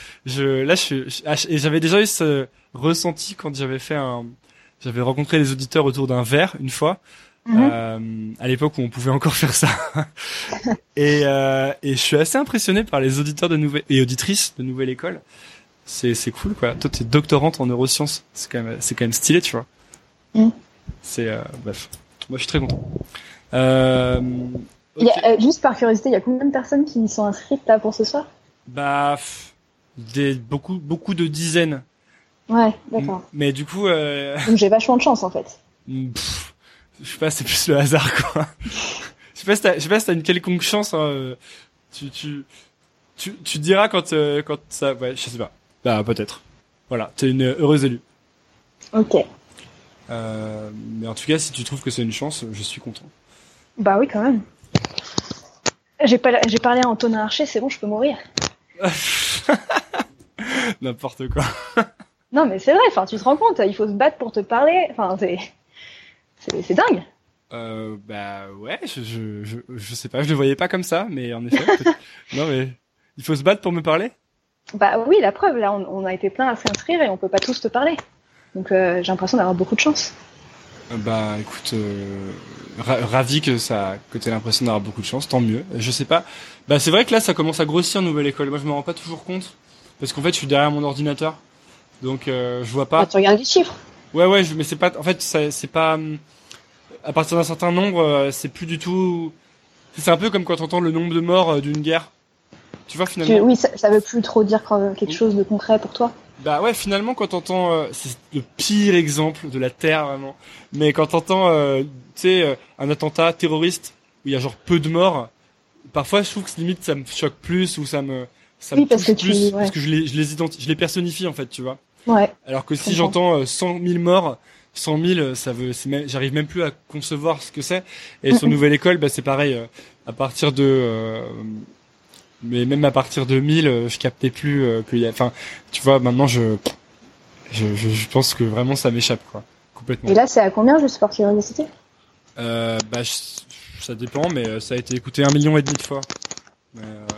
et j'avais déjà eu ce ressenti quand j'avais rencontré les auditeurs autour d'un verre une fois. À l'époque où on pouvait encore faire ça. Et je suis assez impressionné par les auditeurs et auditrices de Nouvelle École. C'est cool quoi. Toi t'es doctorante en neurosciences. C'est quand même stylé, tu vois. C'est bref. Moi je suis très content. Okay. Juste par curiosité, il y a combien de personnes qui sont inscrites là pour ce soir? Bah beaucoup de dizaines. Ouais, d'accord. Mais du coup donc j'ai vachement de chance en fait. Je sais pas, c'est plus le hasard quoi. Je sais pas si t'as une quelconque chance, hein. Tu te diras quand ça, ouais, je sais pas. Bah, peut-être. Voilà, t'es une heureuse élue. Ok. Mais en tout cas, si tu trouves que c'est une chance, je suis content. Bah oui, quand même. J'ai parlé à Antonin Archer, c'est bon, je peux mourir. N'importe quoi. Non, mais c'est vrai, enfin, tu te rends compte, il faut se battre pour te parler. Enfin, c'est dingue. Bah ouais, je sais pas, je le voyais pas comme ça, mais en effet. Non mais il faut se battre pour me parler. Bah oui, la preuve, là, on a été plein à s'inscrire et on peut pas tous te parler. Donc j'ai l'impression d'avoir beaucoup de chance. Bah écoute, ravi que t'aies l'impression d'avoir beaucoup de chance, tant mieux. Je sais pas. Bah c'est vrai que là ça commence à grossir Nouvelle École. Moi je me rends pas toujours compte parce qu'en fait je suis derrière mon ordinateur, donc je vois pas. Ah, tu regardes les chiffres. Ouais, mais c'est pas. En fait c'est pas. À partir d'un certain nombre, c'est plus du tout. C'est un peu comme quand t'entends le nombre de morts d'une guerre. Tu vois finalement. Oui, ça veut plus trop dire quelque chose de concret pour toi. Bah ouais, finalement quand t'entends, c'est le pire exemple de la Terre vraiment. Mais quand t'entends, tu sais, un attentat terroriste où il y a genre peu de morts, parfois je trouve que limite ça me choque plus ou ça me touche plus parce que je les personnifie en fait, tu vois. Ouais. Alors que si j'entends 100 000 morts, 100 000, j'arrive même plus à concevoir ce que c'est. Et sur Nouvelle École, bah c'est pareil. À partir de mais même à partir de 1000, je captais plus qu'il y a. Enfin, tu vois, maintenant je pense que vraiment ça m'échappe quoi, complètement. Et là, c'est à combien juste par curiosité? Bah ça dépend, mais ça a été écouté 1,5 million de fois. Mais,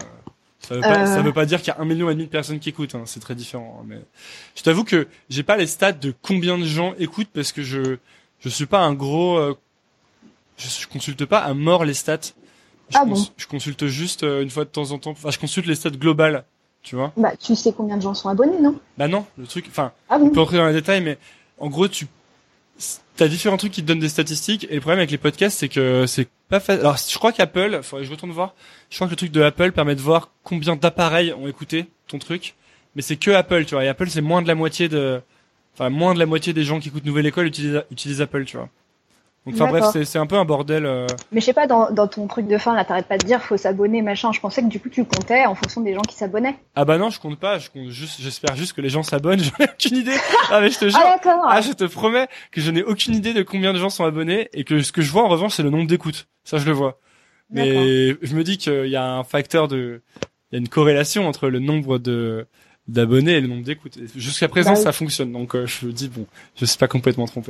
ça veut pas dire qu'il y a 1,5 million de personnes qui écoutent. Hein, c'est très différent. Mais je t'avoue que j'ai pas les stats de combien de gens écoutent parce que je suis pas un gros. Je consulte pas à mort les stats. Je consulte juste une fois de temps en temps. Enfin, je consulte les stats globales, tu vois. Bah, tu sais combien de gens sont abonnés, non? Bah non, le truc. Enfin, on peut entrer dans les détails, mais en gros, t'as différents trucs qui te donnent des statistiques. Et le problème avec les podcasts, c'est que c'est pas facile. Alors, je crois qu'Apple, faudrait que je retourne voir. Je crois que le truc de Apple permet de voir combien d'appareils ont écouté ton truc. Mais c'est que Apple, tu vois. Et Apple, c'est moins de la moitié des gens qui écoutent Nouvelle École utilisent Apple, tu vois. Donc, enfin bref, c'est un peu un bordel. Mais je sais pas, dans ton truc de fin, là, t'arrêtes pas de dire faut s'abonner, machin. Je pensais que du coup, tu comptais en fonction des gens qui s'abonnaient. Ah bah non, je compte pas. J'espère juste que les gens s'abonnent. J'en ai aucune idée. Ah mais je te jure. Ah d'accord. Ah, je te promets que je n'ai aucune idée de combien de gens sont abonnés et que ce que je vois en revanche, c'est le nombre d'écoutes. Ça, je le vois. Mais je me dis qu'il y a un facteur il y a une corrélation entre le nombre d'abonnés et le nombre d'écoutes. Jusqu'à présent, ça fonctionne. Donc, je me dis bon, je suis pas complètement trompé.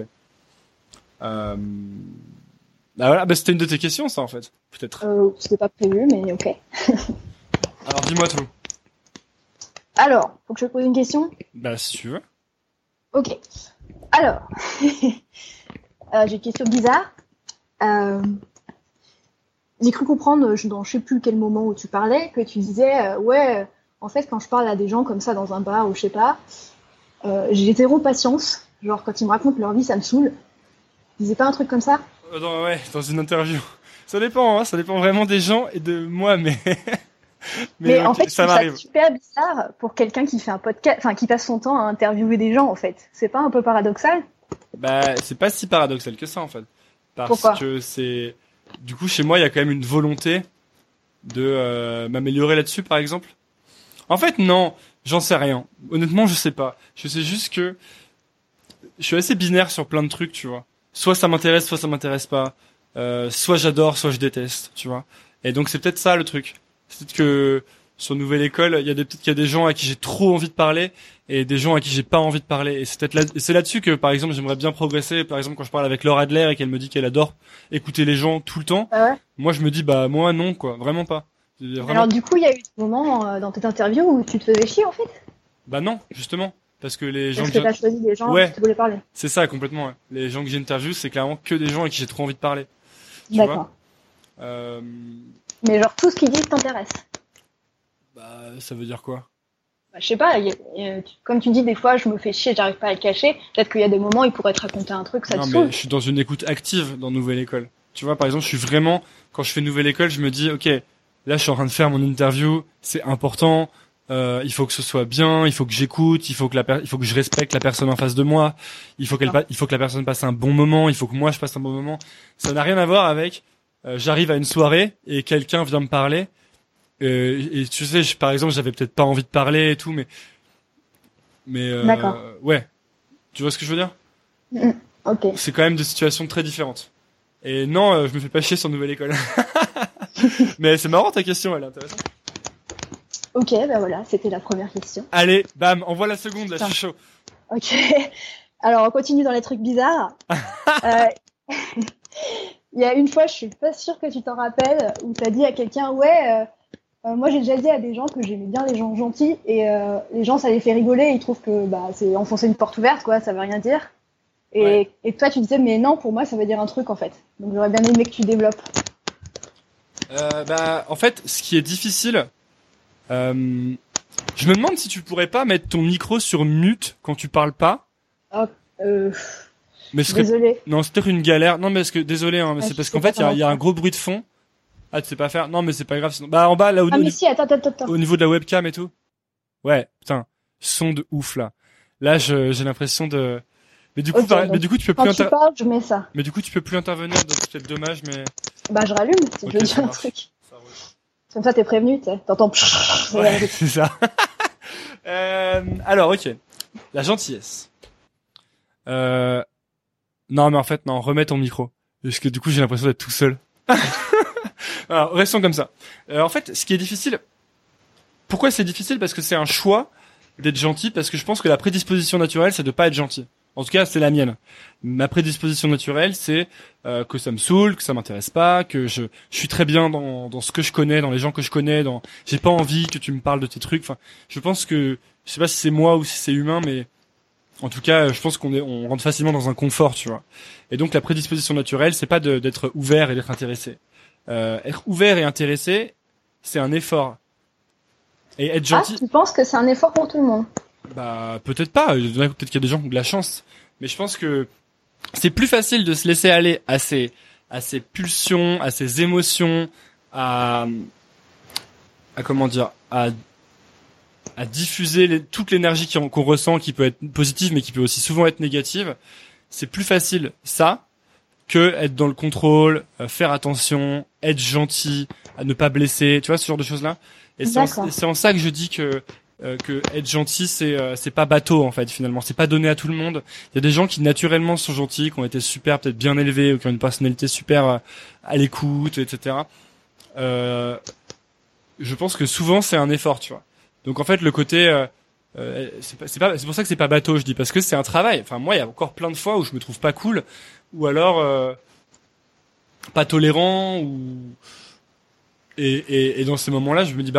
Bah voilà, bah c'était une de tes questions, ça, en fait, peut-être. C'était pas prévu, mais ok. Alors, dis-moi tout. Alors, faut que je te pose une question? Bah, si tu veux. Ok. Alors, j'ai une question bizarre. J'ai cru comprendre, dans je sais plus quel moment où tu parlais, que tu disais, en fait, quand je parle à des gens comme ça dans un bar ou je sais pas, j'ai zéro patience. Genre, quand ils me racontent leur vie, ça me saoule. Tu disais pas un truc comme ça? Dans une interview. Ça dépend vraiment des gens et de moi, mais... mais en fait, ça m'arrive. C'est super bizarre pour quelqu'un qui fait un podcast, enfin, qui passe son temps à interviewer des gens, en fait. C'est pas un peu paradoxal? Bah, c'est pas si paradoxal que ça, en fait. Pourquoi? Que c'est... Du coup, chez moi, il y a quand même une volonté de m'améliorer là-dessus, par exemple. En fait, non, j'en sais rien. Honnêtement, je sais pas. Je sais juste que je suis assez binaire sur plein de trucs, tu vois. Soit ça m'intéresse, soit ça m'intéresse pas. Soit j'adore, soit je déteste, tu vois. Et donc c'est peut-être ça le truc. C'est peut-être que sur Nouvelle École, peut-être qu'il y a des gens à qui j'ai trop envie de parler et des gens à qui j'ai pas envie de parler. Et c'est là-dessus que par exemple j'aimerais bien progresser. Par exemple quand je parle avec Laure Adler et qu'elle me dit qu'elle adore écouter les gens tout le temps. Ah ouais? Moi je me dis bah moi non quoi, vraiment pas. Vraiment... Alors du coup il y a eu des moments dans cette interview où tu te faisais chier en fait? Bah non justement. Parce que les gens que t'as choisi des gens qui te voulaient parler. C'est ça, complètement, ouais. Les gens que j'interviewe, c'est clairement que des gens à qui j'ai trop envie de parler. D'accord. Mais genre tout ce qu'ils disent t'intéresse? Bah, ça veut dire quoi? Bah, je sais pas, comme tu dis, des fois, je me fais chier, j'arrive pas à le cacher. Peut-être qu'il y a des moments, ils pourraient te raconter un truc, ça te saoule. Non, mais je suis dans une écoute active dans Nouvelle École. Tu vois, par exemple, je suis vraiment, quand je fais Nouvelle École, je me dis, ok, là, je suis en train de faire mon interview, c'est important. Il faut que ce soit bien, il faut que j'écoute, il faut que je respecte la personne en face de moi, il faut que la personne passe un bon moment, il faut que moi je passe un bon moment. Ça n'a rien à voir avec j'arrive à une soirée et quelqu'un vient me parler Et tu sais, par exemple, j'avais peut-être pas envie de parler et tout, mais D'accord. ouais. Tu vois ce que je veux dire? Ok. C'est quand même deux situations très différentes. Et non, je me fais pas chier sur Nouvelle École. Mais c'est marrant ta question, elle est intéressante. Ok, ben voilà, c'était la première question. Allez, bam, envoie la seconde, là, je suis chaud. Ok. Alors, on continue dans les trucs bizarres. Il y a une fois, je suis pas sûre que tu t'en rappelles, où t'as dit à quelqu'un, moi j'ai déjà dit à des gens que j'aimais bien les gens gentils, et les gens ça les fait rigoler, ils trouvent que c'est enfoncer une porte ouverte, quoi, ça veut rien dire. Et toi tu disais, mais non, pour moi ça veut dire un truc en fait. Donc j'aurais bien aimé que tu développes. En fait, ce qui est difficile, je me demande si tu pourrais pas mettre ton micro sur mute quand tu parles pas. Mais désolé. Non, c'est peut-être une galère. Non, mais désolé, hein, mais c'est parce qu'en fait, il y a un gros bruit de fond. Ah, tu sais pas faire? Non, mais c'est pas grave. Sinon... en bas, là, attends. Au niveau de la webcam et tout. Ouais, putain. Son de ouf, là. Là, j'ai l'impression de... Mais du coup, tu peux plus tu parles, je mets ça. Mais du coup, tu peux plus intervenir, donc c'est peut-être dommage, mais... Je rallume, si je veux dire un truc. Comme ça, t'es prévenu, tu sais. T'entends... Ouais, c'est ça. Alors, ok. La gentillesse. Non, mais en fait, non, remets ton micro. Parce que du coup, j'ai l'impression d'être tout seul. Alors, restons comme ça. En fait, ce qui est difficile... Pourquoi c'est difficile? Parce que c'est un choix d'être gentil, parce que je pense que la prédisposition naturelle, c'est de pas être gentil. En tout cas, c'est la mienne. Ma prédisposition naturelle, c'est que ça me saoule, que ça m'intéresse pas, que je suis très bien dans ce que je connais, dans les gens que je connais, j'ai pas envie que tu me parles de tes trucs. Enfin, je pense que... Je sais pas si c'est moi ou si c'est humain, mais... En tout cas, je pense on rentre facilement dans un confort, tu vois. Et donc, la prédisposition naturelle, c'est pas d'être ouvert et d'être intéressé. Être ouvert et intéressé, c'est un effort. Et être gentil. Ah, tu penses que c'est un effort pour tout le monde? Peut-être pas. Peut-être qu'il y a des gens qui ont de la chance. Mais je pense que c'est plus facile de se laisser aller à ses pulsions, à ses émotions, à diffuser toute l'énergie qu'on ressent, qui peut être positive, mais qui peut aussi souvent être négative. C'est plus facile, ça, que être dans le contrôle, faire attention, être gentil, à ne pas blesser, tu vois, ce genre de choses-là. Et c'est en ça que je dis que être gentil, c'est pas bateau, en fait, finalement. C'est pas donné à tout le monde. Il y a des gens qui, naturellement, sont gentils, qui ont été super, peut-être bien élevés, ou qui ont une personnalité super à l'écoute, etc. Je pense que souvent, c'est un effort, tu vois. Donc, en fait, le côté, c'est pour ça que c'est pas bateau, je dis, parce que c'est un travail. Enfin, moi, il y a encore plein de fois où je me trouve pas cool, ou alors, pas tolérant, et dans ces moments-là, je me dis,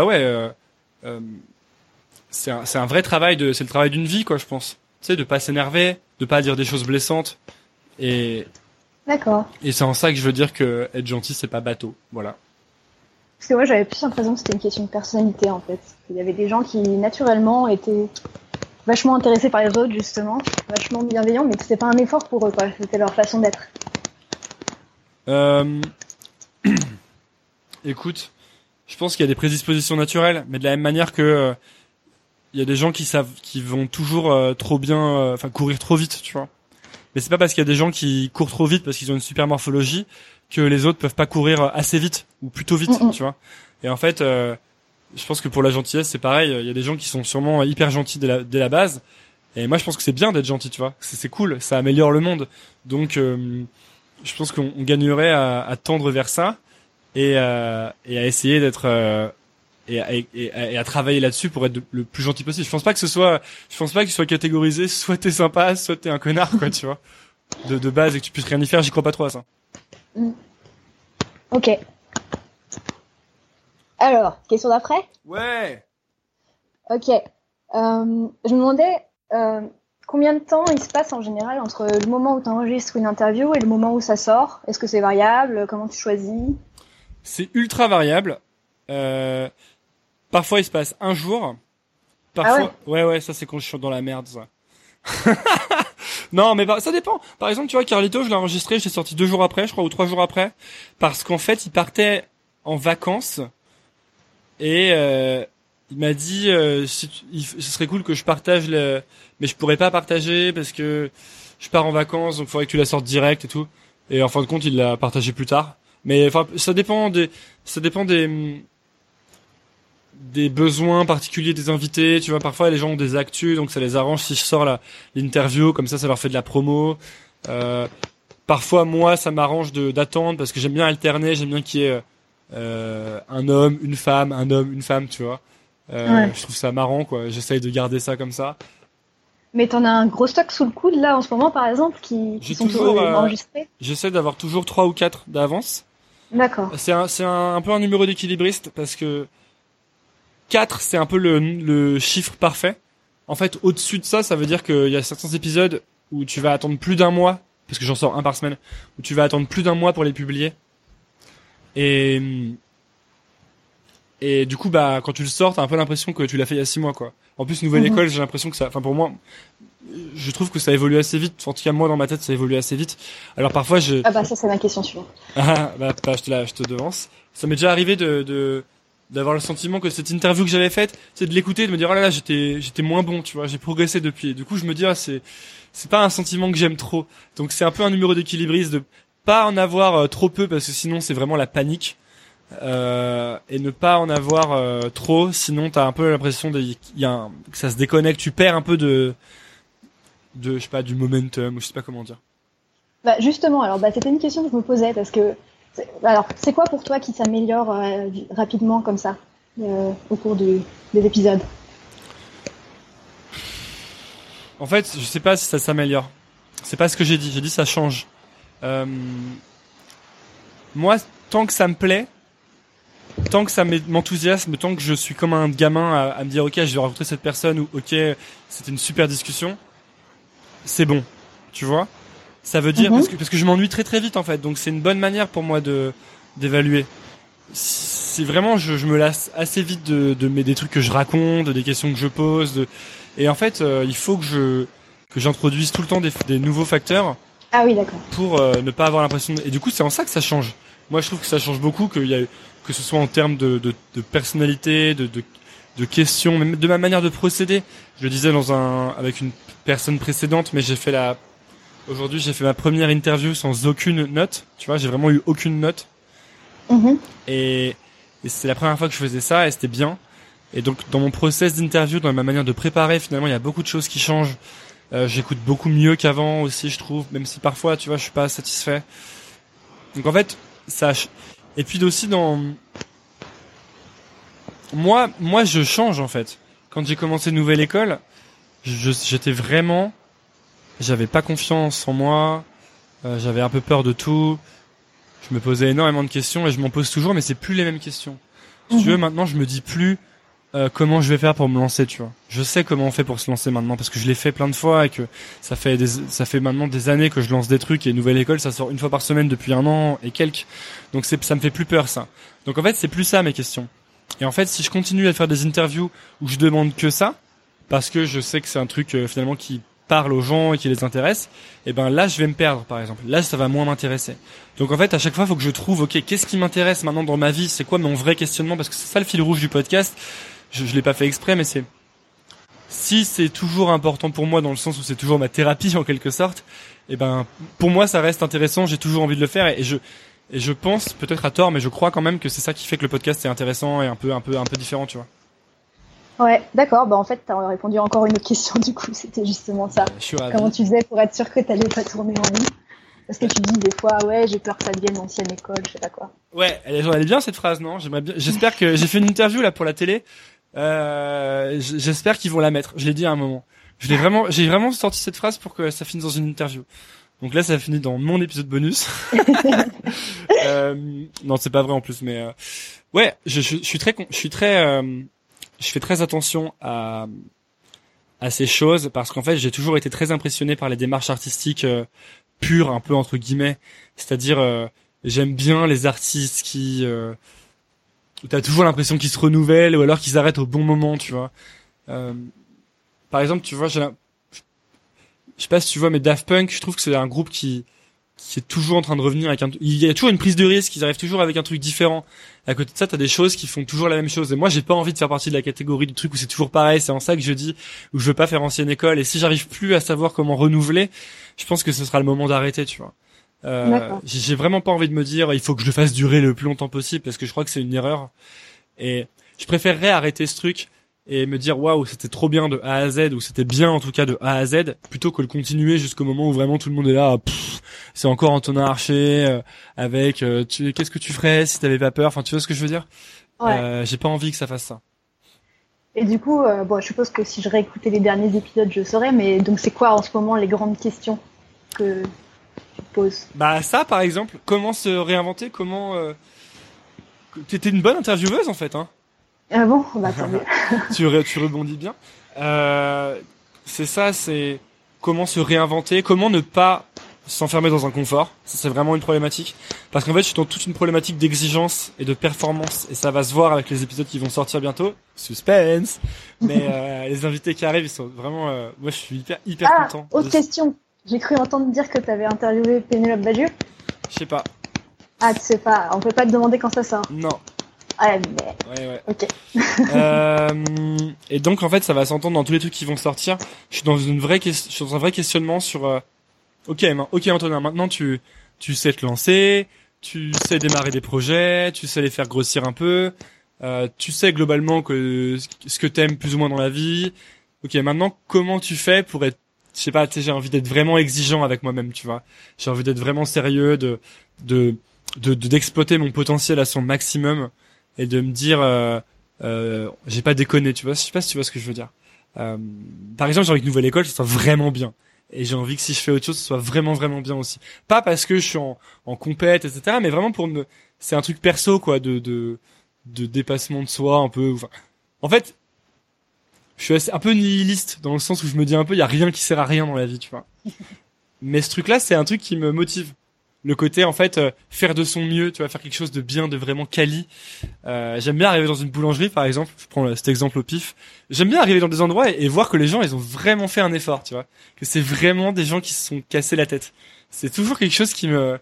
c'est un vrai travail c'est le travail d'une vie, quoi, je pense. Tu sais, de pas s'énerver, de pas dire des choses blessantes, D'accord. Et c'est en ça que je veux dire que être gentil, c'est pas bateau, voilà. Parce que moi, j'avais plus l'impression que c'était une question de personnalité, en fait. Il y avait des gens qui, naturellement, étaient vachement intéressés par les autres, justement, vachement bienveillants, mais que c'était pas un effort pour eux, quoi. C'était leur façon d'être. Écoute, je pense qu'il y a des prédispositions naturelles, mais de la même manière que il y a des gens qui vont toujours trop bien, courir trop vite, tu vois. Mais c'est pas parce qu'il y a des gens qui courent trop vite parce qu'ils ont une super morphologie que les autres peuvent pas courir assez vite ou plutôt vite, tu vois. Et en fait, je pense que pour la gentillesse, c'est pareil. Il y a des gens qui sont sûrement hyper gentils dès la base. Et moi, je pense que c'est bien d'être gentil, tu vois. C'est cool, ça améliore le monde. Donc, je pense qu'on gagnerait à tendre vers ça et à essayer d'être et à travailler là-dessus pour être le plus gentil possible. Je pense pas que tu sois catégorisé, soit t'es sympa, soit t'es un connard, quoi, tu vois. De base, et que tu puisses rien y faire, j'y crois pas trop à ça. Ok. Alors, question d'après? Ouais. Ok. Je me demandais combien de temps il se passe en général entre le moment où tu enregistres une interview et le moment où ça sort? Est-ce que c'est variable? Comment tu choisis? C'est ultra variable. Parfois il se passe un jour. Parfois, ouais, ça c'est quand je suis dans la merde, ça. Non, mais ça dépend. Par exemple, tu vois, Carlito, je l'ai enregistré, j'ai sorti 2 jours après, je crois, ou 3 jours après, parce qu'en fait, il partait en vacances et il m'a dit ce serait cool que je partage mais je pourrais pas partager parce que je pars en vacances, donc il faudrait que tu la sortes direct et tout. Et en fin de compte, il l'a partagé plus tard. Mais enfin, ça dépend des des besoins particuliers des invités, tu vois, parfois les gens ont des actus, donc ça les arrange si je sors l'interview, comme ça leur fait de la promo. Parfois moi ça m'arrange d'attendre parce que j'aime bien alterner, j'aime bien qu'il y ait un homme, une femme, un homme, une femme, tu vois. Je trouve ça marrant, quoi. J'essaye de garder ça comme ça. Mais t'en as un gros stock sous le coude là en ce moment par exemple qui sont toujours enregistrés. J'essaie d'avoir toujours 3 ou 4 d'avance. D'accord. C'est un peu un numéro d'équilibriste parce que 4 c'est un peu le chiffre parfait. En fait, au-dessus de ça, ça veut dire qu'il y a certains épisodes où tu vas attendre plus d'un mois, parce que j'en sors un par semaine, où tu vas attendre plus d'un mois pour les publier. Et du coup, bah, quand tu le sors, t'as un peu l'impression que tu l'as fait il y a 6 mois, quoi. En plus, Nouvelle École, j'ai l'impression que ça, enfin, pour moi, je trouve que ça évolue assez vite. En tout cas, moi, dans ma tête, ça évolue assez vite. Alors, parfois, Ah bah, ça, c'est ma question suivante. je te devance. Ça m'est déjà arrivé d'avoir le sentiment que cette interview que j'avais faite, c'est de l'écouter, de me dire, oh là là, j'étais moins bon, tu vois, j'ai progressé depuis. Et du coup, je me dis, c'est pas un sentiment que j'aime trop. Donc, c'est un peu un numéro d'équilibriste de pas en avoir trop peu parce que sinon, c'est vraiment la panique. Et ne pas en avoir trop, sinon t'as un peu l'impression que ça se déconnecte, tu perds un peu de je sais pas, du momentum, ou je sais pas comment dire. Bah justement, alors c'était une question que je me posais parce que c'est quoi pour toi qui s'améliore rapidement comme ça au cours des épisodes? En fait, je sais pas si ça s'améliore. C'est pas ce que j'ai dit. J'ai dit ça change. Moi, tant que ça me plaît, tant que ça m'enthousiasme, tant que je suis comme un gamin à me dire ok, je vais rencontrer cette personne ou ok, c'était une super discussion, c'est bon, tu vois. Ça veut dire parce que je m'ennuie très très vite en fait, donc c'est une bonne manière pour moi d'évaluer. Si vraiment je me lasse assez vite des trucs que je raconte, des questions que je pose, et en fait il faut que j'introduise tout le temps des nouveaux facteurs. Ah oui, d'accord. Pour ne pas avoir l'impression et du coup c'est en ça que ça change. Moi je trouve que ça change beaucoup, que ce soit en termes de personnalité, de questions, même de ma manière de procéder. Je le disais avec une personne précédente, mais aujourd'hui j'ai fait ma première interview sans aucune note. Tu vois, j'ai vraiment eu aucune note. Et c'est la première fois que je faisais ça et c'était bien. Et donc dans mon process d'interview, dans ma manière de préparer, finalement il y a beaucoup de choses qui changent. J'écoute beaucoup mieux qu'avant aussi, je trouve, même si parfois, tu vois, je suis pas satisfait. Donc en fait, et puis aussi moi je change en fait. Quand j'ai commencé Nouvelle École, j'avais pas confiance en moi, j'avais un peu peur de tout. Je me posais énormément de questions et je m'en pose toujours, mais c'est plus les mêmes questions. Si tu veux, maintenant je me dis plus comment je vais faire pour me lancer, tu vois. Je sais comment on fait pour se lancer maintenant parce que je l'ai fait plein de fois et que ça fait maintenant des années que je lance des trucs et Nouvelle École, ça sort une fois par semaine depuis 1 an et quelques. Donc ça me fait plus peur ça. Donc en fait, c'est plus ça mes questions. Et en fait, si je continue à faire des interviews où je demande que ça parce que je sais que c'est un truc finalement qui parle aux gens et qui les intéresse, et ben là je vais me perdre par exemple. Là ça va moins m'intéresser. Donc en fait à chaque fois il faut que je trouve ok, qu'est-ce qui m'intéresse maintenant dans ma vie, c'est quoi mon vrai questionnement, parce que c'est ça le fil rouge du podcast. Je l'ai pas fait exprès, mais si c'est toujours important pour moi dans le sens où c'est toujours ma thérapie en quelque sorte, et ben pour moi ça reste intéressant, j'ai toujours envie de le faire et je pense peut-être à tort, mais je crois quand même que c'est ça qui fait que le podcast est intéressant et un peu différent, tu vois. Ouais, d'accord. Bah en fait, t'as répondu à encore une autre question du coup. C'était justement ça. Comment tu faisais pour être sûr que t'allais pas tourner en rond? Parce que tu dis des fois, ouais, j'ai peur que ça devienne l'ancienne école, je sais pas quoi. Ouais, elle est bien cette phrase, non? J'espère que j'ai fait une interview là pour la télé. J'espère qu'ils vont la mettre. Je l'ai dit à un moment. J'ai vraiment sorti cette phrase pour que ça finisse dans une interview. Donc là, ça finit dans mon épisode bonus. Non, c'est pas vrai en plus, mais ouais, je fais très attention à ces choses parce qu'en fait, j'ai toujours été très impressionné par les démarches artistiques pures, un peu entre guillemets. C'est-à-dire, j'aime bien les artistes qui où t'as toujours l'impression qu'ils se renouvellent ou alors qu'ils arrêtent au bon moment, tu vois. Par exemple, tu vois, je sais pas si tu vois, mais Daft Punk, je trouve que c'est un groupe qui est toujours en train de revenir avec il y a toujours une prise de risque, ils arrivent toujours avec un truc différent. À côté de ça, t'as des choses qui font toujours la même chose. Et moi, j'ai pas envie de faire partie de la catégorie du truc où c'est toujours pareil. C'est en ça que je dis, où je veux pas faire ancienne école. Et si j'arrive plus à savoir comment renouveler, je pense que ce sera le moment d'arrêter, tu vois. J'ai vraiment pas envie de me dire, il faut que je le fasse durer le plus longtemps possible parce que je crois que c'est une erreur. Et je préférerais arrêter ce truc et me dire waouh, c'était trop bien de A à Z, ou c'était bien en tout cas de A à Z, plutôt que le continuer jusqu'au moment où vraiment tout le monde est là, c'est encore Antonin Archer avec qu'est-ce que tu ferais si t'avais pas peur, enfin tu vois ce que je veux dire. Ouais. J'ai pas envie que ça fasse ça. Et du coup, bon, je suppose que si je réécoutais les derniers épisodes, je saurais, mais donc c'est quoi en ce moment les grandes questions que tu te poses? Bah ça par exemple, comment se réinventer, comment t'étais une bonne intervieweuse en fait, hein. Ah bon, bah tant mieux. tu rebondis bien. C'est ça, c'est comment se réinventer, comment ne pas s'enfermer dans un confort. Ça, c'est vraiment une problématique. Parce qu'en fait, je suis dans toute une problématique d'exigence et de performance. Et ça va se voir avec les épisodes qui vont sortir bientôt. Suspense. Mais les invités qui arrivent, ils sont vraiment... moi, je suis hyper content. Autre question. J'ai cru entendre dire que tu avais interviewé Pénélope Bagieux. Je sais pas. Ah, tu sais pas. On peut pas te demander quand ça sort. Non. Ouais, mais... Ouais. Ok. Et donc, en fait, ça va s'entendre dans tous les trucs qui vont sortir. Je suis dans un vrai questionnement sur... Ok Antonin, maintenant tu sais te lancer, tu sais démarrer des projets, tu sais les faire grossir un peu, tu sais globalement que ce que t'aimes plus ou moins dans la vie. Ok, maintenant comment tu fais pour être, je sais pas, j'ai envie d'être vraiment exigeant avec moi-même, tu vois. J'ai envie d'être vraiment sérieux, d'exploiter mon potentiel à son maximum et de me dire j'ai pas déconné, tu vois. Je sais pas si tu vois ce que je veux dire. Par exemple, j'ai envie que Nouvelle École, ça soit vraiment bien. Et j'ai envie que si je fais autre chose, ce soit vraiment bien aussi. Pas parce que je suis en compète, etc., mais vraiment c'est un truc perso, quoi, de dépassement de soi, un peu. Enfin, en fait, je suis un peu nihiliste, dans le sens où je me dis un peu, il y a rien qui sert à rien dans la vie, tu vois. Mais ce truc-là, c'est un truc qui me motive. Le côté, en fait, faire de son mieux, tu vois, faire quelque chose de bien, de vraiment quali. J'aime bien arriver dans une boulangerie, par exemple. Je prends cet exemple au pif. J'aime bien arriver dans des endroits et voir que les gens, ils ont vraiment fait un effort, tu vois. Que c'est vraiment des gens qui se sont cassés la tête. C'est toujours quelque chose que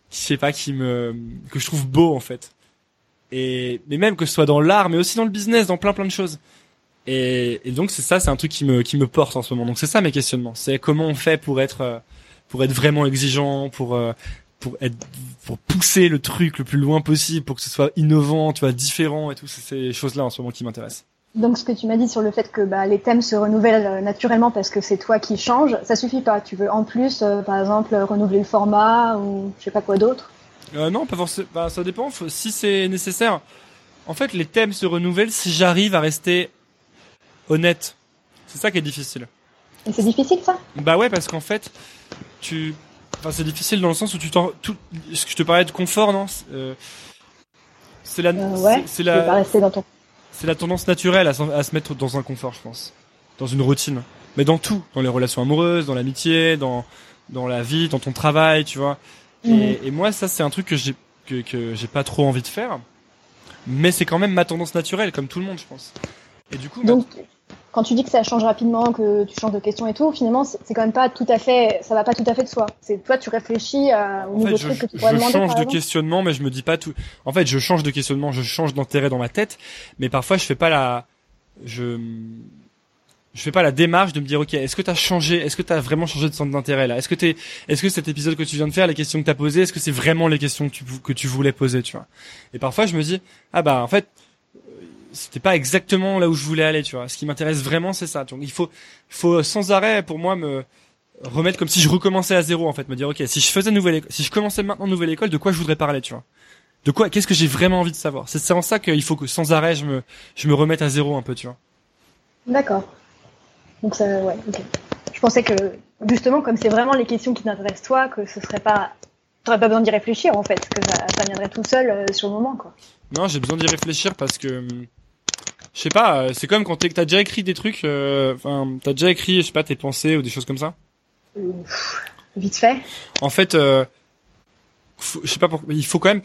je trouve beau, en fait. Mais même que ce soit dans l'art, mais aussi dans le business, dans plein de choses. Et donc, c'est un truc qui me porte en ce moment. Donc, c'est ça mes questionnements. C'est comment on fait pour être vraiment exigeant, pour pousser le truc le plus loin possible, pour que ce soit innovant, tu vois, différent et tout. C'est ces choses-là en ce moment qui m'intéressent. Donc ce que tu m'as dit sur le fait que les thèmes se renouvellent naturellement parce que c'est toi qui changes, ça suffit pas. Tu veux en plus, par exemple, renouveler le format ou je sais pas quoi d'autre. Non, pas forcément. Bah, ça dépend. Si c'est nécessaire. En fait, les thèmes se renouvellent si j'arrive à rester honnête. C'est ça qui est difficile. Et c'est difficile ça ? Bah ouais, parce qu'en fait, c'est difficile dans le sens où ce que je te parlais de confort, non c'est la pas rester dans ton... C'est la tendance naturelle à se mettre dans un confort, je pense, dans une routine, mais dans tout, dans les relations amoureuses, dans l'amitié, dans la vie, dans ton travail, tu vois. Et moi, ça, c'est un truc que j'ai pas trop envie de faire, mais c'est quand même ma tendance naturelle, comme tout le monde, je pense. Et du coup, donc, quand tu dis que ça change rapidement, que tu changes de question et tout, finalement, c'est quand même pas tout à fait, ça va pas tout à fait de soi. C'est toi, tu réfléchis au nouveau truc que tu pourrais demander. Je change de questionnement, mais je me dis pas tout. En fait, je change de questionnement, je change d'intérêt dans ma tête, mais parfois je fais pas la démarche de me dire ok, est-ce que t'as vraiment changé de centre d'intérêt là? Est-ce que cet épisode que tu viens de faire, les questions que t'as posées, est-ce que c'est vraiment les questions que tu voulais poser, tu vois? Et parfois je me dis en fait c'était pas exactement là où je voulais aller, tu vois. Ce qui m'intéresse vraiment, c'est ça. Donc il faut sans arrêt pour moi me remettre comme si je recommençais à zéro, en fait, me dire ok, si je commençais maintenant Nouvelle École, de quoi je voudrais parler, tu vois. Qu'est-ce que j'ai vraiment envie de savoir. C'est en ça qu'il faut que sans arrêt je me remette à zéro un peu, tu vois. D'accord. Donc ça, ouais, ok. Je pensais que justement, comme c'est vraiment les questions qui t'intéressent toi, que ce serait pas, t'aurais pas besoin d'y réfléchir en fait, que ça viendrait tout seul sur le moment, quoi. Non, j'ai besoin d'y réfléchir parce que je sais pas, c'est comme quand t'as déjà écrit des trucs, t'as déjà écrit, je sais pas, tes pensées ou des choses comme ça. Vite fait. En fait, je sais pas pourquoi, il faut quand même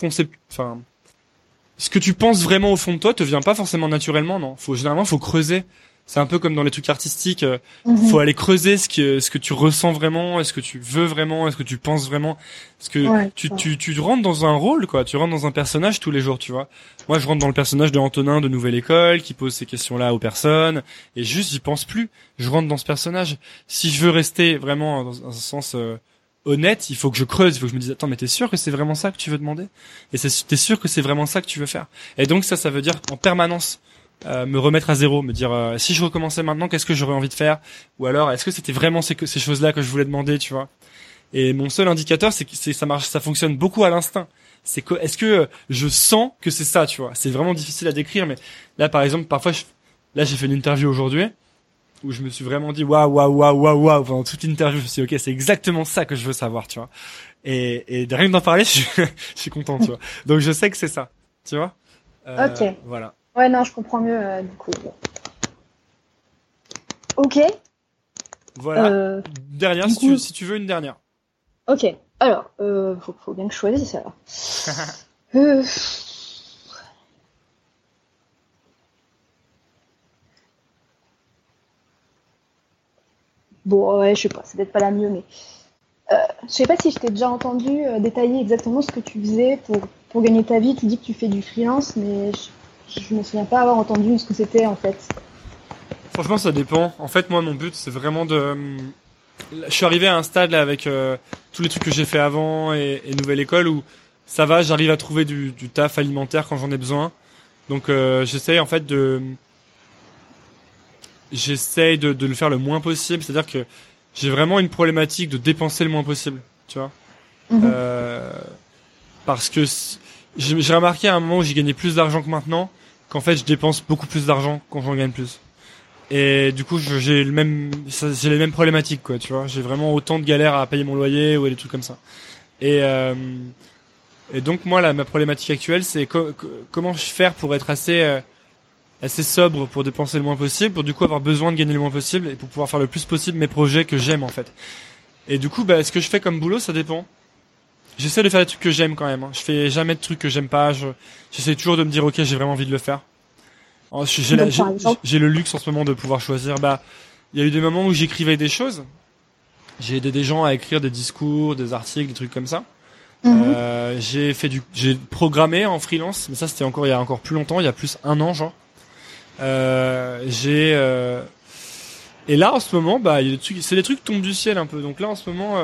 ce que tu penses vraiment au fond de toi te vient pas forcément naturellement, non. Généralement, faut creuser. C'est un peu comme dans les trucs artistiques, faut aller creuser ce que tu ressens vraiment, est-ce que tu veux vraiment, est-ce que tu penses vraiment, parce que tu rentres dans un rôle, quoi, tu rentres dans un personnage tous les jours, tu vois. Moi, je rentre dans le personnage de Antonin de Nouvelle École, qui pose ces questions-là aux personnes, et juste, j'y pense plus. Je rentre dans ce personnage. Si je veux rester vraiment dans un sens honnête, il faut que je creuse, il faut que je me dise, attends, mais t'es sûr que c'est vraiment ça que tu veux demander? Et t'es sûr que c'est vraiment ça que tu veux faire? Et donc ça veut dire en permanence me remettre à zéro, me dire si je recommençais maintenant, qu'est-ce que j'aurais envie de faire, ou alors est-ce que c'était vraiment ces choses-là que je voulais demander, tu vois. Et mon seul indicateur, c'est que ça marche, ça fonctionne beaucoup à l'instinct. Est-ce que je sens que c'est ça, tu vois. C'est vraiment difficile à décrire, mais là, par exemple, parfois, j'ai fait une interview aujourd'hui où je me suis vraiment dit waouh pendant toute l'interview. Je me suis dit, ok, c'est exactement ça que je veux savoir, tu vois. Et de rien que d'en parler, je suis content, tu vois. Donc je sais que c'est ça, tu vois. Ok. Voilà. Ouais, non, je comprends mieux du coup. Ok. Voilà. Dernière, si tu veux une dernière. Ok. Alors, faut bien que je choisisse alors. Bon, ouais, je sais pas, c'est peut-être pas la mieux, mais je sais pas si je t'ai déjà entendu détailler exactement ce que tu faisais pour gagner ta vie. Tu dis que tu fais du freelance, mais je me souviens pas avoir entendu ce que c'était en fait. Franchement, ça dépend. En fait, moi, mon but, c'est vraiment je suis arrivé à un stade là avec tous les trucs que j'ai fait avant et nouvelle école où ça va, j'arrive à trouver du taf alimentaire quand j'en ai besoin. Donc j'essaye en fait de le faire le moins possible, c'est-à-dire que j'ai vraiment une problématique de dépenser le moins possible, tu vois. Parce que j'ai remarqué à un moment où j'ai gagné plus d'argent que maintenant qu'en fait je dépense beaucoup plus d'argent quand j'en gagne plus. Et du coup j'ai les mêmes problématiques, quoi, tu vois. J'ai vraiment autant de galères à payer mon loyer ou des trucs comme ça. Et donc moi là, ma problématique actuelle, c'est comment je faire pour être assez sobre pour dépenser le moins possible, pour du coup avoir besoin de gagner le moins possible et pour pouvoir faire le plus possible mes projets que j'aime en fait. Et du coup, ce que je fais comme boulot, ça dépend. J'essaie de faire des trucs que j'aime quand même. Je fais jamais de trucs que j'aime pas. J'essaie toujours de me dire ok, j'ai vraiment envie de le faire. J'ai le luxe en ce moment de pouvoir choisir. Il y a eu des moments où j'écrivais des choses. J'ai aidé des gens à écrire des discours, des articles, des trucs comme ça. J'ai programmé en freelance, mais ça c'était il y a encore plus longtemps, il y a plus 1 an genre. Et là en ce moment, il y a des trucs, c'est des trucs qui tombent du ciel un peu. Donc là en ce moment,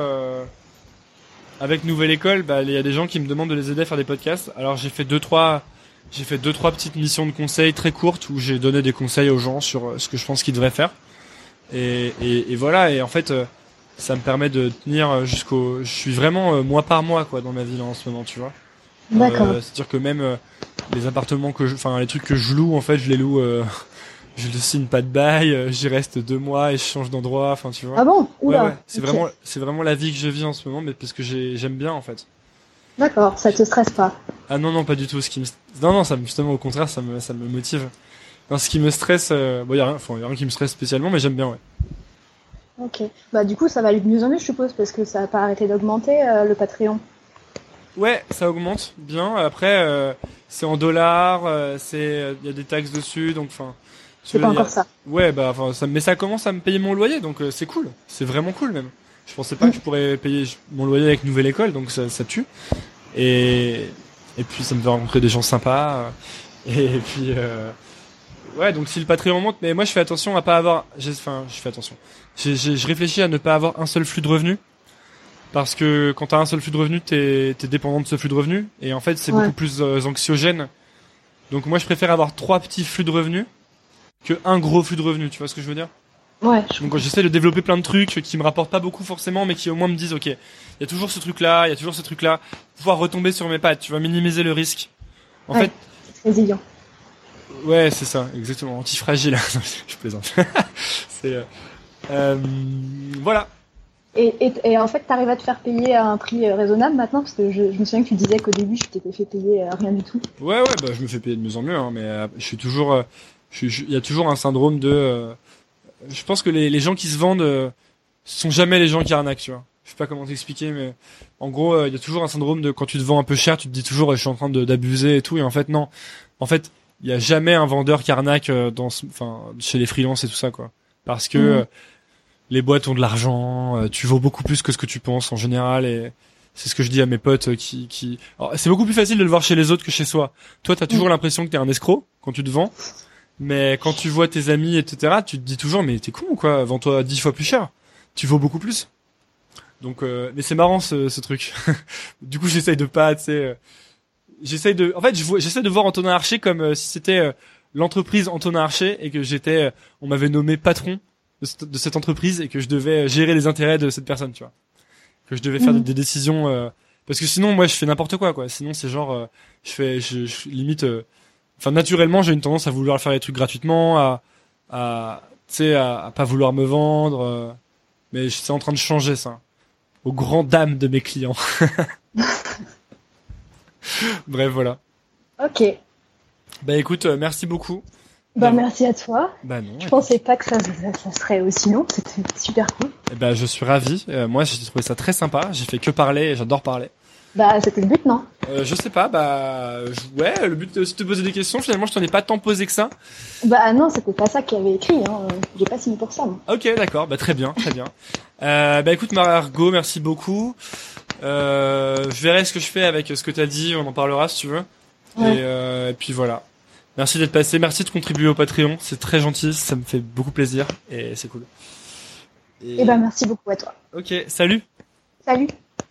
avec Nouvelle École, il y a des gens qui me demandent de les aider à faire des podcasts. Alors j'ai fait deux trois petites missions de conseil très courtes où j'ai donné des conseils aux gens sur ce que je pense qu'ils devraient faire. Et voilà. Et en fait, ça me permet de tenir je suis vraiment mois par mois quoi dans ma vie là en ce moment, tu vois. D'accord. C'est-à-dire que même les appartements les trucs que je loue en fait, je les loue. Je ne signe pas de bail, j'y reste 2 mois et je change d'endroit, enfin tu vois. Ah bon? Oula. Ouais. C'est vraiment la vie que je vis en ce moment, mais parce que j'aime bien en fait. D'accord, ça te stresse pas? Ah non, pas du tout. Non, justement au contraire, ça me motive. Non, ce qui me stresse, y a rien qui me stresse spécialement, mais j'aime bien, ouais. Ok. Du coup, ça va aller de mieux en mieux, je suppose, parce que ça n'a pas arrêté d'augmenter le Patreon. Ouais, ça augmente bien. Après, c'est en dollars, il y a des taxes dessus, donc enfin. C'est pas encore ça. Ouais, mais ça commence à me payer mon loyer, donc c'est cool. C'est vraiment cool même. Je pensais pas que je pourrais payer mon loyer avec Nouvelle École, donc ça tue. Et puis ça me fait rencontrer des gens sympas. Et puis ouais, donc si le Patreon monte, mais moi je fais attention à pas avoir. Je fais attention. Je réfléchis à ne pas avoir un seul flux de revenus. Parce que quand t'as un seul flux de revenus, t'es dépendant de ce flux de revenus. Et en fait, c'est beaucoup plus anxiogène. Donc moi je préfère avoir 3 petits flux de revenus que un gros flux de revenus, tu vois ce que je veux dire? Ouais. Donc j'essaie de développer plein de trucs qui me rapportent pas beaucoup forcément, mais qui au moins me disent ok, il y a toujours ce truc là, pouvoir retomber sur mes pattes, tu vas minimiser le risque. En fait, résilient. Ouais, c'est ça, exactement, antifragile. Je plaisante. C'est voilà. Et en fait, t'arrives à te faire payer à un prix raisonnable maintenant, parce que je me souviens que tu disais qu'au début, je t'étais fait payer rien du tout. Ouais, je me fais payer de mieux en mieux, hein, mais je suis toujours, il y a toujours un syndrome de, je pense que les gens qui se vendent sont jamais les gens qui arnaquent, tu vois. Je sais pas comment t'expliquer, mais en gros, il y a toujours un syndrome de quand tu te vends un peu cher, tu te dis toujours je suis en train d'abuser et tout, et en fait non. En fait, il y a jamais un vendeur qui arnaque chez les freelances et tout ça, quoi. Parce que les boîtes ont de l'argent, tu vaux beaucoup plus que ce que tu penses en général, et c'est ce que je dis à mes potes qui... Alors, c'est beaucoup plus facile de le voir chez les autres que chez soi. Toi, t'as toujours l'impression que t'es un escroc quand tu te vends, mais quand tu vois tes amis, etc., tu te dis toujours, mais t'es con ou quoi, vends-toi 10 fois plus cher. Tu vaux beaucoup plus. Donc, mais c'est marrant ce truc. Du coup, j'essaye de pas, tu sais... En fait, j'essaie de voir Antonin Archer comme si c'était l'entreprise Antonin Archer et que on m'avait nommé patron de cette entreprise et que je devais gérer les intérêts de cette personne, tu vois. Que je devais faire des décisions, parce que sinon, moi, je fais n'importe quoi. Sinon, c'est genre, je limite, naturellement, j'ai une tendance à vouloir faire les trucs gratuitement, à pas vouloir me vendre, mais c'est en train de changer, ça. Aux grandes dames de mes clients. Bref, voilà. Ok. Bah écoute, merci beaucoup. Merci à toi. Bah non. Je pensais pas que ça serait aussi long. C'était super cool. Je suis ravi. Moi, j'ai trouvé ça très sympa. J'ai fait que parler et j'adore parler. C'était le but, non? Je sais pas. Ouais, le but c'est aussi de te poser des questions. Finalement, je t'en ai pas tant posé que ça. Non, c'était pas ça qu'il y avait écrit. J'ai pas signé pour ça. Moi. Ok, d'accord. Très bien, très bien. Écoute, Margot, merci beaucoup. Je verrai ce que je fais avec ce que t'as dit. On en parlera si tu veux. Ouais. Et puis voilà. Merci d'être passé, merci de contribuer au Patreon, c'est très gentil, ça me fait beaucoup plaisir et c'est cool. Merci beaucoup à toi. Ok, salut. Salut.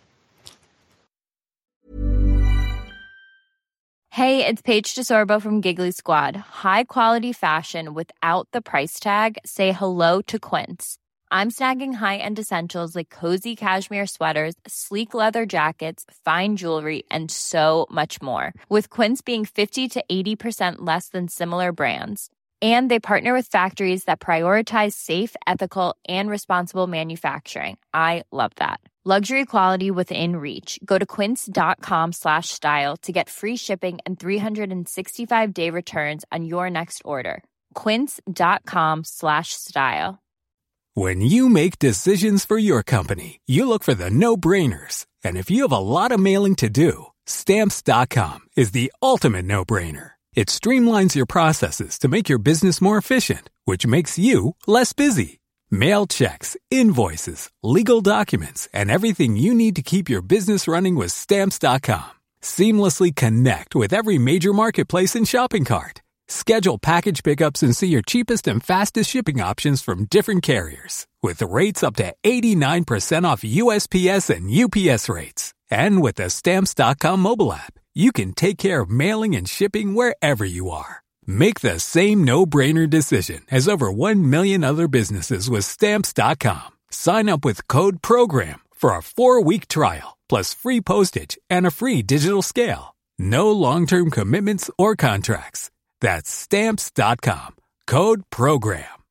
Hey, it's Paige DeSorbo from Giggly Squad. High quality fashion without the price tag. Say hello to Quince. I'm snagging high-end essentials like cozy cashmere sweaters, sleek leather jackets, fine jewelry, and so much more. With Quince being 50 to 80% less than similar brands. And they partner with factories that prioritize safe, ethical, and responsible manufacturing. I love that. Luxury quality within reach. Go to quince.com/style to get free shipping and 365-day returns on your next order. Quince.com/style. When you make decisions for your company, you look for the no-brainers. And if you have a lot of mailing to do, Stamps.com is the ultimate no-brainer. It streamlines your processes to make your business more efficient, which makes you less busy. Mail checks, invoices, legal documents, and everything you need to keep your business running with Stamps.com. Seamlessly connect with every major marketplace and shopping cart. Schedule package pickups and see your cheapest and fastest shipping options from different carriers. With rates up to 89% off USPS and UPS rates. And with the Stamps.com mobile app, you can take care of mailing and shipping wherever you are. Make the same no-brainer decision as over 1 million other businesses with Stamps.com. Sign up with code PROGRAM for a 4-week trial, plus free postage and a free digital scale. No long-term commitments or contracts. That's Stamps.com. Code PROGRAM.